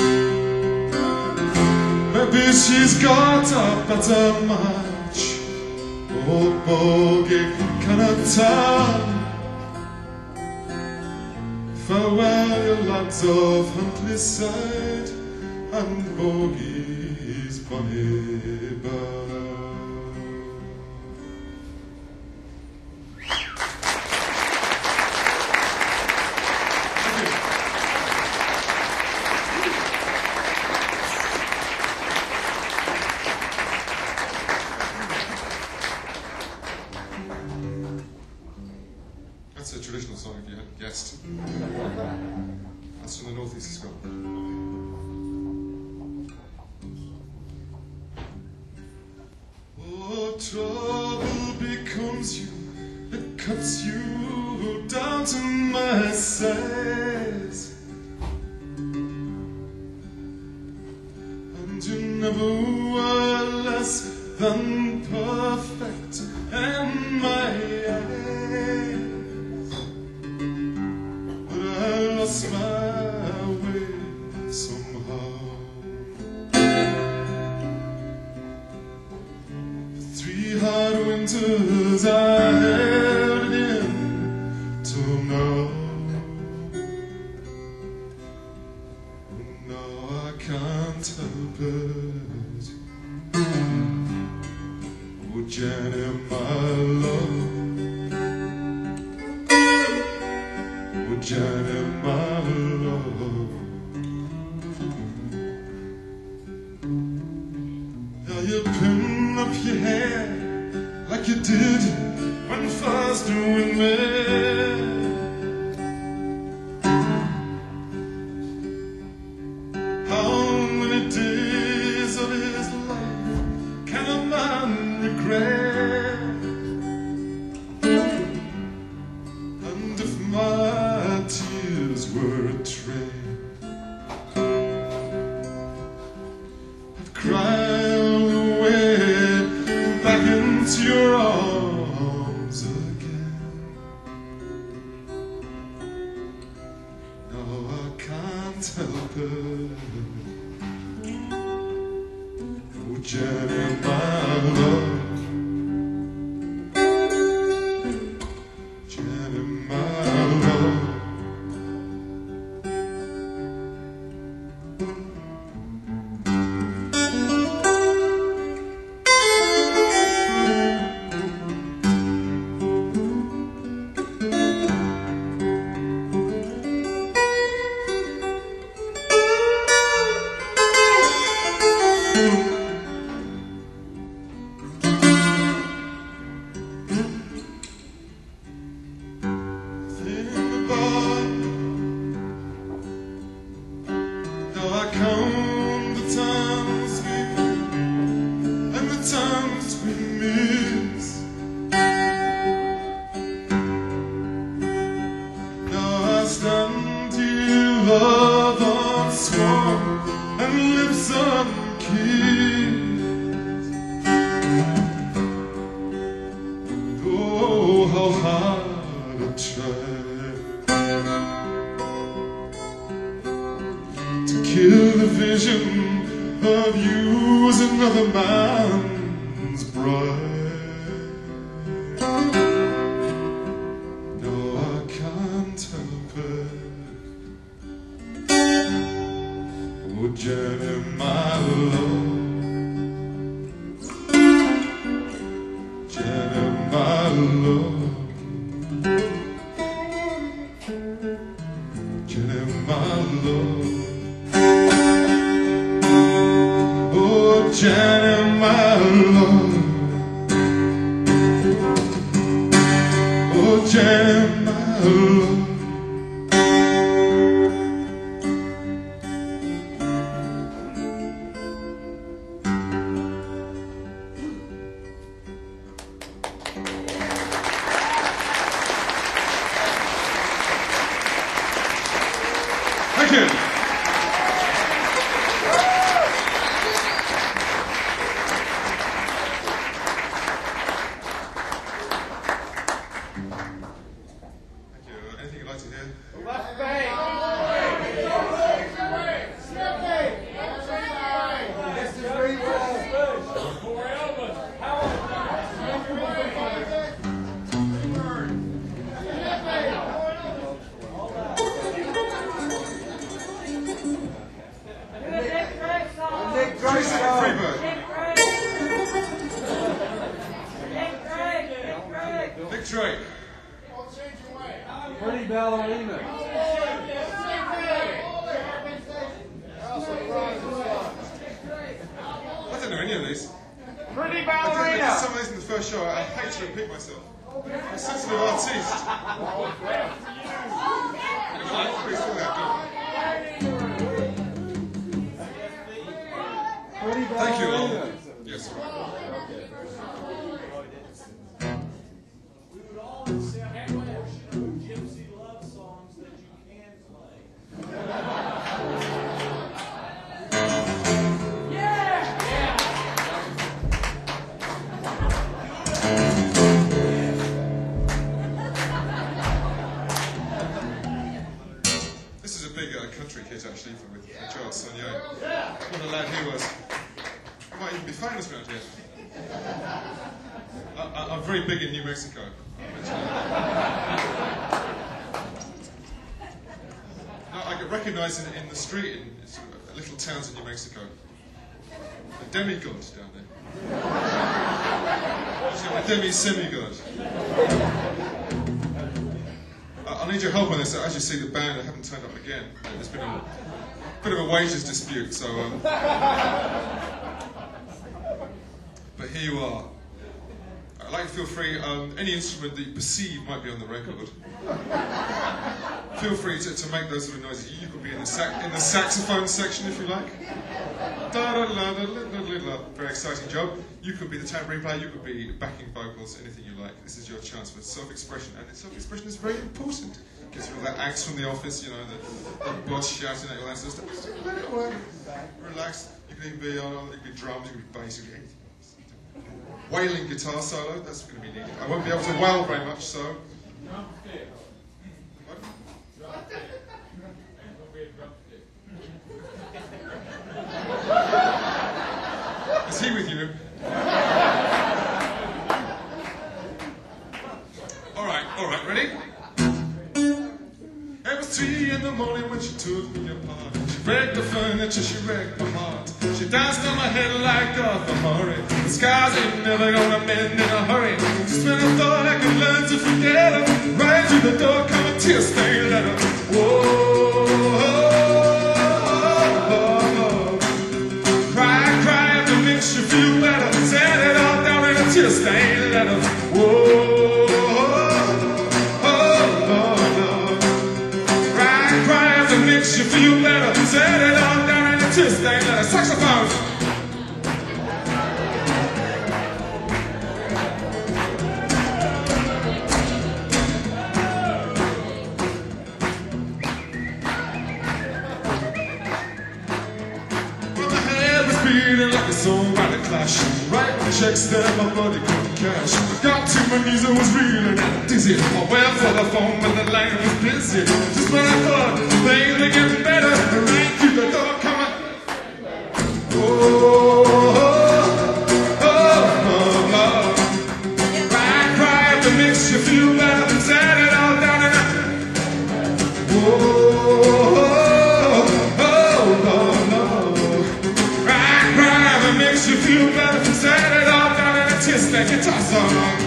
Maybe she's got a better match, old Bogey cannot tell. Farewell, you lads of Huntley side, and Bogey's bonny bough. That's a traditional song if you hadn't guessed. That's from the northeast of Scotland. Oh, trouble becomes you, it cuts you down to my size, and you never were less than perfect in my eyes. I lost my way somehow. For three hard winters I held it in till now. Now I can't help help it. Oh, Jenny, my love. Oh, Jenny, my love. Now you pin up your hair like you did when first we met. How many days of his life can a man regret? And if my tears were a train, I'd cry all the way back into your arms again. No, I can't help it. Oh, Jenny, my love. Jenny, my love. Count the times we and the times we miss. Now I stand here, love unsworn and lips unkissed. Oh, how hard I tried to kill the vision of you as another man's bride. No, I can't help it. Oh, Jenny, my love. Jenny, my love. Jenny, my love. Jenny, my love. Oh, Jenny, my love. Thank you. Anything you'd like to hear? Left bank. This is very well. Four Elvis. Nick Jason Freeberg. Nick Drake. Pretty ballerina. I don't know any of these. Pretty I did, ballerina. for some reason, the first show, I hate to repeat myself. I'm a sensitive artiste. Anyway, please do that. Pretty Thank you all. ballerina. Yes. We would all accept a portion of gypsy love songs that you can play. This is a big uh, country kid actually for, with, with Charles Sonnier. What a lad he was. He might even be famous around here. I, I, I'm very big in New Mexico. I, I get recognised in, in the street in sort of little towns in New Mexico. A demigod down there. A demi-semigod. I need your help on this. As you see, the band haven't turned up again. There's been a bit of a wages dispute, so. Um, but here you are. I'd like to feel free. Um, any instrument that you perceive might be on the record. Feel free to, to make those sort of noises. You could be in the sax in the saxophone section if you like. Da, da, da, da, da, da, da. Very exciting job. You could be the tambourine player. You could be backing vocals. Anything you like. This is your chance for self-expression, and self-expression is very important. Gives you all that angst from the office, you know, the, the boss shouting at you, all that sort of stuff. Let it away. Relax. You can even be on. Uh, you can be drums. You can be bass. You can be anything else. Wailing guitar solo. That's going to be needed. I won't be able to wail very much, so. Is he with you? All right, all right, ready? It was three in the morning when she took me apart. She wrecked the furniture, she wrecked my heart. She danced on my head like Arthur Murray. The scars ain't never gonna mend in a hurry. Just when I thought I could learn to forget her, right through the door come a tear-stained letter. Whoa. You feel better, set it all down in a tear-stained letter. Whoa, oh, oh, Lord. Cry, cry if it makes you feel better, set it all down in a tear-stained letter. Saxophone. Feeling like a soul by the clash. Writing checks that my body couldn't cash. Got to my knees, I was reeling and dizzy. I went for the phone, but the line was busy. Just when I thought things were getting better, I ran through the door, coming. Oh, oh, oh, Lord. Cry, cry if it makes you feel better. Set it all down and I. Whoa. Makes you feel better, set it all down in a tear-stained guitar song.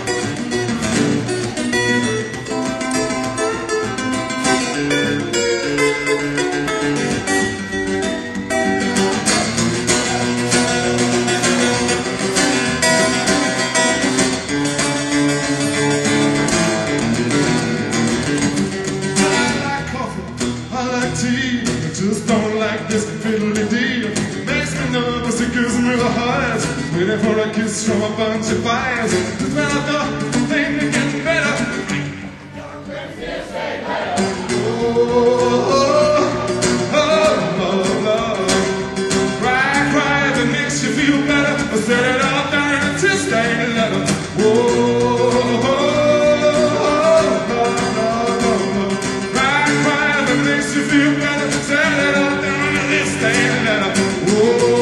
I like coffee, I like tea, I just don't like this fiddly-dee. Nervous, it gives me the highs. Waiting for a kiss from a bunch of fires. Just when I thought things were getting better. Oh, oh, oh, Lord. Cry, cry if it makes you feel better. I set it all down in a tear-stained letter. Whoa, oh, oh, Lord. Cry, cry if it makes you feel better. Set it all down in a tear-stained letter. Whoa.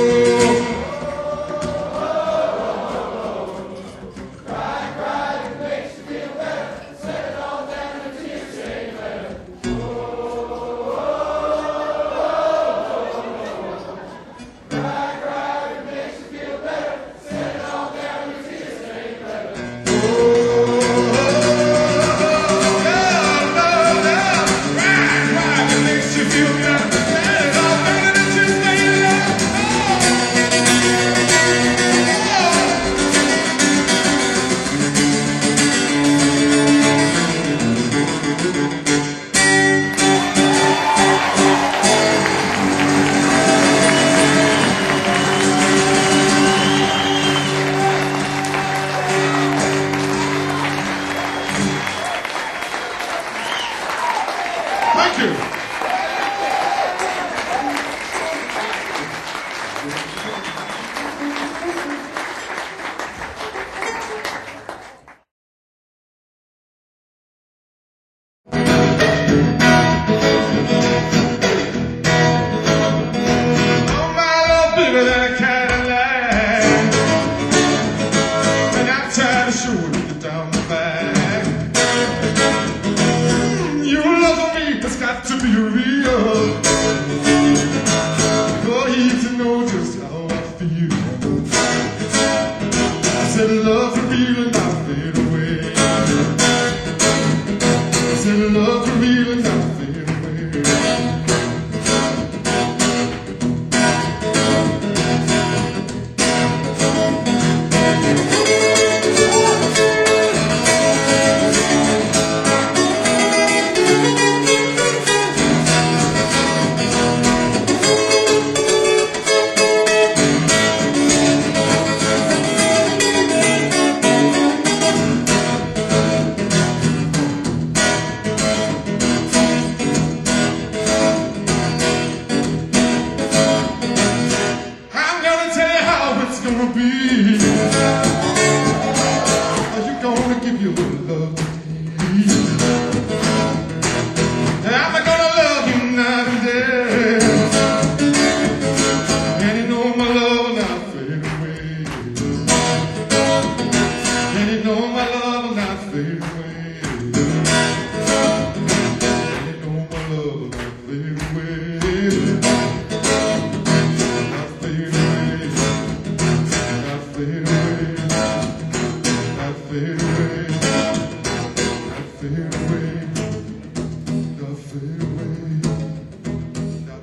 Thank you. Oh, my love, bigger than a Cadillac, and I'm tired of showing you down the back. Your love for me has got to be real for you to know just how I feel. for you. I said love's real and not fade away. I said love's real and not fade away. Gonna be, are you gonna give your love to me? Am I gonna love you night and day? And you know my love will not fade away. And you know my love will not fade away. And you know my love will not fade away. Not fade away. Fade away, not fade away, not fade away, not fade away, not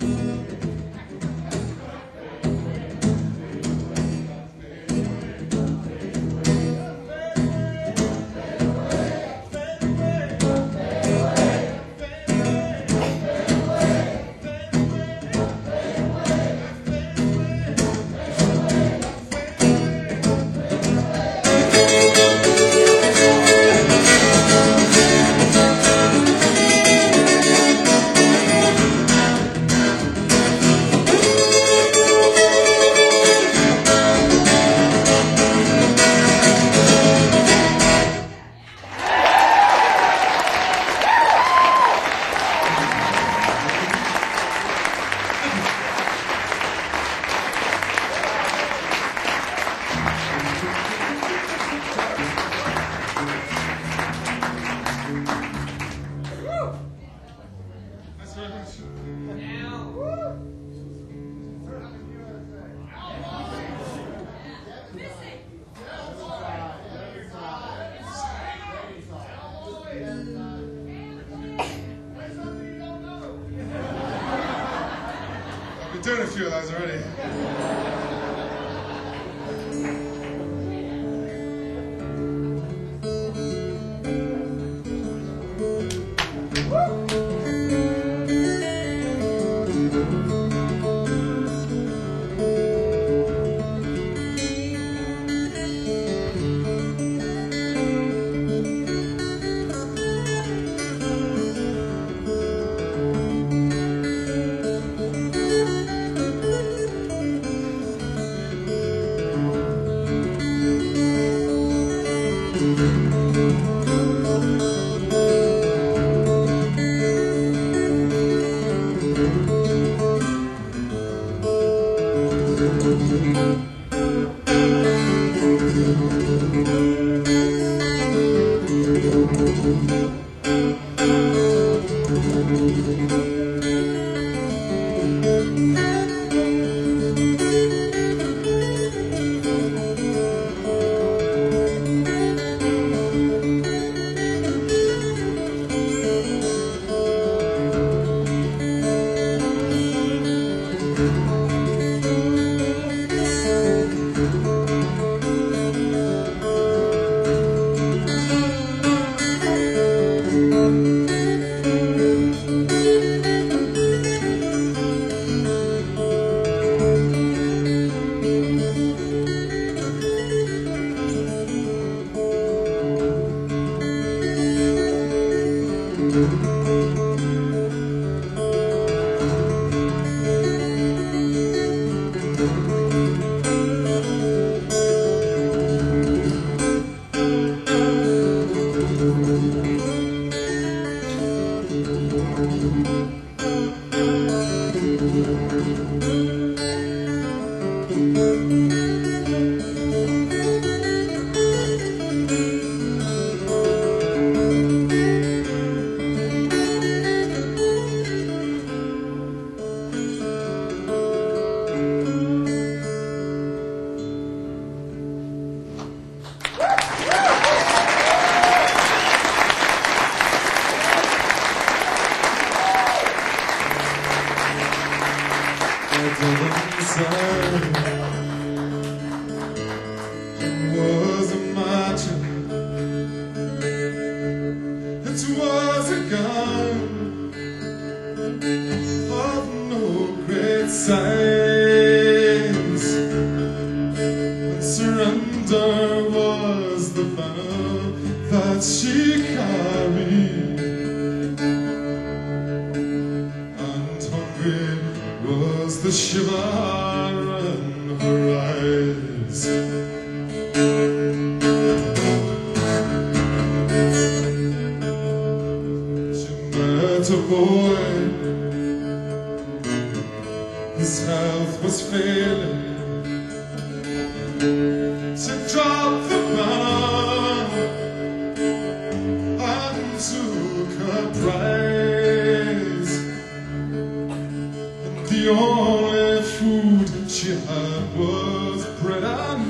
I've been doing a few of those already.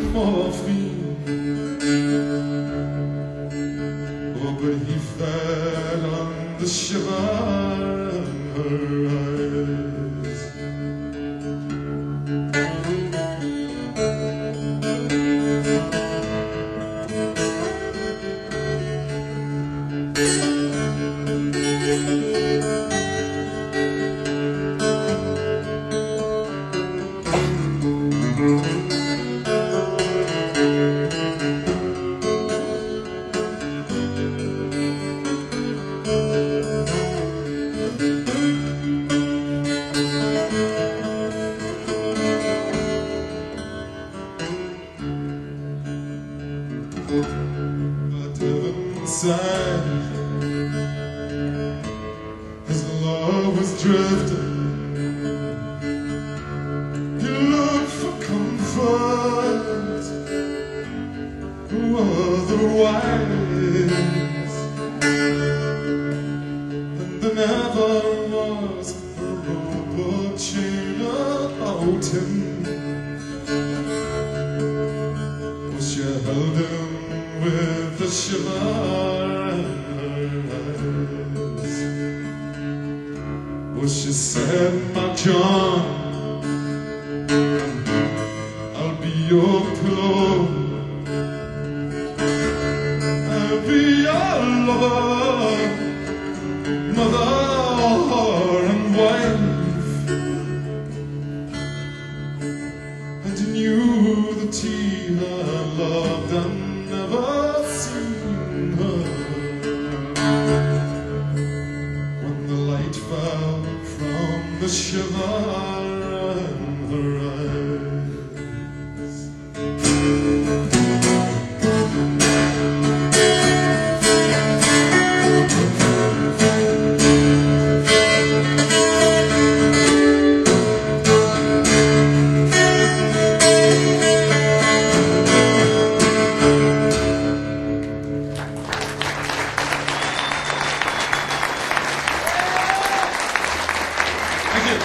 morphine. Oh, but he fell on the shiver in her eyes. But inside, his love was drifting. He looked for comfort otherwise, and there never was a rope chain about him. Oh, she held him with a shiver in her eyes. Oh, she said, my John, I'll be your pillow, I'll be your lover, mother and wife. And you knew that he had loved and never seen her. When the light fell from the shiver in her eyes. Thank you.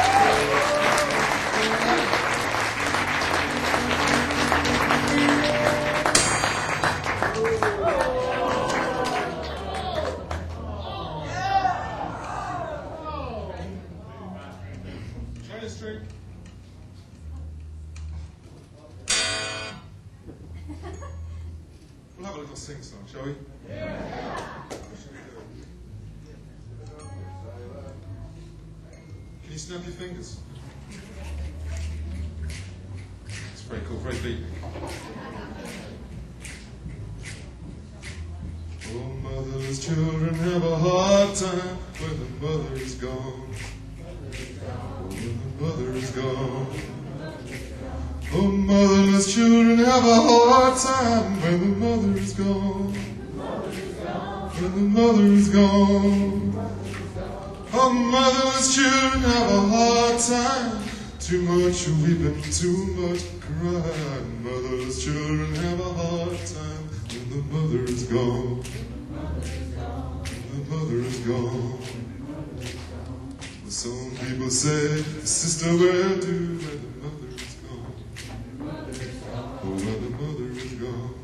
China string. We'll have a little sing song, shall we? Can you snap your fingers? It's very cool, very beat. Oh, motherless children have a hard time when the mother is gone. Oh, when the mother is gone. Oh, motherless children have a hard time when the mother is gone. When the mother is gone. Oh, motherless children have a hard time. Too much weeping, too much crying. Motherless children have a hard time when the mother is gone. When the mother is gone. Well, some people say, sister, where do when the mother is gone? Oh, when the mother is gone.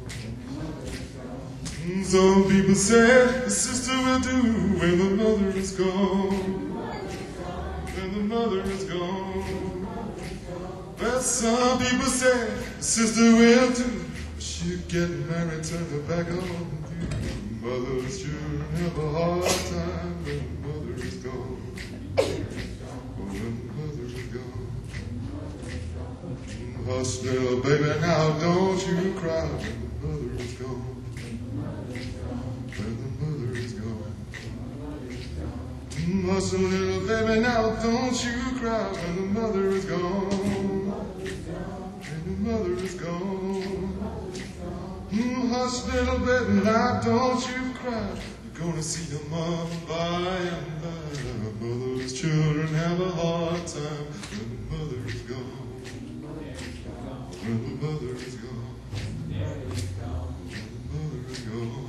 Mm, some people say, sister, will do when the mother is gone. When the mother is gone. Well, some people say, sister, will do. She'll get married, turn her back on you. Mother's children have a hard time when the mother is gone. Oh, when the mother is gone. Mm, hush, little baby, now don't you cry when the mother is gone. When the mother is gone. Mm, hush, little baby, now don't you cry when the mother is gone. When the mother is gone. Mm, hush, little baby, now don't you cry. You're gonna see your mom by and by. Mother's children have a hard time when the mother is gone. When the mother is gone. When the mother is gone.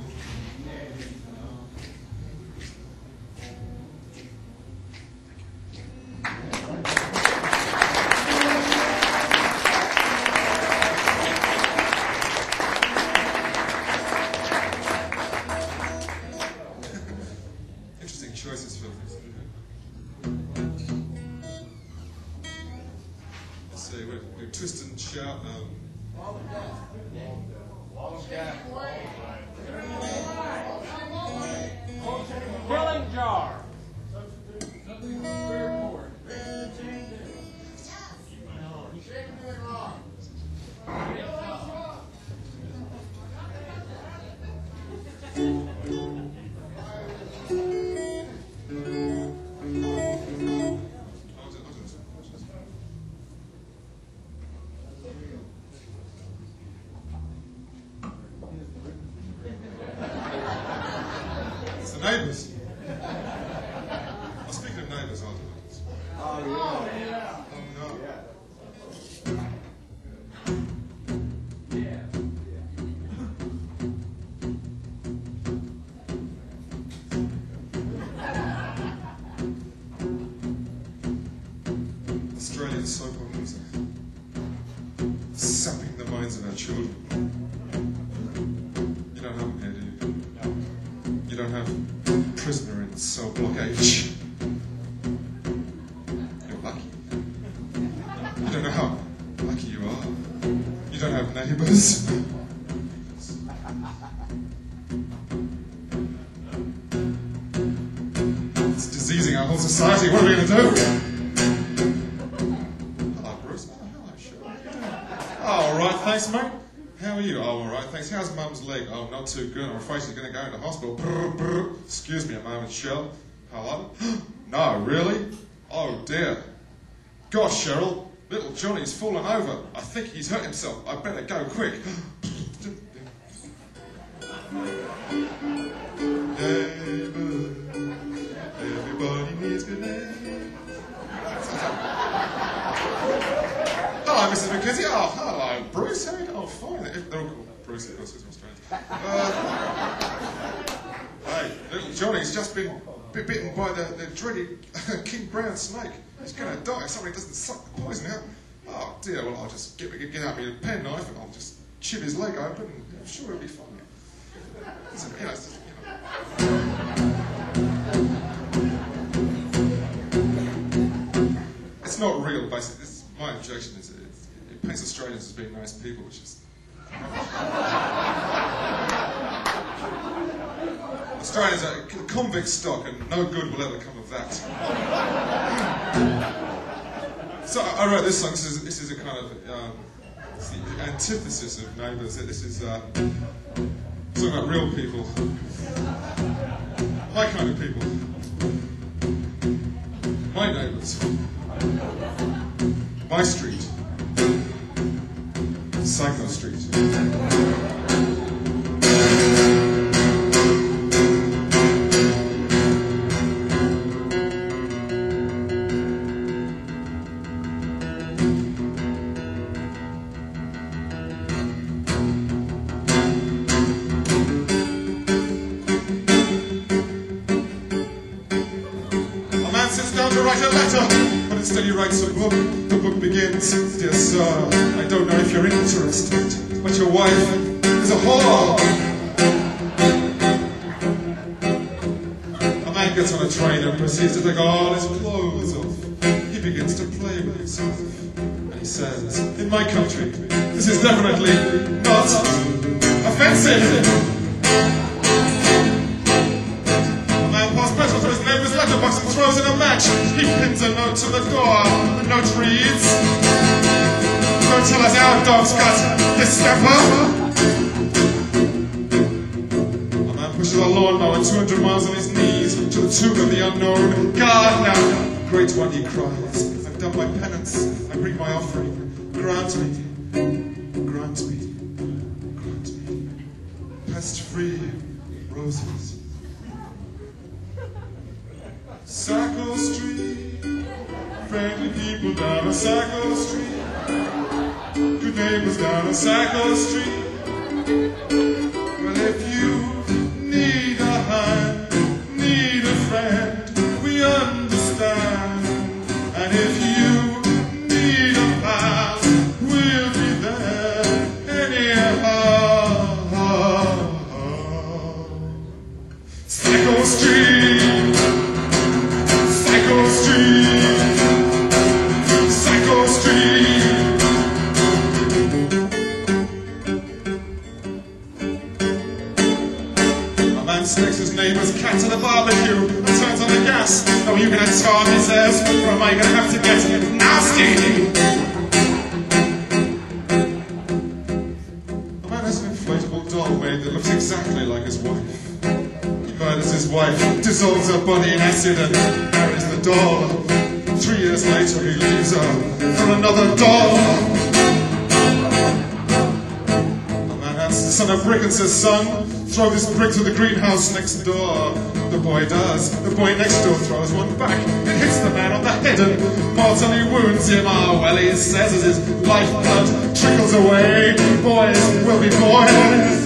Killing jar. It's the neighbours. Oh, speaking of neighbours, I'll do it. Oh, yeah. Oh, no. Australian soap operas are sapping the minds of our children. You don't have them here, do you? You don't have Prisoner in Cell Block H. You're lucky. You don't know how lucky you are. You don't have neighbours. It's diseasing our whole society. What are we going to do? Hello, Bruce. Oh, hello, sure. Oh, all right, thanks, mate. How are you? Oh, all right, thanks. How's Mum's leg? Oh, not too good. I'm afraid she's going to go into hospital. Brr, brr. Excuse me a moment, Cheryl. Hello? No, really? Oh, dear. Gosh, Cheryl, little Johnny's fallen over. I think he's hurt himself. I better go quick. Neighbour, everybody needs good neighbour. Hello, Missus McKenzie. Oh, hello, Bruce. How are you doing? Oh, fine. They're all called Bruce, of course, because I'm Australian. Uh, hey, little Johnny's just been bit bitten by the, the dreaded King Brown snake. He's going to die if somebody doesn't suck the poison out. Oh, dear. Well, I'll just get, get out my penknife and I'll just chip his leg open and I'm sure it'll be fine. Listen, you know, it's just, you know. It's not real, basically. This, my objection is it, it paints Australians as being nice people, which is... Australians are convict stock and no good will ever come of that. So I wrote this song. This is, this is a kind of um, it's the antithesis of Neighbours. This is uh, talking about real people. My kind of people. My neighbours. My street. Psycho Street. To write a letter, but instead he writes a book. The book begins, dear sir, I don't know if you're interested, but your wife is a whore. A man gets on a train and proceeds to take all his clothes off. He begins to play with himself, and he says, in my country, this is definitely not offensive. Letterbox and throws in a match. He pins a note to the door. The note reads, don't tell us our dog's got this scamper. A man pushes a lawnmower two hundred miles on his knees to the tune of the unknown gardener. Great one, he cries, I've done my penance. I bring my offering. Grant me, grant me, grant me pest-free roses. Sackle Street, friendly people down on Sackle Street, good neighbors down on Sackle Street. Well, if you need a hand, need a friend, we understand. And if you need a pal, we'll be there anyhow. Sackle Street. Psycho Street, Psycho Street. man sticks his neighbour's cat to the barbecue and turns on the gas. Oh, you gonna tar me, says, or am I gonna have to get nasty? A man has an inflatable doll made that looks exactly like his wife. He murders his wife, dissolves her body in acid and buries the doll. Three years later he leaves her for another doll. The son of brick and says, son, throw this brick to the greenhouse next door. The boy does. The boy next door throws one back. It hits the man on the head and mortally wounds him. Ah, well, he says as his lifeblood trickles away, boys will be boys.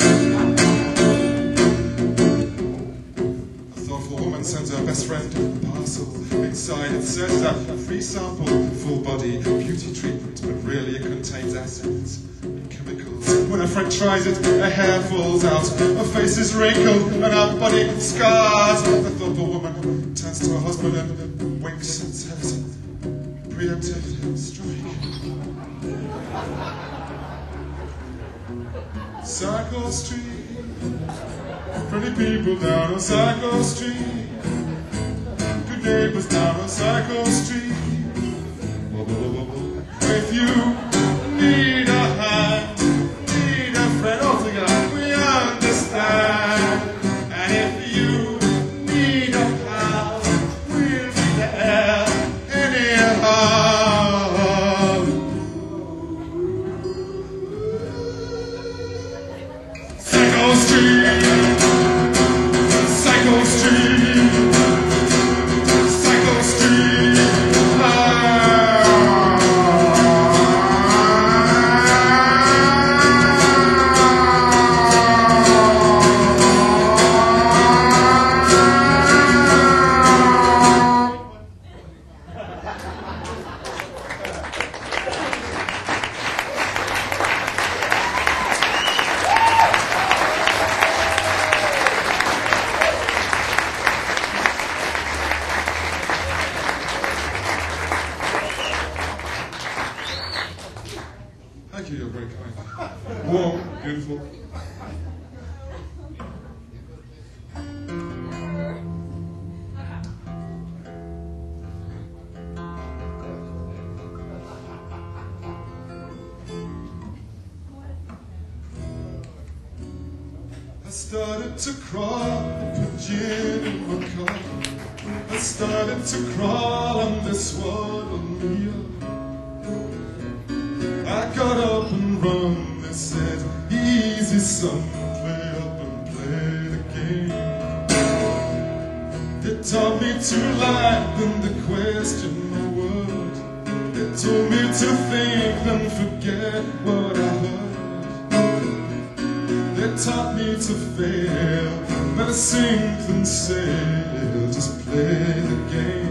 A thoughtful woman sends her best friend a parcel. Inside it says a free sample, full body beauty treatment, but really it contains acids. When a friend tries it, her hair falls out, her face is wrinkled, and her body scars. The thoughtful woman turns to her husband and winks and says, preemptive strike. Psycho Street, pretty people down on Psycho Street, good neighbors down on Psycho Street. If you need a hand, we understand, and if you need a pal, we'll be there anyhow. Psycho Street, Psycho Street, Psycho Street. Thank you, you're very kind. Warm, beautiful. I started to crawl, put gin in my car. I started to crawl on this water meal. I got up and run, they said, easy son, play up and play the game. They taught me to lie, then to question my word. They told me to think, then forget what I heard. They taught me to fail, better sink than sail, just play the game.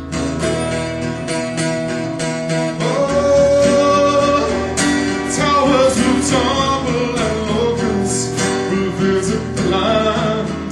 Tumble and locusts will visit the land.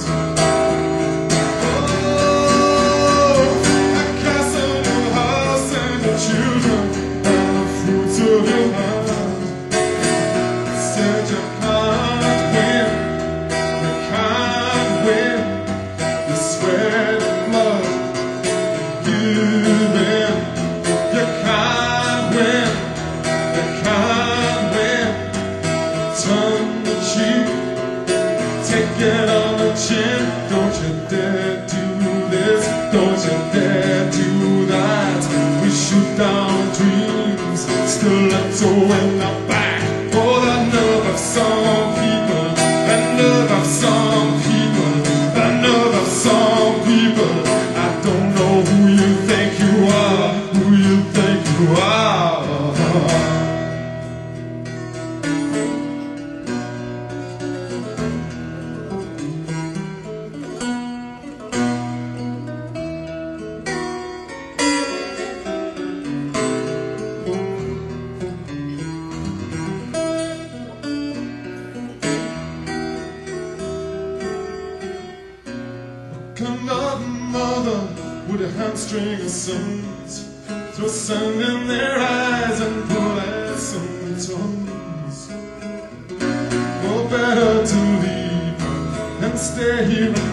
Oh, a castle, your house and your children and the fruits of your hand. Said you can't win, you can't win. You sweat and blood, you win. You can't win, you can't win. Turn the cheek, take it on the chin. Don't you dare do this, don't you dare do that. We shoot down dreams, stiletto in the back. For the nerve of some people, the nerve of some people, the nerve of some people. I don't know who you think you are, who you think you are. Another mother with a hamstring of sons, throw sand in their eyes and pull ass on their tongues. Oh, better to leave and stay here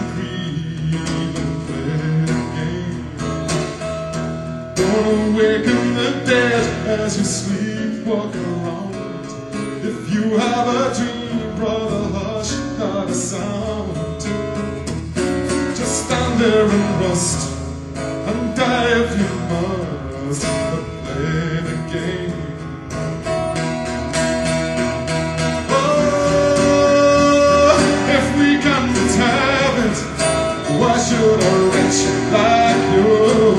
gonna waken the dead as you sleepwalk around. If you have a dream, brother, hush not a sound. Just stand there and rust and die if you must, but play the game. Why should a wretch like you?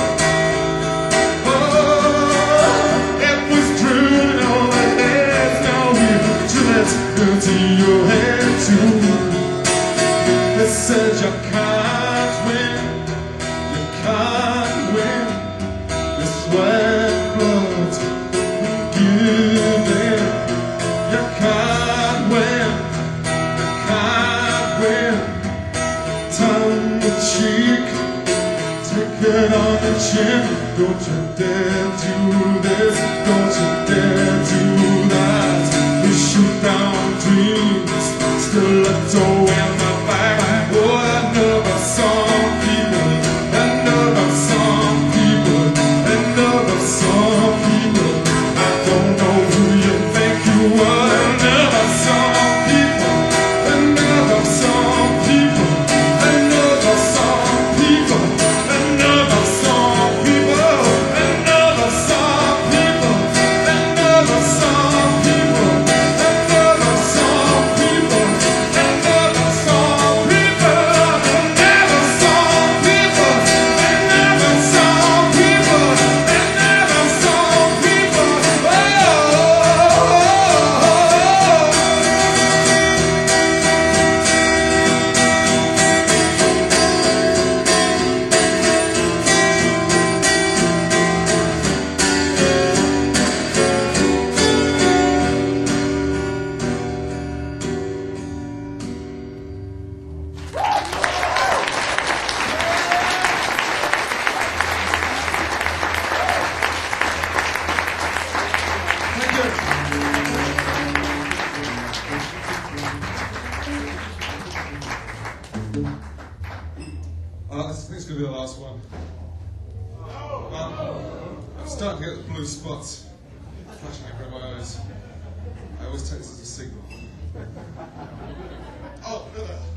Oh, it was driven on my head. Now we drill it into your head too. They said you can't win, you can't win. You sweat blood, give it. You can't win, you can't win. Turn the cheek, take it on the chin. Don't you dare do this, don't you dare do that. We shoot down dreams, still a toe in my back. Oh, I know about some people, I know about some people, I know about some people. I don't know who you think you are. I know about some people, I know about some people. Uh, I think it's going to be the last one. Um, I'm starting to get the blue spots flashing over my eyes. I always take this as a signal. Oh, no, no.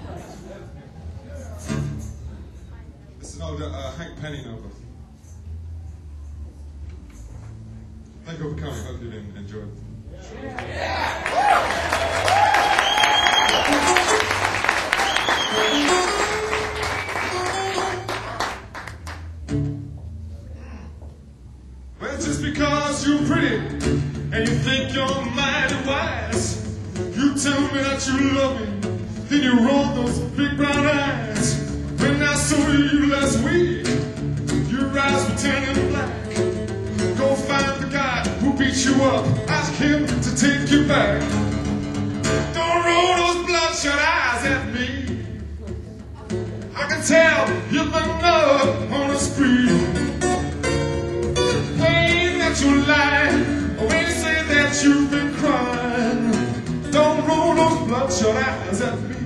This is an old uh, Hank Penny novel. Thank you for coming. Hope you enjoyed it. Well, just because you're pretty and you think you're mighty wise, you tell me that you love me, then you roll those big brown eyes. When I saw you last week, your eyes were turning black. Go find the guy who beat you up, ask him to take you back. Don't roll those bloodshot eyes at me. I can tell you've been up on a spree. Claim that you lie when you say that you've been crying. Don't roll those bloodshot eyes at me.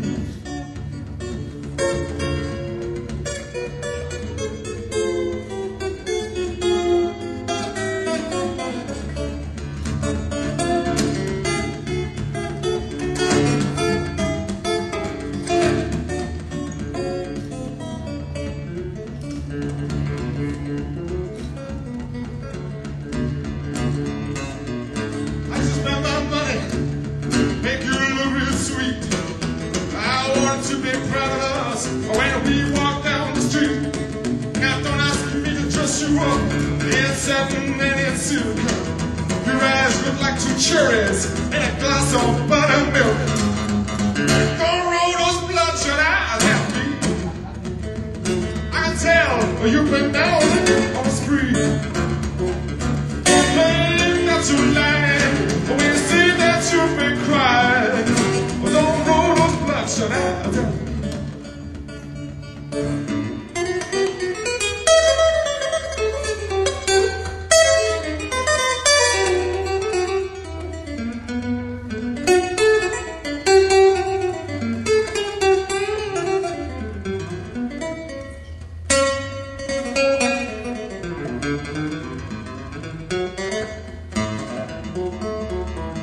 When we walk down the street, now don't ask me to dress you up in satin and in silk. Your eyes look like two cherries in a glass of buttermilk. Don't roll those bloodshot eyes at me. I can tell you've been down on the street. Claim that you're lying when you say that you've been crying. Don't roll those bloodshot eyes at me.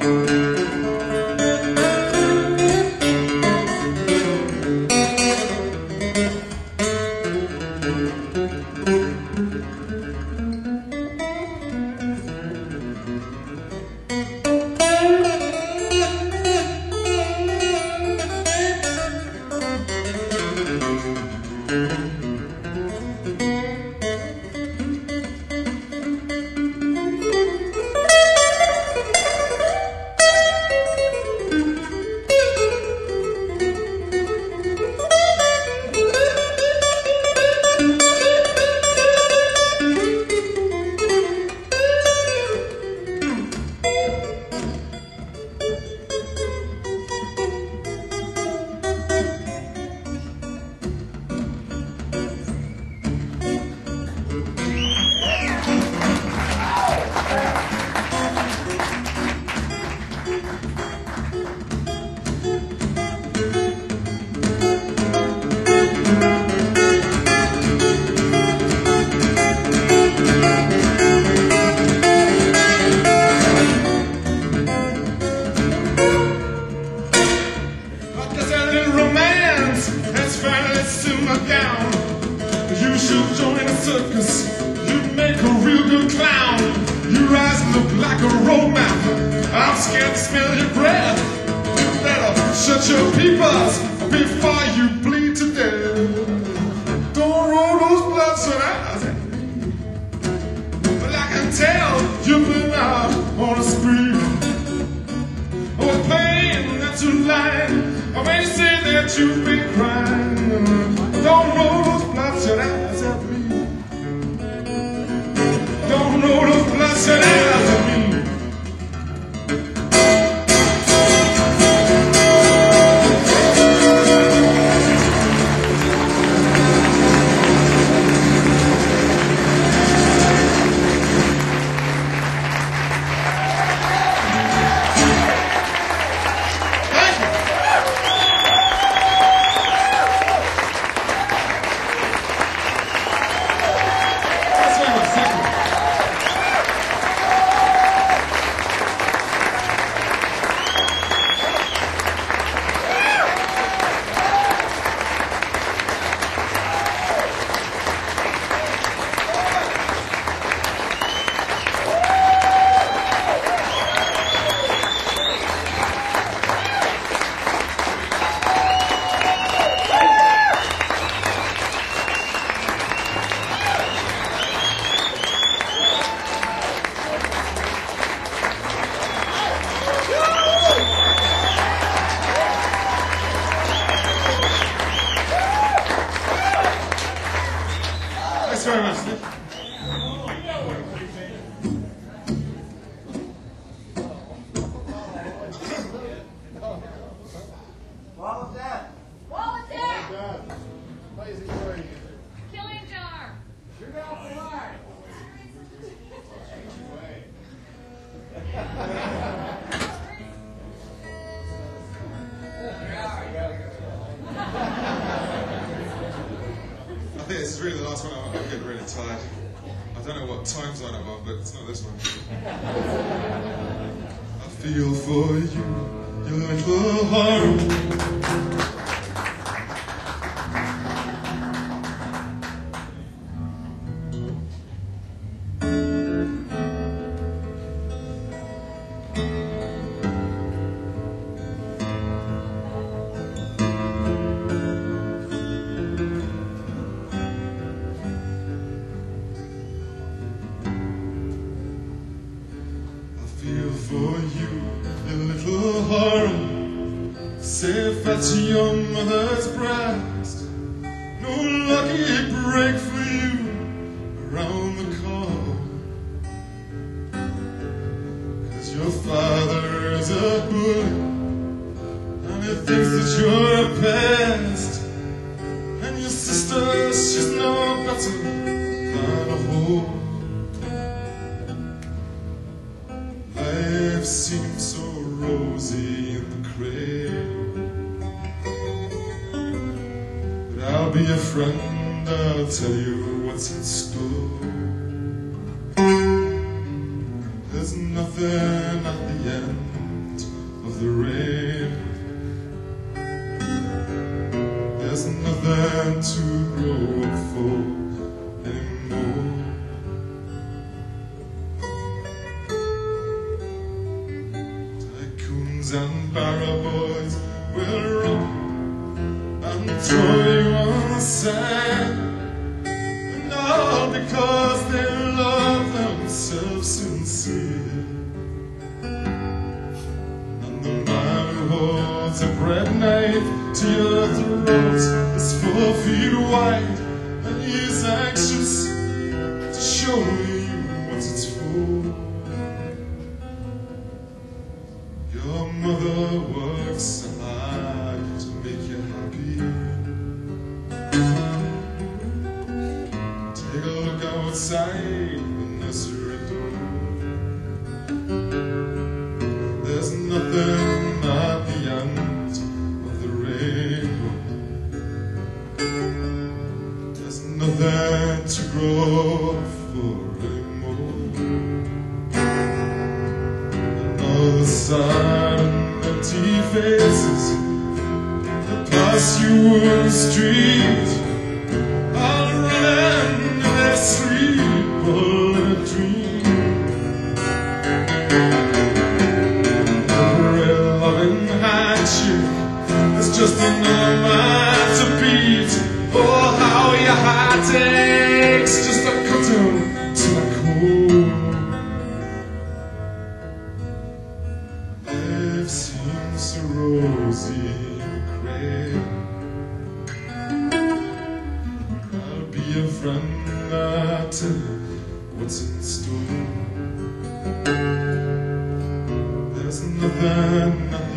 This is really the last one. I'm getting really tired. I don't know what time zone I'm on, but it's not this one. I feel for you, your little heart. Safe at your mother's breast, no lucky break for you around the corner. 'Cause your father is a bully, and he thinks that you're a pest, and your sister, she's no better than a whore. Life seems so rosy in the cradle, I'll be a friend, I'll tell you what's in store. There's nothing at the end Kings and barrow boys will run and throw you aside, and all because they love themselves sincere. And the man who holds a bread knife to your throat is four feet wide, and he's anxious to show you what it's for. Your mother works hard to make you happy. Take a look outside the nursery door. There's nothing at the end of the rainbow. There's nothing to grow for anymore. Another sad and empty faces that pass you on the street, all running in their sleep, all in a dream. Every loving handshake is just another man to beat. Oh, how your heart aches just a cutting to the core. Life seems so rosy and gray. I'll be a friend, I'll tell you what's in store. There's nothing, nothing